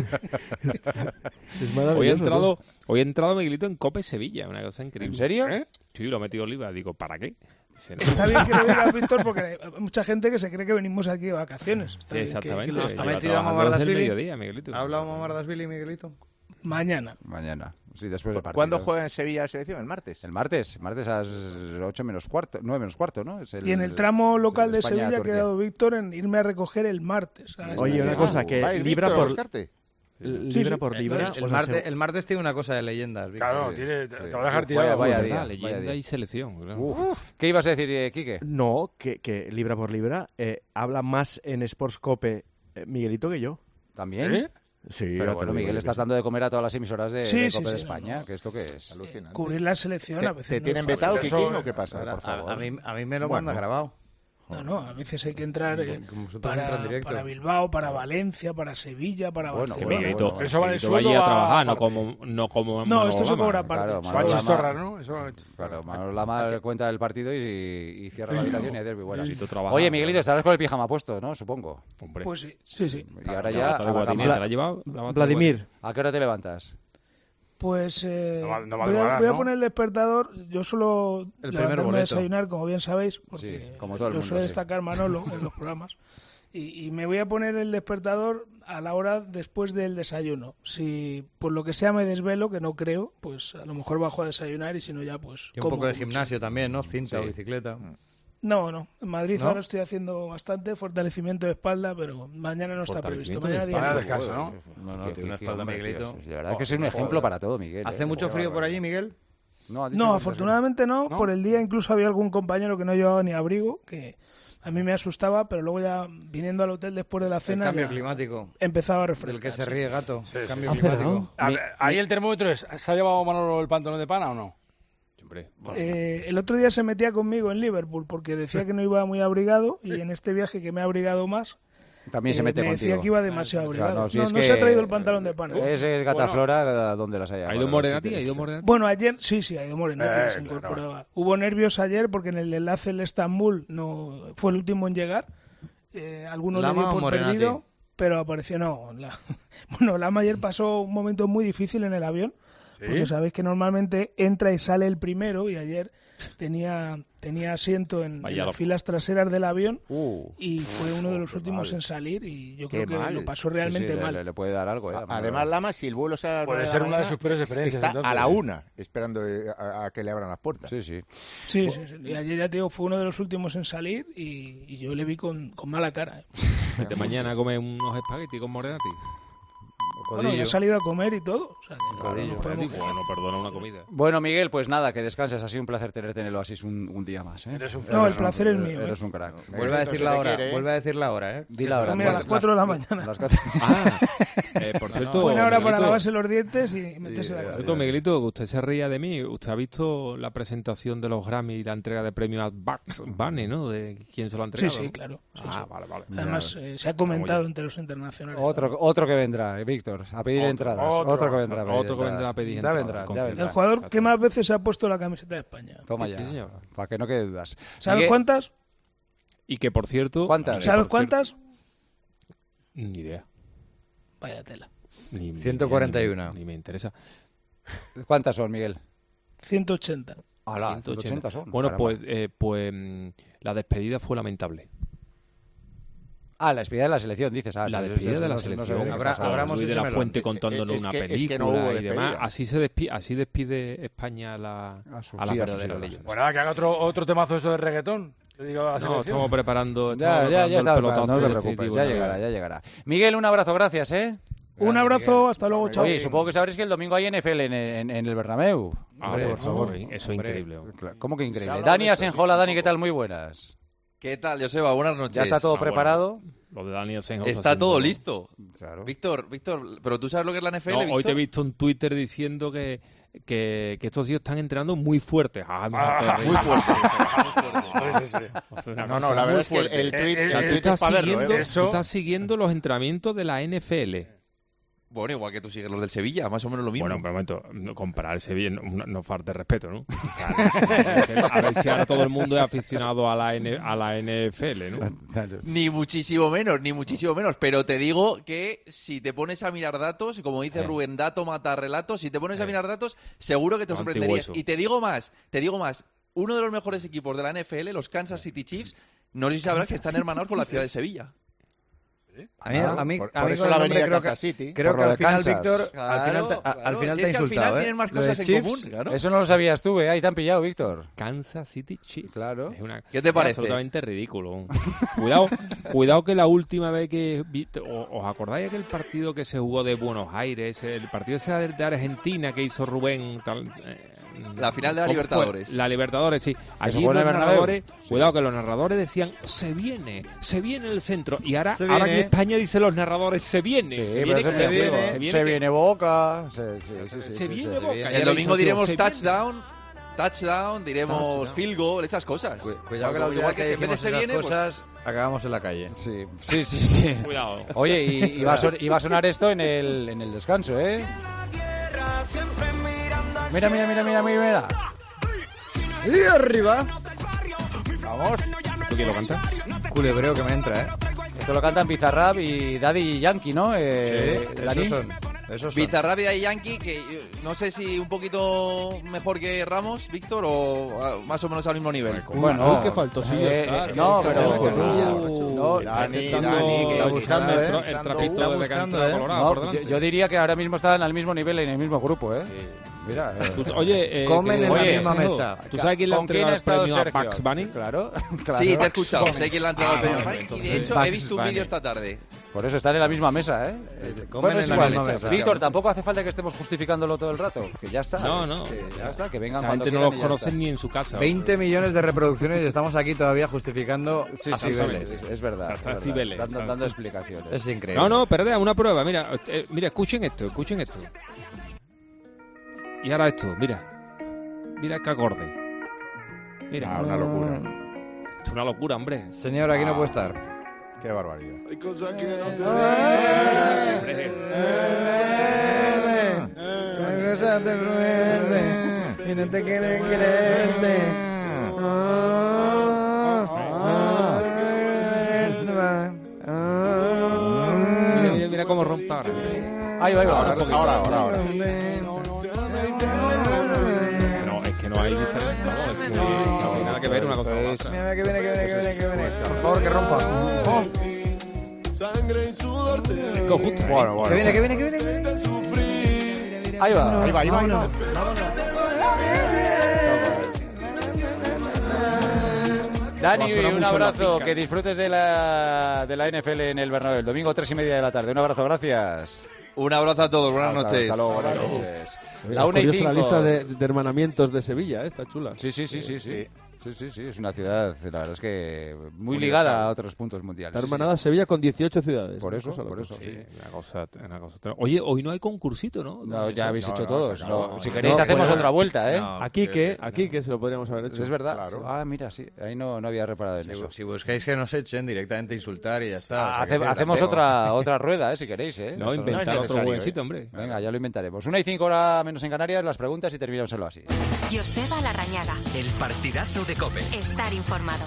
Es maravilloso. Hoy he ¿no? entrado, hoy he entrado Miguelito en Cope Sevilla, una cosa increíble. ¿En serio? ¿Eh? Sí, lo he metido Oliva. Digo, ¿para qué? Dice, no. Está bien que lo digas, Víctor, porque hay mucha gente que se cree que venimos aquí de vacaciones. Está Sí, bien que- exactamente. que lo- ¿Está Lleva metido a trabajando desde el Mamardasvili? mediodía, Miguelito. ¿Ha hablado Mamardasvili, Miguelito? Mañana. Mañana. Sí, después del partido. ¿Cuándo juega en Sevilla la selección? ¿El martes? El martes. Martes a las ocho menos cuarto, nueve menos cuarto, ¿no? Es Y en el tramo local de España, Sevilla ha Turquía. quedado Víctor en irme a recoger el martes. a esta Oye, una ciudad. cosa, que ¿Va a ir libra Víctor a por, buscarte? libra Sí, sí. por libra... El, o sea, martes, se- el martes tiene una cosa de leyendas. Víctor. Claro, Sí, tiene, te, sí. te va a dejar Uf, tirado. vaya Verdad, día, vaya leyenda día. y selección. claro. Uf. ¿Qué ibas a decir, eh, Quique? No, que, que libra por libra eh, habla más en Sports Cope eh, Miguelito que yo. ¿También? ¿Eh? Sí, Pero ya te bueno, lo digo Miguel, yo estás que dando de comer a todas las emisoras de, Sí, de sí, Copa de sí, España. no, no. ¿Que esto qué es? Alucinante. Cubrir la selección ¿Te, a veces te no tienen es fácil. vetado, Eso, Kikín, o qué pasa? Ahora, Por favor. a, a mí, a mí me lo Bueno. manda grabado. No, no, a veces hay que entrar eh, para, entran directo. para Bilbao, para Valencia, para Sevilla, para Bueno, Barcelona. que Miguelito, Eso va en Miguelito sueldo vaya a a- trabajar, no aparte. como, no como No, Manolo esto se Lama. cobra aparte. Claro, Se va a Manolo chistorrar, Lama- ¿no? Eso va a- Claro, Manolo Lama cuenta el partido y, y cierra la habitación y hay derbi buenas. Si tú trabajas, Oye, Miguelito, estarás con el pijama puesto, ¿no? Supongo. Hombre. Pues sí, sí, sí. Y ahora La ya... bata de a la Guadini, cama. ¿te la ha llevado? La bata de Vladimir. ¿A qué hora te levantas? Pues eh, No va- no va a voy, a, demorar, voy a ¿no? poner el despertador. Yo suelo El primer levantarme a boleto. desayunar, como bien sabéis, porque Sí, como todo el lo mundo, suele sí. destacar Manolo en los programas. Y, y me voy a poner el despertador a la hora después del desayuno. Si por lo que sea me desvelo, que no creo, pues a lo mejor bajo a desayunar y si no ya pues... Y un como poco de mucho. gimnasio también, ¿no? Cinta Sí. o bicicleta. No, no. En Madrid ¿No? ahora estoy haciendo bastante fortalecimiento de espalda, pero mañana no está previsto. Fortalecimiento de Mañana día Mañana libre. descanso, ¿no? No, no, Qué- tiene una qué espalda, hombre, Miguelito. tío, la verdad que soy un ejemplo para todo, Miguel. ¿Hace ¿eh? mucho frío por allí, Miguel? No, ha dicho No, que- afortunadamente no. ¿No? Por el día incluso había algún compañero que no llevaba ni abrigo, que a mí me asustaba, pero luego ya viniendo al hotel después de la El cena cambio ya climático. empezaba a refrescar. Del que se sí. ríe gato. El cambio ¿Ha climático. cenado? A Mi- ver, ahí el termómetro es, ¿se ha llevado Manolo el pantalón de pana o no? Hombre, Eh, el otro día se metía conmigo en Liverpool porque decía que no iba muy abrigado y en este viaje que me ha abrigado más También se eh, mete me contigo. decía que iba demasiado Claro, abrigado. no, no, si es no que se ha traído el pantalón de pana. Es el Gataflora donde las haya. ¿ha ido Morenati? ¿Ha ido Morenati? Bueno, ayer sí, sí, ha ido Morenati, Eh, que se claro. incorporaba. Hubo nervios ayer porque en el enlace el Estambul no fue el último en llegar. Eh, algunos le ¿Lama dio o por Morenati? perdido, pero apareció no. La- bueno, Lama ayer pasó un momento muy difícil en el avión, ¿Sí? porque sabéis que normalmente entra y sale el primero y ayer tenía tenía asiento en, Vaya en las loco. filas traseras del avión Uh, y fue uno de los qué últimos mal. en salir y yo Qué creo que mal. lo pasó Sí, realmente sí, le- mal. Le, le puede dar algo, ¿eh? Además, Lama, si el vuelo sale a las Puede nueve ser la una de mañana, sus peores experiencias, Está entonces. a la una, esperando eh, a, a que le abran las puertas. Sí, sí. Sí, sí, sí. Y ayer ya te digo, fue uno de los últimos en salir y, y yo le vi con, con mala cara. ¿eh? Vete mañana a comer unos espaguetis con Morenati. Bueno, ya ha salido a comer y todo. O sea, que Claro, no nos podemos quejar. bueno, perdona una comida. Bueno, Miguel, pues nada, que descanses. Ha sido un placer tenerte en el Oasis un, un día más. ¿eh? Eres un No, el un- placer es mío, Eres ¿eh? un crack. Vuelve a decir la hora, vuelve a decir la hora, ¿eh? Di la hora. Pues mira, a las cuatro de la mañana. Las cuatro- Ah, eh, por cierto, Buena hora para Miguelito, lavarse los dientes y meterse la ya, cabeza. por cierto, Miguelito, que usted se ría de mí. Usted ha visto la presentación de los Grammy y la entrega de premios a Bugs Bunny, ¿no? De quién se lo ha Sí, entregado. sí, ¿no? claro. Sí, Ah, sí. vale, vale. Además, eh, se ha comentado entre los internacionales. Otro, otro que vendrá, eh, Víctor, a pedir Otro, entradas. Otro, otro. que vendrá a pedir Otro que entradas. vendrá a pedir Ya entradas, vendrá, ya confirmo. vendrá. El jugador que más veces se ha puesto la camiseta de España. Toma Sí, ya, señor. para que no quede dudas. ¿Sabes Miguel, cuántas? Y que, por cierto... ¿Cuántas? eh, ¿Sabes por cuántas? cierto, Ni idea. Vaya tela. Ni, ni- ciento cuarenta y ni- uno. Ni, me interesa. ¿Cuántas son, Miguel? ciento ochenta. Ala, ciento ochenta. ciento ochenta son. Bueno, caramba. pues, eh, pues mm, la despedida fue lamentable. Ah, la despedida de la selección, dices. Ah, La no- despedida no- de la no sé- no sé selección. de qué Habrá- estás hablando. habramos Luis de ese la melón. Fuente contándonos Es una que- es que película no hubo y demás. despedida. Así se despide, así despide España a, la, A sus- a las sí, a sus verdaderas ídolos. leyendas. Bueno, nada, que haga otro, otro temazo eso de reggaetón. Le digo a la No, selección. estamos preparando. Ya, estamos ya, ya preparando está, el no pelotazo te preocupes, definitivo, ya ¿no? llegará, ya llegará. Miguel, un abrazo, gracias, ¿eh? Un abrazo, hasta luego, chao. Oye, supongo que sabréis que el domingo hay N F L en, en- en el Bernabéu. Ah, Hombre, por favor, no, eso es hombre. increíble. Claro, ¿cómo que Se increíble? habla Dani de esto, Asenjola, sí, Dani, un ¿qué poco. tal? Muy buenas. ¿Qué tal, Joseba? Buenas noches. ¿Ya está todo Ah, bueno. preparado? Lo de Dani Asenjo Está haciendo- todo listo. Claro. Víctor, Víctor, ¿pero tú sabes lo que es la N F L, No, Víctor? hoy te he visto en Twitter diciendo que, que, que estos tíos están entrenando muy fuertes. Ah, me Ah, hace reír. muy fuerte. Sí, sí, sí. Una No, cosa no, la muy verdad es que el, fuerte. el tweet, Eh, el eh, O sea, tú tweet estás es para verlo, siguiendo, ¿eh? Eso- tú estás siguiendo los entrenamientos de la N F L. Bueno, igual que tú sigues los del Sevilla, más o menos lo mismo. Bueno, pero un momento, no, comparar el Sevilla no, no, no falte respeto, ¿no? O sea, a ver si ahora todo el mundo es aficionado a la, N, a la N F L, ¿no? Ni muchísimo menos, ni muchísimo menos. Pero te digo que si te pones a mirar datos, como dice Eh. Rubén, dato mata relatos, si te pones a Eh. mirar datos, seguro que te sorprenderías. Antigueso. Y te digo más, te digo más. Uno de los mejores equipos de la N F L, los Kansas City Chiefs, no sé si sabrás que están hermanados con la ciudad de Sevilla. A mí, Ah, a mí, por- a por mí eso con la el nombre avenida creo Kansas que, City. creo Por que lo al de final, Kansas. Víctor, al Claro, final, te, a- claro, al final si te ha es que al insultado, final ¿eh? tienen más Lo de cosas en Chiefs, común, claro. Eso no lo sabías tú, ¿eh? Ahí te han pillado, Víctor. Kansas City Chiefs. Claro. Es una- ¿Qué te es parece? absolutamente ridículo. cuidado, cuidado que la última vez que... vi- o- ¿Os acordáis aquel partido que se jugó de Buenos Aires? El partido ese de, de Argentina que hizo Rubén... Tal, eh, La final de la ¿cómo fue? Libertadores. La Libertadores, sí. Allí jugó en los el Bernabéu. narradores... Cuidado que los narradores decían, se viene, se viene el centro. Y ahora, Se ahora viene. en España dicen los narradores, se viene. Sí, se pero viene, se, que- se viene, se viene se que- viene Boca. Se, sí, sí, sí, Se sí, viene sí. Boca. El Ya domingo veis, diremos se viene. touchdown. touchdown, diremos Touchdown. field goal, esas cosas. Cuidado que la última Igual vez que si en vez de dijimos se esas viene, pues, cosas, acabamos en la calle. Sí, sí, sí. sí. Cuidado. Oye, y, y, va a son- y va a sonar esto en el, en el descanso, ¿eh? Mira, mira, mira, mira, mira, mira. Y arriba. Vamos. ¿Tú quién lo canta? Culebreo que me entra, ¿eh? Esto lo cantan Bizarrap y Daddy Yankee, ¿no? Eh, Sí, Dani. esos son. Esos son. Bizarrap y Yankee, que yo no sé si un poquito mejor que Ramos, Víctor, o ah, más o menos al mismo nivel. Bueno, Uh, qué faltosillo eh, está, eh, que no, está pero solo con no, un- no, Dani, intentando- Dani, que está buscando, el, ¿eh? tra- el trapito Está de buscando, cancha ¿eh? colorada no, por yo, delante. yo diría que ahora mismo están al mismo nivel y en el mismo grupo, ¿eh? Mira, eh. Tú- Oye, eh, Comen que- en la oye, misma Sergio, mesa. ¿Tú sabes quién le ha ¿Con quién entregado ha el estado premio a Sergio? Bugs Bunny? Claro, claro. Sí, te he escuchado, sé quién la ha entregado Ah, el premio vale, Fanny, y entonces, de hecho Bugs he visto un Bunny. vídeo esta tarde. Por eso están en la misma mesa, ¿eh? comen Bueno, es en la igual. misma mesa. Víctor, tampoco hace falta que estemos justificándolo todo el rato. Que ya está. No, no. Que ya está, que vengan Esa cuando gente no quieran los y ya conocen está. ni en su casa. veinte millones de reproducciones y estamos aquí todavía justificando Sí, a sí, sí, Cibeles. sí, es verdad. Hasta es verdad. Cibeles, Dando, claro. dando explicaciones. Es increíble. No, no, perdea, una prueba. Mira, eh, mira, escuchen esto, escuchen esto. Y ahora esto, mira. Mira qué acorde. Mira. Ah, una locura. Es una locura, hombre. Señor, aquí no Ah. puede estar. Qué barbaridad. Hay cosas que no te Y no te quieren creerte. Mira, mira, mira cómo rompe ahora. Ahí va, ahí va. Ahora, ahora, ahora. ahora. No, es que no hay diferencia. No, es que no hay nada que ver una cosa con la otra. Mira, que viene, que viene, que viene, que viene. Por favor, que rompa. sangre y sudor te Es que justo. Bueno, bueno. Que viene, que viene, que viene, que viene. Ahí va, ahí va, ahí va. ahí va. Dani, Suena un mucho abrazo, la pica. que disfrutes de la, de la N F L en el Bernabéu, el domingo tres y media de la tarde. Un abrazo, gracias. Un abrazo a todos, buenas Hasta- noches. Hasta luego, buenas noches. Oye, La es una y curiosa la cinco. lista de, de hermanamientos de Sevilla, ¿eh? Está chula. Sí, sí, sí, sí, sí. Sí, sí, sí, es una ciudad, la verdad es que muy Universal. ligada a otros puntos mundiales. Está Sí, sí. hermanada Sevilla con dieciocho ciudades. Por Una eso, cosa por loca. eso, sí. Una cosa, una cosa. Oye, hoy no hay concursito, ¿no? No, ya habéis No, hecho no, todos. se acabó. No, si queréis No, hacemos bueno, otra vuelta, ¿eh? no. Aquí que, aquí que se lo podríamos haber hecho. Es verdad. Claro. Ah, mira, sí. Ahí no, no había reparado en Si, eso. si buscáis que nos echen, directamente insultar y ya está. Ah, O sea, hace- que hacemos tampoco- otra otra rueda, ¿eh? Si queréis, ¿eh? No, Otro- inventar no es otro necesario, buen ¿eh? sitio, hombre. Venga, ya lo inventaremos. Una y cinco horas menos en Canarias, las preguntas y terminamos en lo así. Joseba Larrañaga. El partidazo de COPE. Estar informado.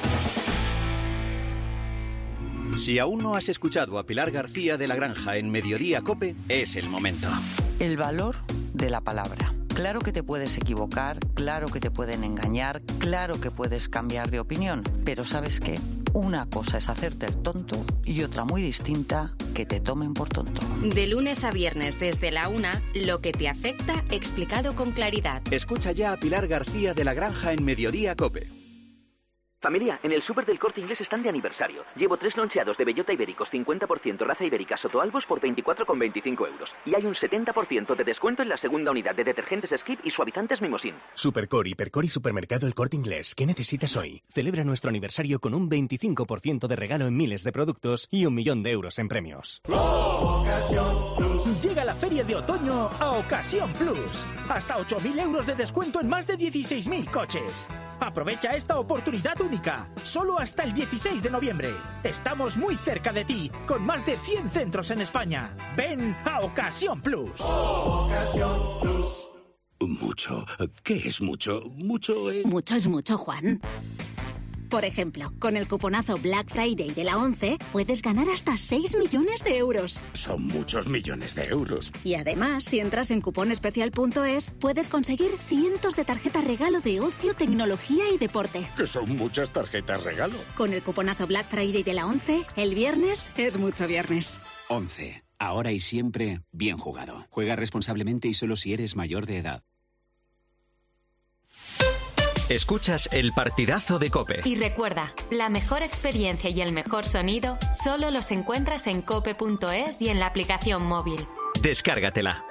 Si aún no has escuchado a Pilar García de la Granja en Mediodía COPE, es el momento. El valor de la palabra. Claro que te puedes equivocar, claro que te pueden engañar, claro que puedes cambiar de opinión, pero ¿sabes qué? Una cosa es hacerte el tonto y otra muy distinta, que te tomen por tonto. De lunes a viernes desde la una, lo que te afecta explicado con claridad. Escucha ya a Pilar García de la Granja en Mediodía COPE. Familia, en el súper del Corte Inglés están de aniversario. Llevo tres loncheados de bellota ibéricos cincuenta por ciento raza ibérica Sotoalbos por veinticuatro con veinticinco euros. Y hay un setenta por ciento de descuento en la segunda unidad de detergentes Skip y suavizantes Mimosin. Supercore, Hipercore y Supermercado El Corte Inglés. ¿Qué necesitas hoy? Celebra nuestro aniversario con un veinticinco por ciento de regalo en miles de productos y un millón de euros en premios. Llega la feria de otoño a Ocasión Plus. Hasta ocho mil euros de descuento en más de dieciséis mil coches. Aprovecha esta oportunidad única, solo hasta el dieciséis de noviembre. Estamos muy cerca de ti, con más de cien centros en España. Ven a Ocasión Plus. Mucho. ¿Qué es mucho? Mucho es... Mucho es mucho, Juan. Por ejemplo, con el cuponazo Black Friday de la ONCE puedes ganar hasta seis millones de euros. Son muchos millones de euros. Y además, si entras en cuponespecial punto es, puedes conseguir cientos de tarjetas regalo de ocio, tecnología y deporte. Que son muchas tarjetas regalo. Con el cuponazo Black Friday de la ONCE, el viernes es mucho viernes. once. Ahora y siempre, bien jugado. Juega responsablemente y solo si eres mayor de edad. Escuchas el partidazo de COPE. Y recuerda, la mejor experiencia y el mejor sonido solo los encuentras en cope punto es y en la aplicación móvil. Descárgatela.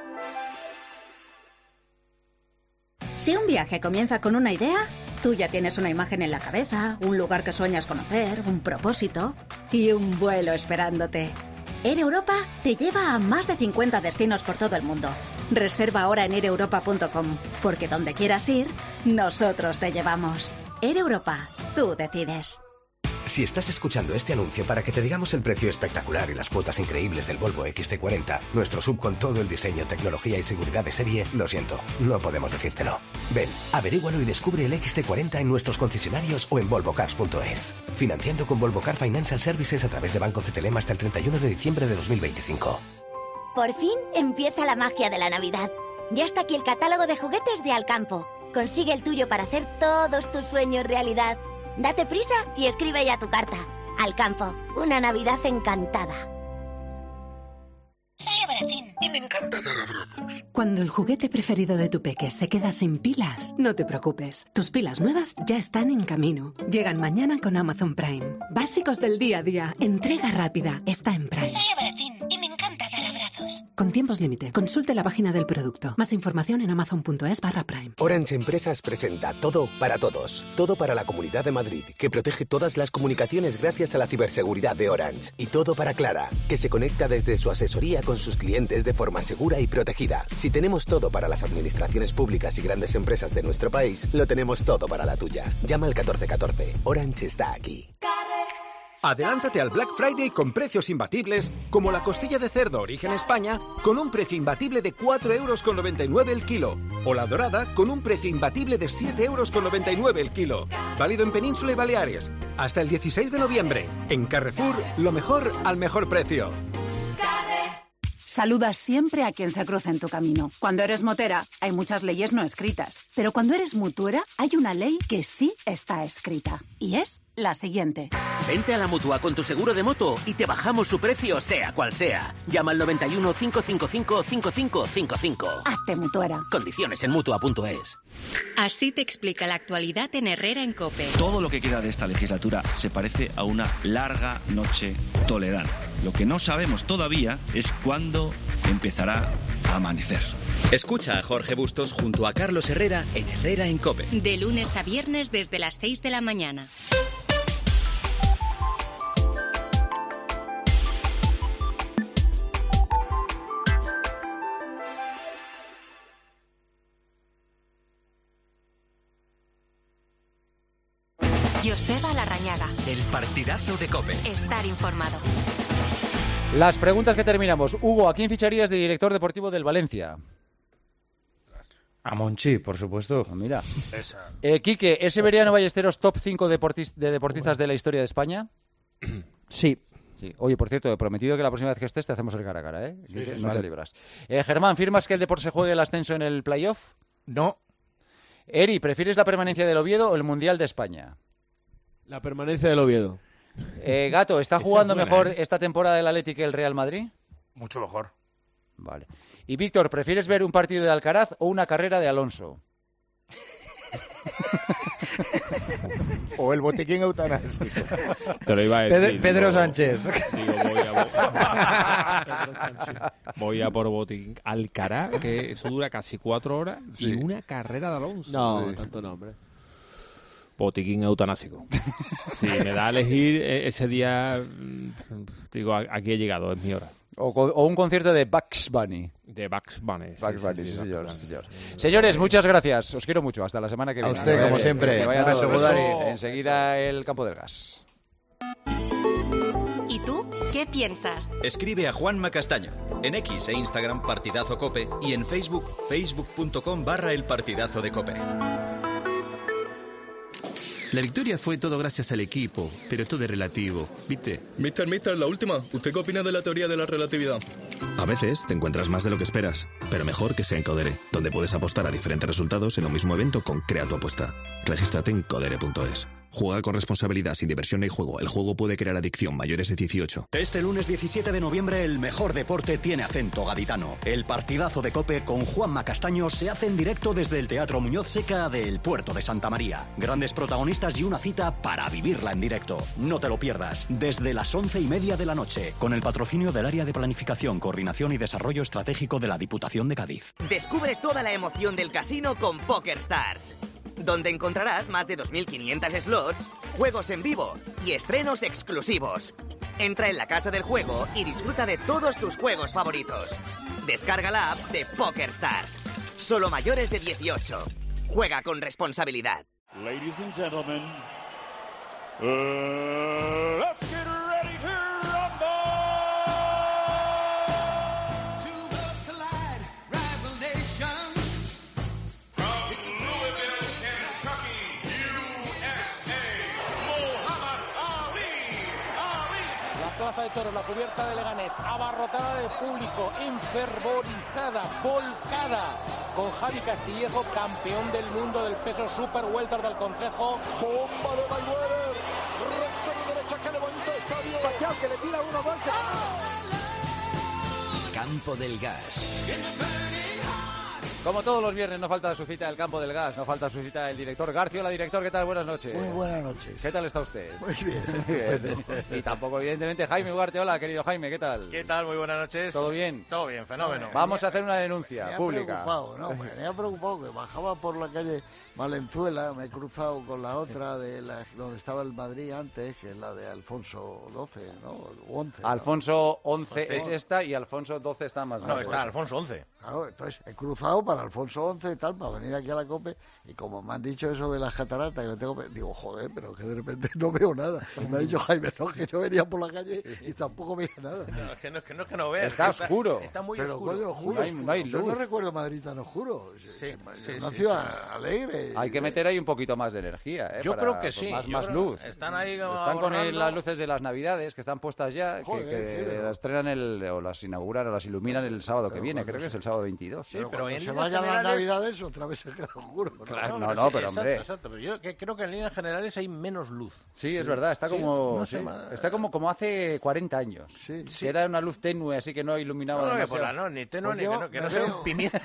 Si un viaje comienza con una idea, tú ya tienes una imagen en la cabeza, un lugar que sueñas conocer, un propósito y un vuelo esperándote. Air Europa te lleva a más de cincuenta destinos por todo el mundo. Reserva ahora en air europa punto com, porque donde quieras ir, nosotros te llevamos. Air Europa, tú decides. Si estás escuchando este anuncio para que te digamos el precio espectacular y las cuotas increíbles del Volvo equis ce cuarenta, nuestro sub con todo el diseño, tecnología y seguridad de serie, lo siento, no podemos decírtelo. Ven, averígualo y descubre el equis ce cuarenta en nuestros concesionarios o en volvo cars punto es. Financiando con Volvo Car Financial Services a través de Banco C T L M hasta el treinta y uno de diciembre de dos mil veinticinco. Por fin empieza la magia de la Navidad. Ya está aquí el catálogo de juguetes de Alcampo. Consigue el tuyo para hacer todos tus sueños realidad. Date prisa y escribe ya tu carta. Alcampo, una Navidad encantada. Soy Abracín y me encanta dar abrazos. Cuando el juguete preferido de tu peque se queda sin pilas, no te preocupes. Tus pilas nuevas ya están en camino. Llegan mañana con Amazon Prime. Básicos del día a día. Entrega rápida. Está en Prime. Soy Abracín y me encanta dar abrazos. Con tiempos límite. Consulte la página del producto. Más información en amazon punto es barra Prime. Orange Empresas presenta Todo para Todos. Todo para la Comunidad de Madrid, que protege todas las comunicaciones gracias a la ciberseguridad de Orange. Y todo para Clara, que se conecta desde su asesoría con sus clientes de forma segura y protegida. Si tenemos todo para las administraciones públicas y grandes empresas de nuestro país, lo tenemos todo para la tuya. Llama al catorce catorce. Orange está aquí. Adelántate al Black Friday con precios imbatibles, como la costilla de cerdo origen España, con un precio imbatible de cuatro euros con noventa y nueve el kilo. O la dorada, con un precio imbatible de siete euros con noventa y nueve el kilo. Válido en Península y Baleares. Hasta el dieciséis de noviembre. En Carrefour, lo mejor al mejor precio. Saludas siempre a quien se cruza en tu camino. Cuando eres motera, hay muchas leyes no escritas. Pero cuando eres mutuera, hay una ley que sí está escrita. Y es la siguiente. Vente a la Mutua con tu seguro de moto y te bajamos su precio, sea cual sea. Llama al noventa y uno, cinco cinco cinco, cinco cinco cinco cinco. Hazte mutuera. Condiciones en mutua punto es. Así te explica la actualidad en Herrera en COPE. Todo lo que queda de esta legislatura se parece a una larga noche toledana. Lo que no sabemos todavía es cuándo empezará a amanecer. Escucha a Jorge Bustos junto a Carlos Herrera en Herrera en COPE. De lunes a viernes desde las seis de la mañana. Joseba Larrañaga. El partidazo de COPE. Estar informado. Las preguntas que terminamos. Hugo, ¿a quién ficharías de director deportivo del Valencia? A Monchi, por supuesto. Oh, mira. Eh, Quique, ¿es Severiano Ballesteros top cinco deportis- de deportistas bueno. de la historia de España? Sí. Sí. Oye, por cierto, he prometido que la próxima vez que estés te hacemos el cara a cara, ¿eh? Sí, sí, no vale. te libras. Eh, Germán, ¿firmas que el Depor se juegue el ascenso en el playoff? No. Eri, ¿prefieres la permanencia del Oviedo o el Mundial de España? La permanencia del Oviedo. Eh, Gato, ¿está Esa jugando buena, mejor ¿eh? esta temporada del Athletic que el Real Madrid? Mucho mejor. Vale. Y Víctor, ¿prefieres ver un partido de Alcaraz o una carrera de Alonso? O el botiquín eutanásico. Te lo iba a decir. Pedro, Pedro digo, Sánchez. Digo, voy a, voy a por botiquín. Alcaraz, que eso dura casi cuatro horas, Sí. y una carrera de Alonso. No, Sí. tanto no, hombre. Botiquín eutanásico. Si me da a elegir eh, ese día, mm, digo, a- aquí he llegado, es mi hora. O, co- o un concierto de Bugs Bunny. De Bugs Bunny. sí, Bugs sí, Bunny, sí, sí, señor, exactamente. sí, señor. Señores, muchas gracias. Os quiero mucho. Hasta la semana que A viene. usted, Que vaya como bien. siempre. Que vaya Beso, todo. Budari. Enseguida el campo del gas. ¿Y tú qué piensas? Escribe a Juanma Castaño. En X e Instagram Partidazo Cope y en Facebook facebook.com barra el partidazo de Cope. La victoria fue todo gracias al equipo, pero todo es relativo, ¿viste? Mister, mister, la última. ¿Usted qué opina de la teoría de la relatividad? A veces te encuentras más de lo que esperas, pero mejor que sea en Codere, donde puedes apostar a diferentes resultados en un mismo evento con Crea tu apuesta. Regístrate en codere punto es. Juega con responsabilidad, sin diversión ni juego. El juego puede crear adicción. Mayores de dieciocho. Este lunes diecisiete de noviembre el mejor deporte tiene acento gaditano. El partidazo de COPE con Juanma Castaño se hace en directo desde el Teatro Muñoz Seca del Puerto de Santa María. Grandes protagonistas y una cita para vivirla en directo. No te lo pierdas. Desde las once y media de la noche, con el patrocinio del Área de Planificación, Coordinación y Desarrollo Estratégico de la Diputación de Cádiz. Descubre toda la emoción del casino con PokerStars, donde encontrarás más de dos mil quinientos slots, juegos en vivo y estrenos exclusivos. Entra en la casa del juego y disfruta de todos tus juegos favoritos. Descarga la app de PokerStars. Solo mayores de dieciocho. Juega con responsabilidad. Ladies and gentlemen, uh, let's get ready to rumble! Two worlds collide, rival nations. From Louisville, Kentucky, U S A, Muhammad Ali. Ali. La plaza de toros, la cubierta de Leganés, abarrotada de público, enfervorizada, volcada, con Javi Castillejo, campeón del mundo del peso super welter del Consejo. Bomba de Mayweather, recta de derecha que levanta estadio, Pacquiao que le tira uno más. Campo del Gas. Como todos los viernes, no falta su cita del Campo del Gas, no falta su cita del director García. Director, ¿qué tal? Buenas noches. Muy buenas noches. ¿Qué tal está usted? Muy bien. Muy bien. Y tampoco, evidentemente, Jaime Ugarte. Hola, querido Jaime, ¿qué tal? ¿Qué tal? Muy buenas noches. ¿Todo bien? Todo bien, fenómeno. Vamos a hacer una denuncia me ha pública. Preocupado, no, me ha preocupado que bajaba por la calle Valenzuela, me he cruzado con la otra de la, donde estaba el Madrid antes, que es la de Alfonso doce, ¿no? O once. Alfonso once once es esta y Alfonso doce está más No, bajo. está Alfonso once. Claro, entonces he cruzado para Alfonso once y tal, para venir aquí a la COPE, y como me han dicho eso de las cataratas, que tengo, digo, joder, pero que de repente no veo nada. Y me ha dicho Jaime, no, que yo venía por la calle y tampoco veía nada. No, es que no, es que no, es que no veas. Está está, oscuro. Está muy pero, oscuro. coño, oscuro. No hay, no hay luz. Yo no recuerdo Madrid tan oscuro. Sí, sí, una sí, ciudad sí. alegre. Hay que meter ahí un poquito más de energía, ¿eh? Yo Para, creo que pues, sí. Más, yo más creo, luz. Están ahí Están con el- ahorrando. las luces de las Navidades que están puestas ya, Joder, que, que sí, pero- las estrenan el, o las inauguran o las iluminan el sábado que Pero viene, cuando creo que es se- el sábado veintidós. Sí, pero pero cuando en se líneas vayan las generales- Navidades otra vez se queda oscuro. Claro, no, sí, no, pero exacto, hombre. Exacto, pero yo que- creo que en líneas generales hay menos luz. Sí, es verdad, está Sí, como no sé, sí, ma- está como, como hace cuarenta años. Sí. Que era una luz tenue, así que no iluminaba No, no, que demasiado. por la no, ni tenue, Pues ni yo que no, que me no sea veo- un pimiento.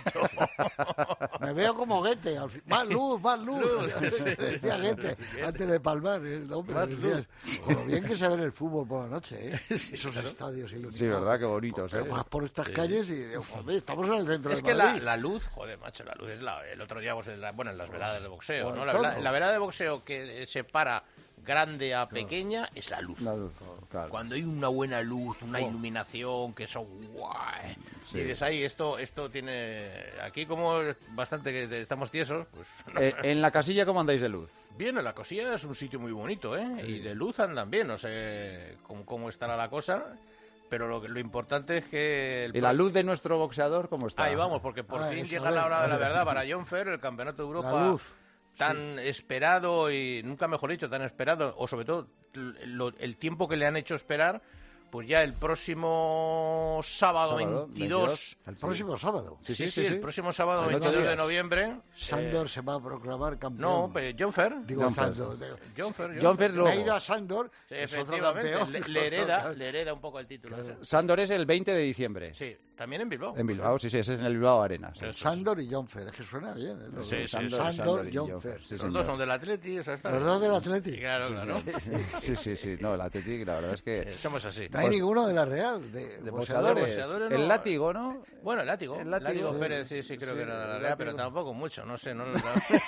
Me veo como Goethe, al fin. Más luz, más luz. Decía Goethe, antes de palmar. El hombre, Más decía, con lo bien que se ve el fútbol por la noche, ¿eh? Esos estadios iluminados. Sí, verdad, qué bonitos, Pero ¿eh? vas por estas calles y digo, joder, estamos en el centro Es de que la, Madrid. la luz, joder, macho, la luz es la... El otro día, pues, en la- bueno, en las veladas de boxeo, Bueno, ¿no? La, todo. vela- la velada de boxeo que eh, separa grande a pequeña es la luz. La luz, claro. Cuando hay una buena luz, una Oh. iluminación, que son guay. Sí. Y dices, ahí, esto, esto tiene... Aquí como es bastante que estamos tiesos, pues... no. Eh, en la casilla, ¿cómo andáis de luz? Bien, la cosilla es un sitio muy bonito, ¿eh? Y de luz andan bien, no sé cómo, cómo estará la cosa, pero lo, que- lo importante es que... el ¿Y la luz de nuestro boxeador cómo está? Ahí vamos, porque por Ah, fin eso, llega a la ver, hora de a la ver. verdad para John Fer, el Campeonato de Europa La luz. tan esperado y nunca mejor dicho, tan esperado, o sobre todo lo- el tiempo que le han hecho esperar, pues ya el próximo sábado, Sábado, veintidós. El próximo sábado. Sí, sí, sí, el próximo sábado En ocho veintidós de días. noviembre. Sandor eh, se va a proclamar campeón. no, pues John Fer. Digo, John Fer. Sandor. digo, John Fer, John Fer me luego. ha ido a Sandor, Sí, que es otro efectivamente, campeón. le, le hereda, le hereda un poco el título. Claro. Sándor es el veinte de diciembre. Sí, también en Bilbao. En Bilbao, sí, sí, ese es en el Bilbao Arena. Sí. Eso. Sandor y John Fer, es que suena bien. ¿eh? Los Sí, dos. sí, Sandor, sí, Sandor, Sándor y John John Fer. Fer, sí, Los señor. dos son del Atleti, o sea, está Los bien. dos del Atleti. Claro, claro. Sí, sí, sí. No, el Atlético, la verdad es que... Sí, somos así. No hay Pues- ninguno de la Real. De, De boxeadores. boxeadores. boxeadores El no. látigo, ¿no? Bueno, el látigo. El El látigo, látigo, sí, Pérez, sí, sí, creo sí, que era de la el Real, pero látigo. tampoco mucho, no sé. No, no-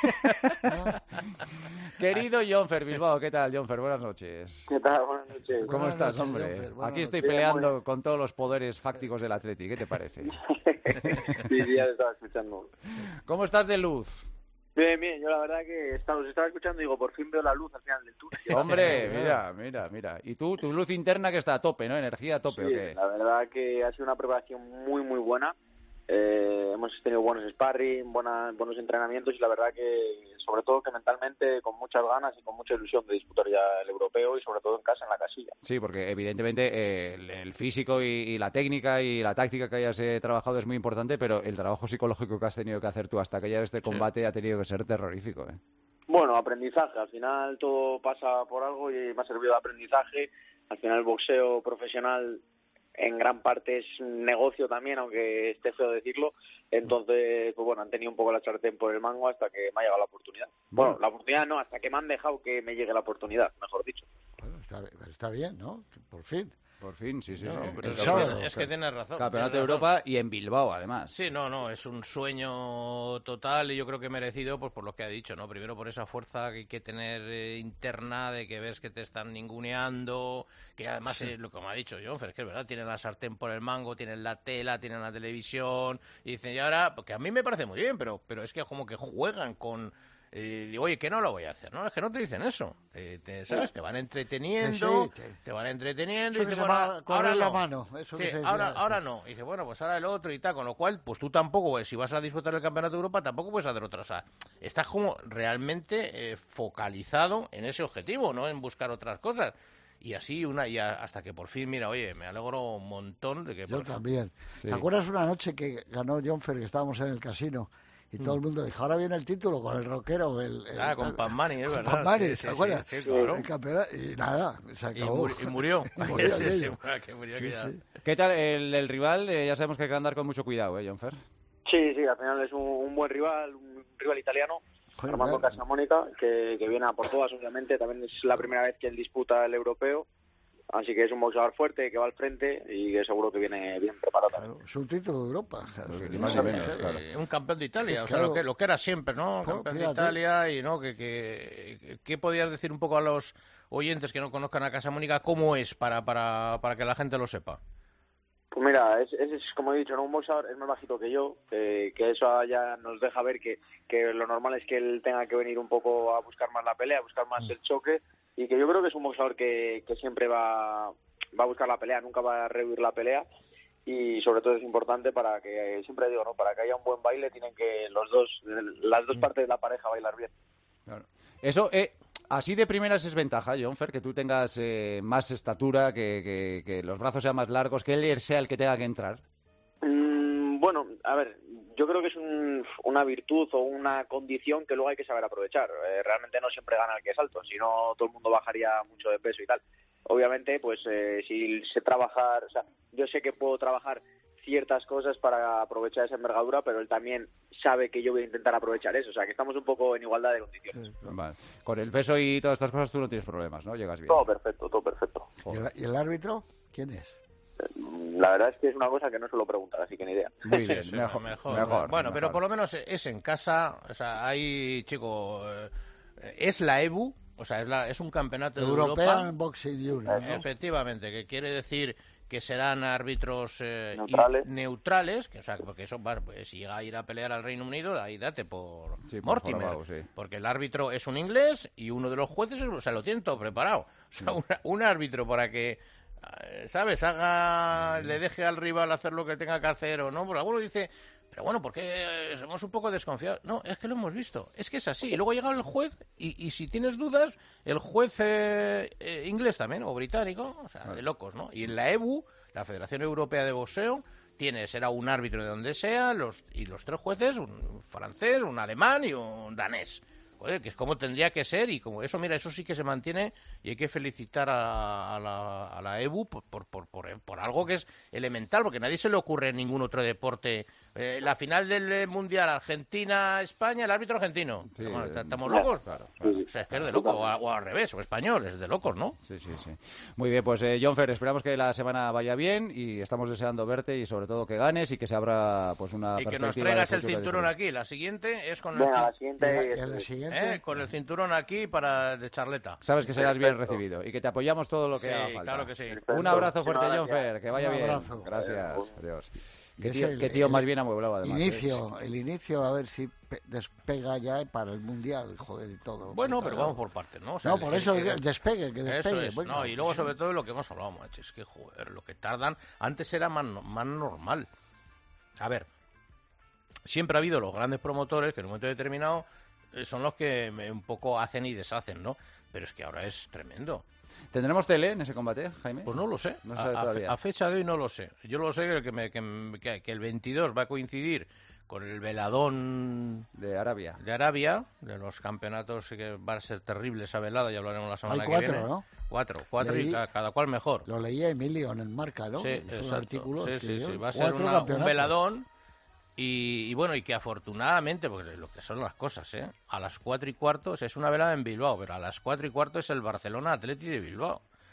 Querido John Fer Bilbao, ¿qué tal, John Fer? Buenas noches. ¿Qué tal? Buenas noches. ¿Cómo Buenas estás, noches, hombre? John Fer, buenas Aquí estoy noches. peleando Bien, con todos los poderes fácticos del Atleti. ¿Qué te parece? Sí, sí, ya te estaba escuchando. ¿Cómo estás de luz? Bien, bien, yo la verdad que estaba, os estaba escuchando y digo, por fin veo la luz al final del túnel. Hombre, mira, mira, mira. Y tú, tu luz interna que está a tope, ¿no? Energía a tope, ¿o Sí, qué? la verdad que ha sido una preparación muy, muy buena. Eh, hemos tenido buenos sparring, buena, buenos entrenamientos y la verdad que, sobre todo que mentalmente, con muchas ganas y con mucha ilusión de disputar ya el europeo y sobre todo en casa, en la casilla. Sí, porque evidentemente eh, el, el físico y, y la técnica y la táctica que hayas eh, trabajado es muy importante, pero el trabajo psicológico que has tenido que hacer tú hasta que ya este combate ha tenido que ser terrorífico, ¿eh? Bueno, aprendizaje. Al final todo pasa por algo y me ha servido de aprendizaje. Al final el boxeo profesional en gran parte es un negocio también, aunque esté feo decirlo. Entonces, pues bueno, han tenido un poco la sartén por el mango hasta que me ha llegado la oportunidad. Bueno, Bueno. la oportunidad no, hasta que me han dejado que me llegue la oportunidad, mejor dicho. Bueno, está, está bien, ¿no? Que por fin. Por fin, sí, sí. No, sí. pero El es, sábado. que, es que tienes razón. Campeonato tienes de razón. Europa y en Bilbao, además. Sí, no, no, es un sueño total y yo creo que merecido pues por lo que ha dicho, ¿no? Primero por esa fuerza que hay que tener eh, interna de que ves que te están ninguneando, que además, Sí. eh, lo que me ha dicho Jonfer, es que es verdad, tienen la sartén por el mango, tienen la tela, tienen la televisión y dicen, y ahora, porque a mí me parece muy bien, pero, pero es que como que juegan con... Eh, digo, oye, que no lo voy a hacer, ¿no? Es que no te dicen eso, te, te- ¿sabes? Te van entreteniendo, Que sí, que- te van entreteniendo Eso y que dices, se bueno, llama correr ahora la no. mano, eso que Sí, se decía ahora, antes. ahora no. Y dice, bueno, pues ahora el otro y tal, con lo cual, pues tú tampoco, pues, si vas a disfrutar del Campeonato de Europa, tampoco puedes hacer otra. O sea, estás como realmente eh, focalizado en ese objetivo, no en buscar otras cosas. Y así, una y a- hasta que por fin, mira, oye, me alegro un montón de que... Yo por- también. Sí. ¿Te acuerdas una noche que ganó John Fer, que estábamos en el casino? Y todo el mundo dijo, ahora viene el título con el rockero. El, el- Ah, con Pamani, es con verdad. Pamani, Sí, ¿te sí, acuerdas? sí, sí, claro. El campeonato, y nada, se Y, acabó. muri- y murió. Y murió Sí, sí, aquello. que murió Sí, aquella- sí. ¿Qué tal el, el rival? Eh, ya sabemos que hay que andar con mucho cuidado, ¿eh, Jonfer? Sí, sí, al final es un, un buen rival, un rival italiano, Joder, Armando claro. Casamónica, que, que viene a por todas, obviamente. También es la primera vez que él disputa el europeo, así que es un boxeador fuerte, que va al frente y que seguro que viene bien preparado también. Es un título de Europa. claro. ni más ni menos, Eh, claro. un campeón de Italia, o sea, Claro. lo que, lo que era siempre, ¿no? Claro, Campeón de fíjate. Italia y, ¿no? Que, que, ¿Qué podías decir un poco a los oyentes que no conozcan a Casamónica? ¿Cómo es para, para, para que la gente lo sepa? Pues mira, es, es, es como he dicho, ¿no? Un boxeador es más bajito que yo, que, que eso ya nos deja ver que, que lo normal es que él tenga que venir un poco a buscar más la pelea, a buscar más el choque, y que yo creo que es un boxeador que, que siempre va, va a buscar la pelea, nunca va a rehuir la pelea, y sobre todo es importante para que, siempre digo, ¿no? Para que haya un buen baile tienen que los dos, las dos partes de la pareja bailar bien. Claro. Eso, eh, así de primeras es ventaja, Jonfer, que tú tengas eh, más estatura, que, que, que los brazos sean más largos, que él sea el que tenga que entrar. Mm, bueno, a ver, yo creo que es un- una virtud o una condición que luego hay que saber aprovechar. Eh, realmente no siempre gana el que es alto, si no todo el mundo bajaría mucho de peso y tal. Obviamente, pues eh, si sé trabajar, o sea, yo sé que puedo trabajar ciertas cosas para aprovechar esa envergadura, pero él también sabe que yo voy a intentar aprovechar eso, o sea, que estamos un poco en igualdad de condiciones. Vale. Con el peso y todas estas cosas tú no tienes problemas, ¿no? Llegas bien. Todo perfecto, todo perfecto. ¿Y el, y el árbitro? ¿Quién es? La verdad es que es una cosa que no suelo preguntar, así que ni idea. Muy Sí, bien, sí, mejor, mejor. mejor, Bueno, pero mejor. por lo menos es en casa, o sea, hay, chico, eh, es la E B U, o sea, es, la, es un campeonato de European Europa. Boxing Union, ¿no? Efectivamente, que quiere decir que serán árbitros eh, y- Neutrales. neutrales, que, o sea, porque eso va, pues, si llega a ir a pelear al Reino Unido, ahí date por Sí, por Mortimer, jorobado, sí. porque el árbitro es un inglés y uno de los jueces, o sea, lo tiene todo preparado. O sea, una- un árbitro para que, eh, ¿sabes?, haga, le deje al rival hacer lo que tenga que hacer o no, porque alguno dice, pero bueno, ¿por qué somos un poco desconfiados? No, es que lo hemos visto, es que es así. Y luego llega el juez y, y si tienes dudas, el juez eh, eh, inglés también, o británico, o sea, de locos, ¿no? Y en la E B U, la Federación Europea de Boxeo, tiene, será un árbitro de donde sea, los, y los tres jueces, un francés, un alemán y un danés. Joder, que es como tendría que ser y como eso, mira, eso sí que se mantiene y hay que felicitar a, a la, a la E B U por, por, por, por, por algo que es elemental, porque a nadie se le ocurre en ningún otro deporte. Eh, la final del eh, Mundial Argentina-España, el árbitro argentino. Sí, Bueno, eh, ¿estamos claro, locos? claro, O sea, es que es de loco, o, a- o al revés, o español, es de locos, ¿no? Sí, sí, sí. Muy bien, pues eh, Jonfer, esperamos que la semana vaya bien y estamos deseando verte y sobre todo que ganes y que se abra pues una Y que nos perspectiva traigas de el futuro cinturón diferente. aquí. La siguiente es con el, Venga, cin- la siguiente... Y la- y la siguiente- ¿eh? con el cinturón aquí para de charleta. Sabes que serás bien Perfecto. recibido y que te apoyamos todo lo que Sí, haga falta. claro que sí. Un abrazo fuerte, Muchísimas Jonfer, gracias. que vaya Un bien. abrazo. Gracias, adiós. Qué Es tío, el- qué tío el más bien amueblado, además. ¿eh? Inicio, el inicio, a ver si pe- despega ya para el Mundial, joder, y todo. Bueno, Porque, pero claro, vamos por partes, ¿no? O sea, No, el- por el- eso el- digo, despegue, que Eso despegue. es, venga. no, y luego sobre todo lo que hemos hablado, macho, es que, joder, lo que tardan, antes era más, no- más normal. A ver, siempre ha habido los grandes promotores que en un momento determinado eh, son los que me- un poco hacen y deshacen, ¿no? Pero es que ahora es tremendo. ¿Tendremos tele en ese combate, Jaime? Pues no lo sé. No se a, sabe a fe- todavía. a fecha de hoy no lo sé. Yo lo sé que, me- que, me- que- que el veintidós va a coincidir con el veladón de Arabia. de Arabia, de los campeonatos, que va a ser terrible esa velada, ya hablaremos la semana Hay que cuatro, viene. ¿no? Cuatro, cuatro Leí- y cada, cada cual mejor. Lo leía Emilio en el Marca, ¿no? Sí, Hizo un exacto. artículo. Sí, sí, escribió, sí. Va a ser cuatro una- un campeonatos. veladón y, y bueno, y que afortunadamente, porque lo que son las cosas, ¿eh? A las cuatro y cuarto, o sea, es una velada en Bilbao, pero a las cuatro y cuarto es el Barcelona Atleti de Bilbao.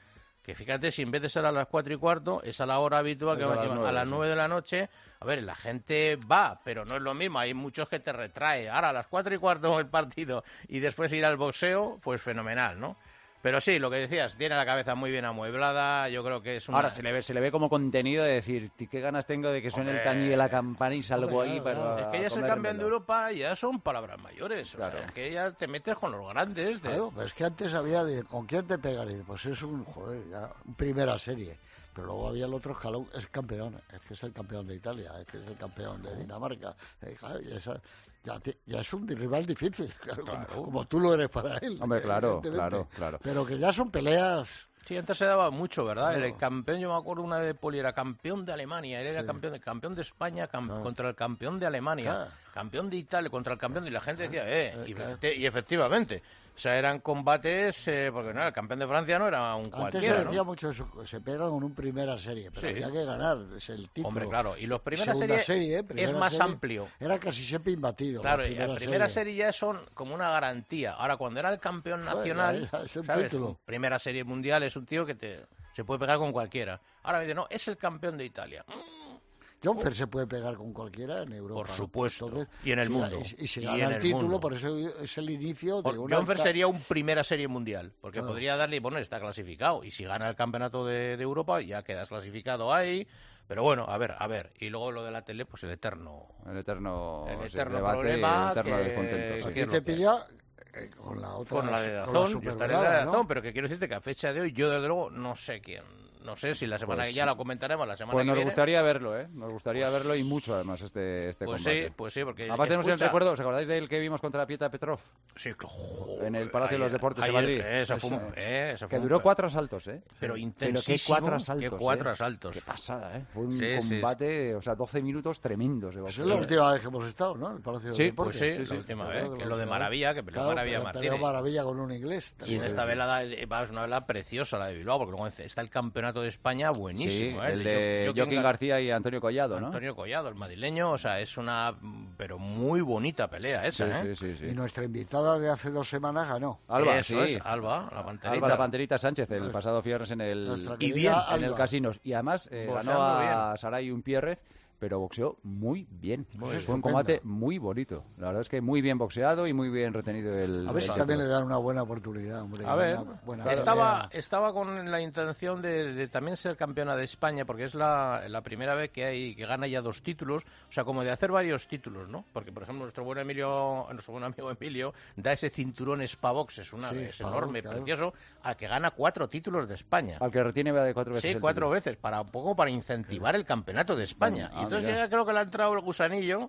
que fíjate, si en vez de ser a las cuatro y cuarto, es a la hora habitual, que Es a va- las que va- nueve, a las sí. nueve de la noche. A ver, la gente va, pero no es lo mismo. Hay muchos que te retrae. Ahora, a las cuatro y cuarto el partido y después ir al boxeo, pues fenomenal, ¿no? Pero sí, lo que decías, tiene la cabeza muy bien amueblada. Yo creo que es una... Ahora se le ve se le ve como contenido de decir, "Ti, qué ganas tengo de que suene el Hombre. cañí de la campana y salgo Hombre, ahí claro, para claro. Es que ya es el comer campeón de mermelada". Europa, ya son palabras mayores. O Claro. sea, es que ya te metes con los grandes. De... Claro, pero es que antes había de con quién te pegarías. Pues es un, joder, ya, primera serie. Pero luego había el otro escalón, es campeón, es que es el campeón de Italia, es que es el campeón de Dinamarca. Eh, claro, y esa- ya, te- ya es un rival difícil, claro, como- Claro. Como, tú lo eres para él. Hombre, claro, evidentemente. claro, claro. Pero que ya son peleas. Sí, antes se daba mucho, ¿verdad? Claro. El campeón, yo me acuerdo una de Poli, era campeón de Alemania, él era Sí. campeón, de, campeón de España cam- Claro. contra el campeón de Alemania, Claro. campeón de Italia contra el campeón, y la gente decía, eh, y, claro. efecti- y efectivamente, o sea, eran combates, eh, porque no, el campeón de Francia no era un Antes cualquiera, se decía ¿no? mucho eso, se pegan con un primera serie, pero Sí. había que ganar, es el título. Hombre, claro, y los primeras Segunda serie serie, es primera más serie, amplio. Era casi siempre imbatido. Claro, la y la primera, primera serie. serie ya son como una garantía. Ahora, cuando era el campeón Joder, nacional, ya, ya, es un ¿sabes? título. Primera serie mundial es un tío que te se puede pegar con cualquiera. Ahora me dice, no, es el campeón de Italia. John Fer se puede pegar con cualquiera en Europa. Por supuesto. Entonces, Y en el si- mundo. Y, y si Y gana en el el título, mundo. por eso es el inicio de Por- una... John Fer alta- sería un primera serie mundial, porque Claro. podría darle, bueno, está clasificado, y si gana el campeonato de, de Europa, ya quedas clasificado ahí. Pero bueno, a ver, a ver. Y luego lo de la tele, pues el eterno... El eterno, El sí, eterno debate, problema el eterno que- descontento. sí. que- Aquí es lo te que hay. pilla eh, con la otra... Con la de con la Dazón, yo estaré en la de supervelada, ¿no? Dazón, pero que quiero decirte que a fecha de hoy, yo desde luego no sé quién. No sé si la semana Pues que ya sí. la comentaremos, la semana Pues que nos viene. gustaría verlo, ¿eh? Nos gustaría verlo y mucho, además, este, este Pues combate. sí, pues sí, porque... Además tenemos el escucha, recuerdo, ¿os acordáis del que vimos contra Pieta Petrov? Sí, En el Palacio de los ayer- Deportes ayer, de Madrid. eh, eso fue un- Esa- eh, eso fue que un- duró cuatro asaltos, ¿eh? Pero Pero qué intensísimo, cuatro qué asaltos, cuatro ¿eh? asaltos. Qué pasada, ¿eh? Fue un Sí, sí, combate, o sea, doce minutos tremendos de Esa boxeo. es la última vez que hemos estado, ¿no? En el Palacio de Sí, Deportes. Pues sí, sí, sí. la última Yo vez. creo Que la lo de última vez. Maravilla, que peleó Claro, Maravilla pero peleó Martínez. Maravilla con un inglés. Y en esta velada, eh, va, es una velada preciosa la de Bilbao, porque luego está el campeonato de España buenísimo. Sí, ¿eh? el de Jo- Joaquín Gar- García y Antonio Collado, ¿no? Antonio Collado, el madrileño, o sea, es una, mm, pero muy bonita pelea esa, Sí, ¿eh? sí, sí, Y sí. nuestra invitada de hace dos semanas ganó. Alba, Eso sí. es, Alba, la panterita. Alba la Panterita Sánchez, el pasado viernes en el, Nuestra y querida bien, en el Alba. Casinos. Y además eh, ganó Boxeando a bien. Saray Unpierrez, pero boxeó muy bien. Muy Fue un estupendo. combate muy bonito. La verdad es que muy bien boxeado y muy bien retenido el... A ver si el también le título. dan una buena oportunidad, hombre. A ver, una buena estaba, pelea. estaba con la intención de, de también ser campeona de España, porque es la, la primera vez que hay que gana ya dos títulos, o sea, como de hacer varios títulos, ¿no? Porque, por ejemplo, nuestro buen Emilio, nuestro buen amigo Emilio da ese cinturón Spavox, es, una, Sí, es Spavox, enorme, claro. precioso, al que gana cuatro títulos de España. Al que retiene va de cuatro veces Sí, el cuatro título. veces, para un poco para incentivar el campeonato de España. Ah, y entonces mira. ya creo que le ha entrado el gusanillo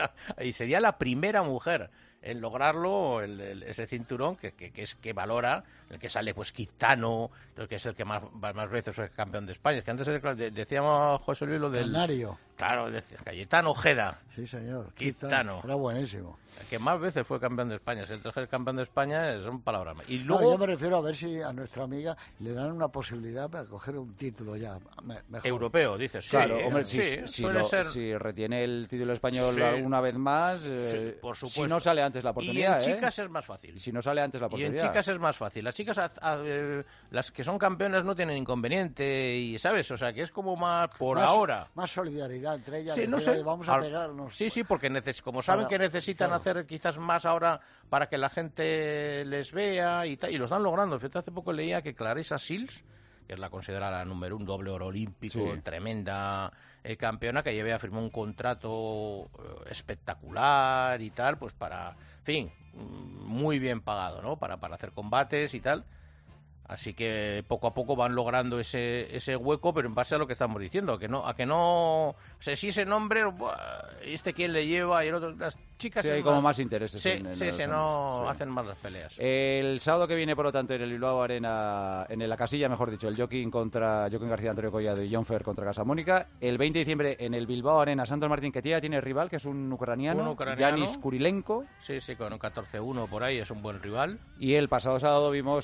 y sería la primera mujer en lograrlo, el- el- ese cinturón que, que, que es que valora, el que sale pues Quitano, el que es el que más, más veces fue campeón de España. Es que antes era- de- decíamos José Luis lo del... Canario. Claro, decía Cayetano Ojeda, Sí, señor. Quitano. Era buenísimo. el que más veces fue campeón de España. Si el tercer campeón de España eh, son palabras más. Y No, luego... yo me refiero a ver si a nuestra amiga le dan una posibilidad para coger un título ya. me- mejor. Europeo, dices. Sí, Claro, hombre, sí, si, si suele lo- ser... si retiene el título español Sí. alguna vez más, eh, Sí, por si supuesto. no sale antes la Y oportunidad, en ¿eh? chicas es más fácil. Y si no sale antes la Y en oportunidad. chicas es más fácil. Las chicas, a- a- eh, las que son campeonas, no tienen inconveniente, y ¿sabes? O sea, que es como más por Más- ahora. Más solidaridad entre ellas. Sí, decir, no sé. "Oye, vamos a Al- pegarnos. Sí, sí, porque neces- como saben Para- que necesitan claro. hacer quizás más ahora para que la gente les vea y tal, y lo están logrando. Fíjate, hace poco leía que Clarissa Shields, que es la considerada la número un, doble oro olímpico, Sí. tremenda eh, campeona, que ya había firmado un contrato eh, espectacular y tal, pues para, en fin, mm, muy bien pagado, ¿no? Para, para hacer combates y tal. Así que poco a poco van logrando ese, ese hueco, pero en base a lo que estamos diciendo, a que no, a que no, o sea, si ese nombre, buah, este quién le lleva y el otro, las chicas Sí, es hay como más intereses Sí, en- en sí, los sí, hombres, no sí. hacen más las peleas. El sábado que viene, por lo tanto, en el Bilbao Arena, en la casilla, mejor dicho, el Joaquín contra Joaquín García, Antonio Collado y John Fer contra Casamónica. El veinte de diciembre en el Bilbao Arena, Santos Martín, que tiene, tiene rival, que es un ucraniano, Un ucraniano. Yanis Kurilenko. Sí, sí, con un catorce uno por ahí, es un buen rival. Y el pasado sábado vimos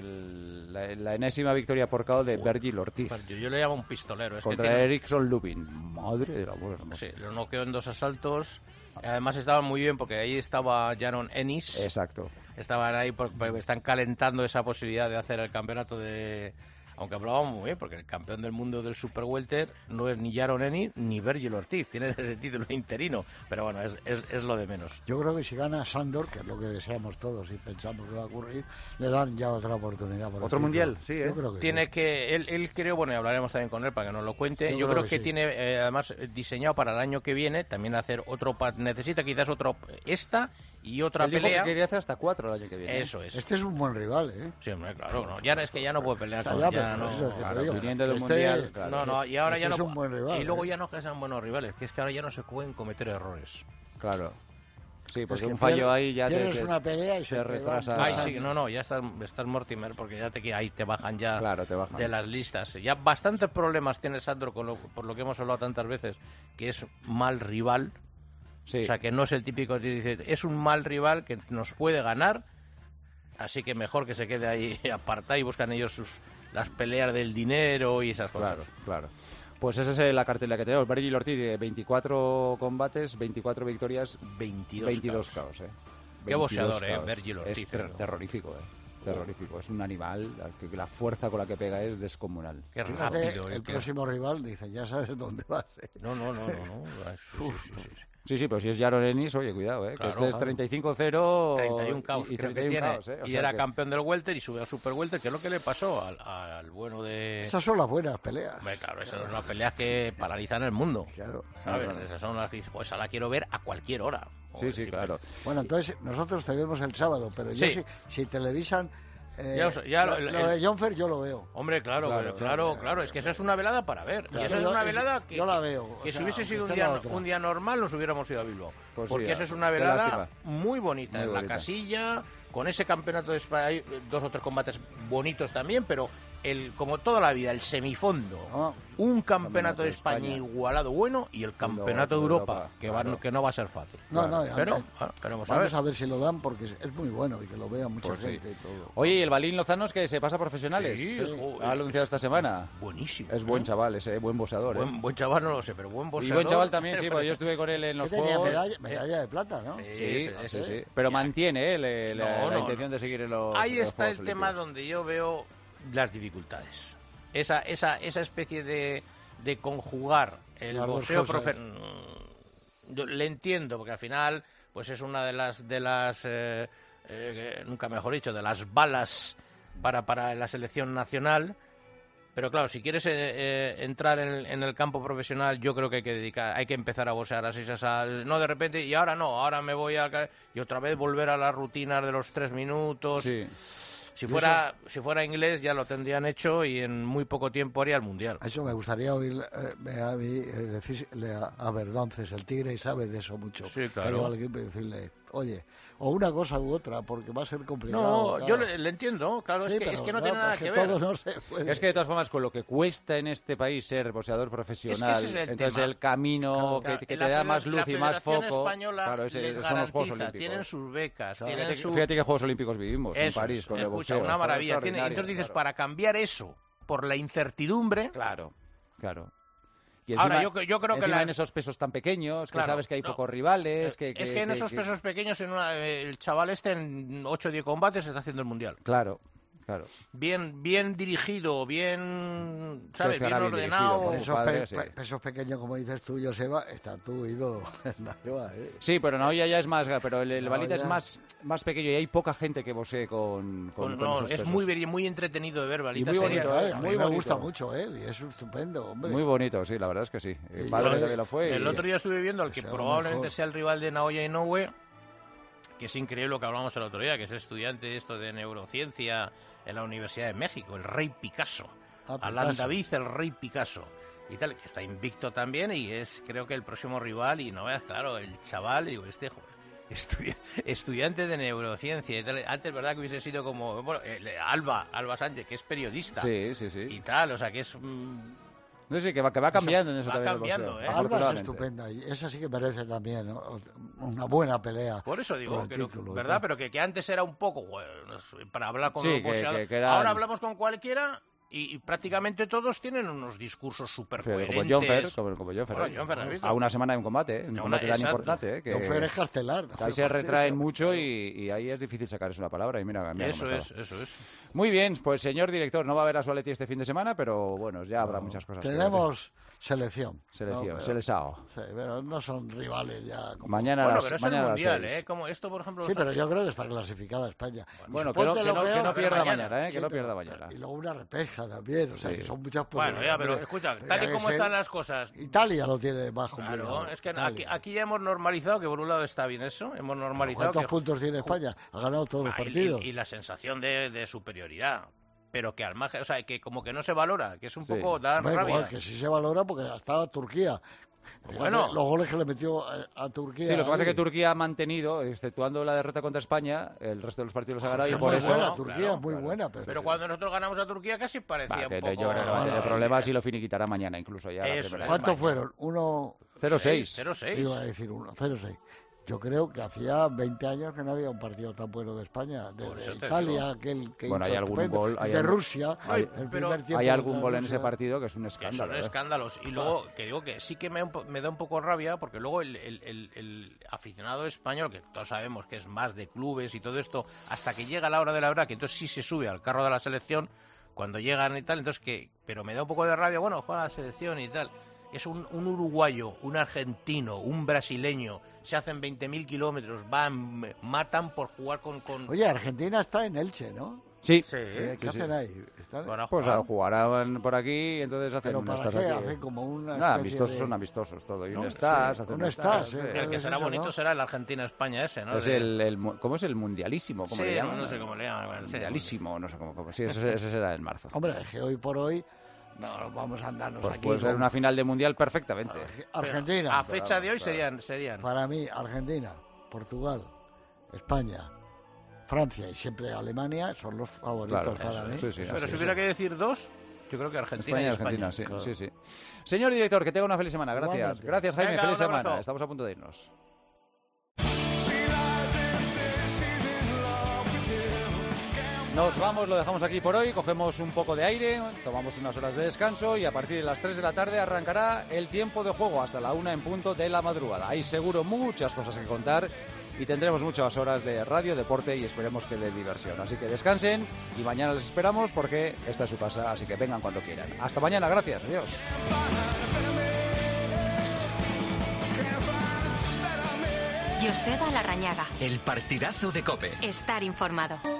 el- la, la enésima victoria por K O de Virgil Ortiz Yo, yo le llamo un pistolero. Es que contra tiene- Erickson Lupin. Madre de la buena hermosa. Sí, lo noqueó en dos asaltos. Además estaban muy bien porque ahí estaba Jaron Ennis. Exacto. Estaban ahí porque están calentando esa posibilidad de hacer el campeonato de Aunque hablábamos muy bien, porque el campeón del mundo del Super Welter no es ni Yaron Eni ni Virgil Ortiz, tiene ese título interino, pero bueno, es, es, es lo de menos. Yo creo que si gana Sándor, que es lo que deseamos todos y pensamos que va a ocurrir, le dan ya otra oportunidad. Por el ¿Otro título. mundial? Sí, ¿eh? Yo creo que Tiene sí. que, él, él creo, bueno, y hablaremos también con él para que nos lo cuente, yo, Yo creo, creo que, que sí. tiene eh, además diseñado para el año que viene, también hacer otro, pa- necesita quizás otro, esta y otra Él dijo pelea. que quería hacer hasta cuatro el año que viene. Eso es. Este es un buen rival, ¿eh? Sí, hombre, claro, no. Ya es que ya no puede pelear O sea, con ya, ya pero no, eso es que te claro, digo, viniendo del este- mundial, claro. no, no, y ahora este ya no es un buen rival, y luego ¿eh? ya no que sean buenos rivales, que es que ahora ya no se pueden cometer errores. Claro. Sí, porque Es que un fallo pierdes- ahí ya te, pierdes te- una pelea y te se te va retrasa. un Ay, Ajá. sí, no, no, ya estás, estás Mortimer porque ya te ahí te bajan ya Claro, te bajan. de las listas. Ya bastantes problemas tiene Sandro con lo, por lo que hemos hablado tantas veces, que es mal rival. Sí. O sea, que no es el típico que dice, es un mal rival que nos puede ganar, así que mejor que se quede ahí apartado y buscan ellos sus las peleas del dinero y esas cosas. Claro, claro. Pues esa es la cartelera que tenemos. Virgil Ortiz, de veinticuatro combates, veinticuatro victorias, veintidós, veintidós caos. caos. eh. Qué boxeador, veintidós eh, caos. Virgil Ortiz, Es ter- pero- terrorífico, eh. Terrorífico. Es un animal, que la fuerza con la que pega es descomunal. Qué Fíjate, rápido. eh, el qué- próximo rival dice, ya sabes dónde vas. ¿eh? No, no, no, no. no. Sí, sí, sí, sí, sí. Sí, sí, pero si es Yaron Ennis, oye, cuidado, eh. Claro, que este es claro. treinta y cinco cero treinta y uno caos, y, y creo que treinta y uno tiene. caos, eh. O y sea era que- campeón del Welter y sube al Super Welter, que es lo que le pasó al, al bueno de... Esas son las buenas peleas. Hombre, claro, esas son las peleas que paralizan el mundo. Claro. ¿Sabes? Claro. Esas son las que dices, pues esa la quiero ver a cualquier hora. Sí, Joder, sí, claro. Bueno, entonces nosotros te vemos el sábado, pero yo Sí. si, si televisan eh, Ya os- ya lo, lo- lo el- de Jonfer yo lo veo. Hombre, claro, Claro, claro, claro, claro, claro, es que esa es una velada para ver. Claro. Y esa es Yo- una es- velada que, yo la veo, que o si sea, hubiese sido un aunque esté día, la otra. un día normal nos hubiéramos ido a Bilbao. Pues sí, porque eh, esa es una qué velada lástima. muy bonita, Muy en bonita. la casilla, con ese campeonato de España, hay dos o tres combates bonitos también, pero el como toda la vida, el semifondo, Ah, un campeonato de de España, España. igualado bueno y el campeonato de de Europa, Europa, que, va- claro. que no va a ser fácil. No, no, Pero, a- ah, veremos a ver. vamos a ver si lo dan porque es, es muy bueno y que lo vea mucha Pues sí. gente y todo. Oye, ¿y el Balín Lozanos que se pasa a profesionales? Sí, joder. Ha anunciado esta semana. Buenísimo. Es ¿eh? buen chaval, ese, buen boxeador. Buen, eh. buen chaval no lo sé, pero buen Y boxeador. buen chaval también, sí, porque yo estuve con él en ¿Qué los tenía juegos. medalla, medalla de plata, no? Sí, Sí, sí, sí, sí. sí. Pero mantiene eh, le- la, No, la no, intención no. de seguir en los Ahí en los está el Juegos tema Olímpicos. donde yo veo las dificultades. Esa, esa, esa especie de, de conjugar el Las dos boxeo cosas. profe- Mm, yo le entiendo, porque al final pues es una de las de las eh, eh, nunca mejor dicho, de las balas para, para la selección nacional. Pero claro, si quieres eh, eh, entrar en, en el campo profesional, yo creo que hay que dedicar, hay que empezar a boxear así, así, no de repente, y ahora no, ahora me voy a ca- y otra vez volver a las rutinas de los tres minutos. Sí. Si Y fuera, si fuera inglés ya lo tendrían hecho y en muy poco tiempo haría el mundial. A eso me gustaría oír eh, a mí, eh, decirle a, a Verdonces, el Tigre, y sabe de eso mucho. Sí, claro. Que haya alguien que decirle, oye, o una cosa u otra, porque va a ser complicado. No, claro. yo le, le entiendo, claro, Sí, es, que, pero es que no claro, tiene nada pues que que ver. todo no se puede. Es que de todas formas, con lo que cuesta en este país ser boxeador profesional, ese es el entonces tema. el camino Claro, que, que la te da federa- más luz la y más Federación foco, Española claro, ese- les son los Juegos garantiza, Olímpicos. tienen sus becas, Claro. tienen Fíjate, su... fíjate qué Juegos Olímpicos vivimos en Eso París es, con el escucha, boxeo. una fue maravilla. Tiene- extraordinario, entonces dices, claro. para cambiar eso por la incertidumbre... Claro, claro. Y Ahora, encima- yo, yo creo que encima la- en esos pesos tan pequeños, que Claro, sabes que hay no. pocos rivales, que, es que- que en que- esos que- pesos pequeños, en una- el chaval este en ocho o diez combates está haciendo el mundial. Claro, claro. Bien, bien dirigido, bien, ¿sabes? estará Bien bien ordenado. dirigido, Por esos padre, pe- sí. pe- pesos pequeños, como dices tú, Joseba, está tu ídolo. Navia, ¿eh? Sí, pero no, ya, ya es más, pero el, el No, balita es ya. más, más pequeño y hay poca gente que boxee con, con, Con- con no, esos es pesos. muy, ver- muy entretenido de ver, Balita. muy sería- bonito, ¿eh? A mí Muy me bonito. gusta mucho él y es estupendo, hombre. Muy bonito, sí, la verdad es que sí. El Y padre yo le- también lo fue. El y- otro día estuve viendo al que sea, a lo probablemente mejor. sea el rival de Naoya Inoue, que es increíble lo que hablamos el otro día, que es estudiante de esto de neurociencia en la Universidad de México, el Rey Picasso. Ah, Alan Picasso. David, el Rey Picasso. Y tal, que está invicto también y es creo que el próximo rival y no veas, claro, el chaval, digo, este joder, estudia- estudiante de neurociencia y tal. Antes, verdad que hubiese sido como, bueno, eh, Alba, Alba Sánchez, que es periodista Sí, sí, sí. y tal, o sea, que es... mm, No sé, que va, que va cambiando en eso va también. el cambiando, boxeo, ¿eh? Alba es afortunadamente. estupenda y esa sí que merece también, ¿no? Una buena pelea. Por eso digo, por el que no- título, ¿verdad? ¿no? Pero que, que antes era un poco, bueno, no sé, para hablar con Sí, los que- boxeadores. que- que eran- Ahora hablamos con cualquiera y, y prácticamente todos tienen unos discursos súper Fíjate, coherentes. como John Fer, como, como John Fer, Bueno, ¿eh? John Fer, ¿has visto? A una semana de un combate, ¿eh? Un A combate una- tan exacto. importante, ¿eh? Que, John Fer es castelar. que ahí se retraen mucho y, y ahí es difícil sacarse una palabra. Y mira, mira Eso cómo es, está. eso es. Muy bien, pues señor director, no va a haber a su Atleti este fin de semana, pero bueno, ya habrá muchas cosas. que Tenemos selección. Selección, No, pero- Seleção. Sí, pero no son rivales ya. como- Mañana a Bueno, las, pero es mañana el a las mundial, seis. ¿eh? Como esto, por ejemplo... Sí, pero yo creo que está clasificada España. Bueno, Y que no, suponte que lo no- que peor- no pierda mañana. mañana, ¿eh? Que Sí, no pero- pierda mañana. Y luego una repeja también, o sea, Sí. que son muchas Bueno, ya, pero posibilidades. escucha, Tenía tal y que como ser- están las cosas... Italia lo tiene más complicado. Claro, es que aquí, Italia. aquí ya hemos normalizado que por un lado está bien eso, hemos normalizado ¿Cuántos que... puntos tiene España? Ha ganado todos los Ah, y- partidos. Y, y la sensación de, de superioridad, pero que al margen, o sea, que como que no se valora, que es un poco da Hombre, rabia. igual que sí se valora porque estaba Turquía. Fíjate Bueno. los goles que le metió a, a Turquía. Sí, lo que pasa es ahí. que Turquía ha mantenido, exceptuando la derrota contra España, el resto de los partidos los ha ganado y Es por muy eso... buena, Turquía claro, es muy buena, pero, Pero cuando nosotros ganamos a Turquía casi parecía Va, un que poco... yo creo que no va a tener problemas y lo finiquitará mañana incluso ya. la Eso primera es. ¿cuántos España. fueron? Uno... cero seis. cero seis. Iba a decir uno, cero seis. Yo creo que hacía veinte años que no había un partido tan bueno de España. De, Por eso de te Italia, digo. aquel que Bueno, hizo hay algún estupendo, gol, hay de algún- Rusia. Ay, el pero primer tiempo Hay algún contra gol en Rusia. ese partido que es un Que escándalo. son ¿eh? escándalos. Y luego, que digo que sí que me, da un po- me da un poco rabia, porque luego el, el- el- el aficionado español, que todos sabemos que es más de clubes y todo esto, hasta que llega la hora de la verdad, que entonces sí se sube al carro de la selección, cuando llegan y tal, entonces que... Pero me da un poco de rabia, bueno, juega la selección y tal. Es un, un uruguayo, un argentino, un brasileño, se hacen veinte mil kilómetros, van, me- matan por jugar con... con... Oye, Argentina está en Elche, ¿no? Sí. Sí, Eh, ¿Qué sí, hacen sí. ahí? ¿Están- Para Pues jugar. a- jugarán por aquí y entonces hacen ¿Pero un para estás qué? aquí. Hacen como una Nada, especie amistosos de- son amistosos todo. Y No, un estás, sí, hacen un un estás, sí. eh, El que es será eso, bonito ¿no? será el Argentina-España ese, ¿no? Es De- el, el mu- ¿Cómo es el mundialísimo? ¿Cómo Sí, le llaman? no sé cómo le llaman, bueno, sí. Mundialísimo, no sé cómo. cómo- Sí, ese, ese será en marzo. Hombre, es que hoy por hoy no vamos a andarnos Pues aquí. puede ser con- una final de mundial perfectamente. Argentina. A fecha de hoy serían... serían. Para mí, Argentina, Portugal, España, Francia y siempre Alemania son los favoritos Claro, para eso, mí. sí, sí, Pero así si es. hubiera que decir dos, yo creo que Argentina España y y España. Argentina, sí, sí, sí. Señor director, que tenga una feliz semana. Gracias. Igualmente. Gracias, Jaime. Venga, feliz un abrazo. semana. Estamos a punto de irnos. Nos vamos, lo dejamos aquí por hoy, cogemos un poco de aire, tomamos unas horas de descanso y a partir de las tres de la tarde arrancará el tiempo de juego hasta la una en punto de la madrugada. Hay seguro muchas cosas que contar y tendremos muchas horas de radio, deporte y esperemos que de diversión. Así que descansen y mañana les esperamos porque esta es su casa, así que vengan cuando quieran. Hasta mañana, gracias, adiós. Joseba Larrañaga. El partidazo de COPE. Estar informado.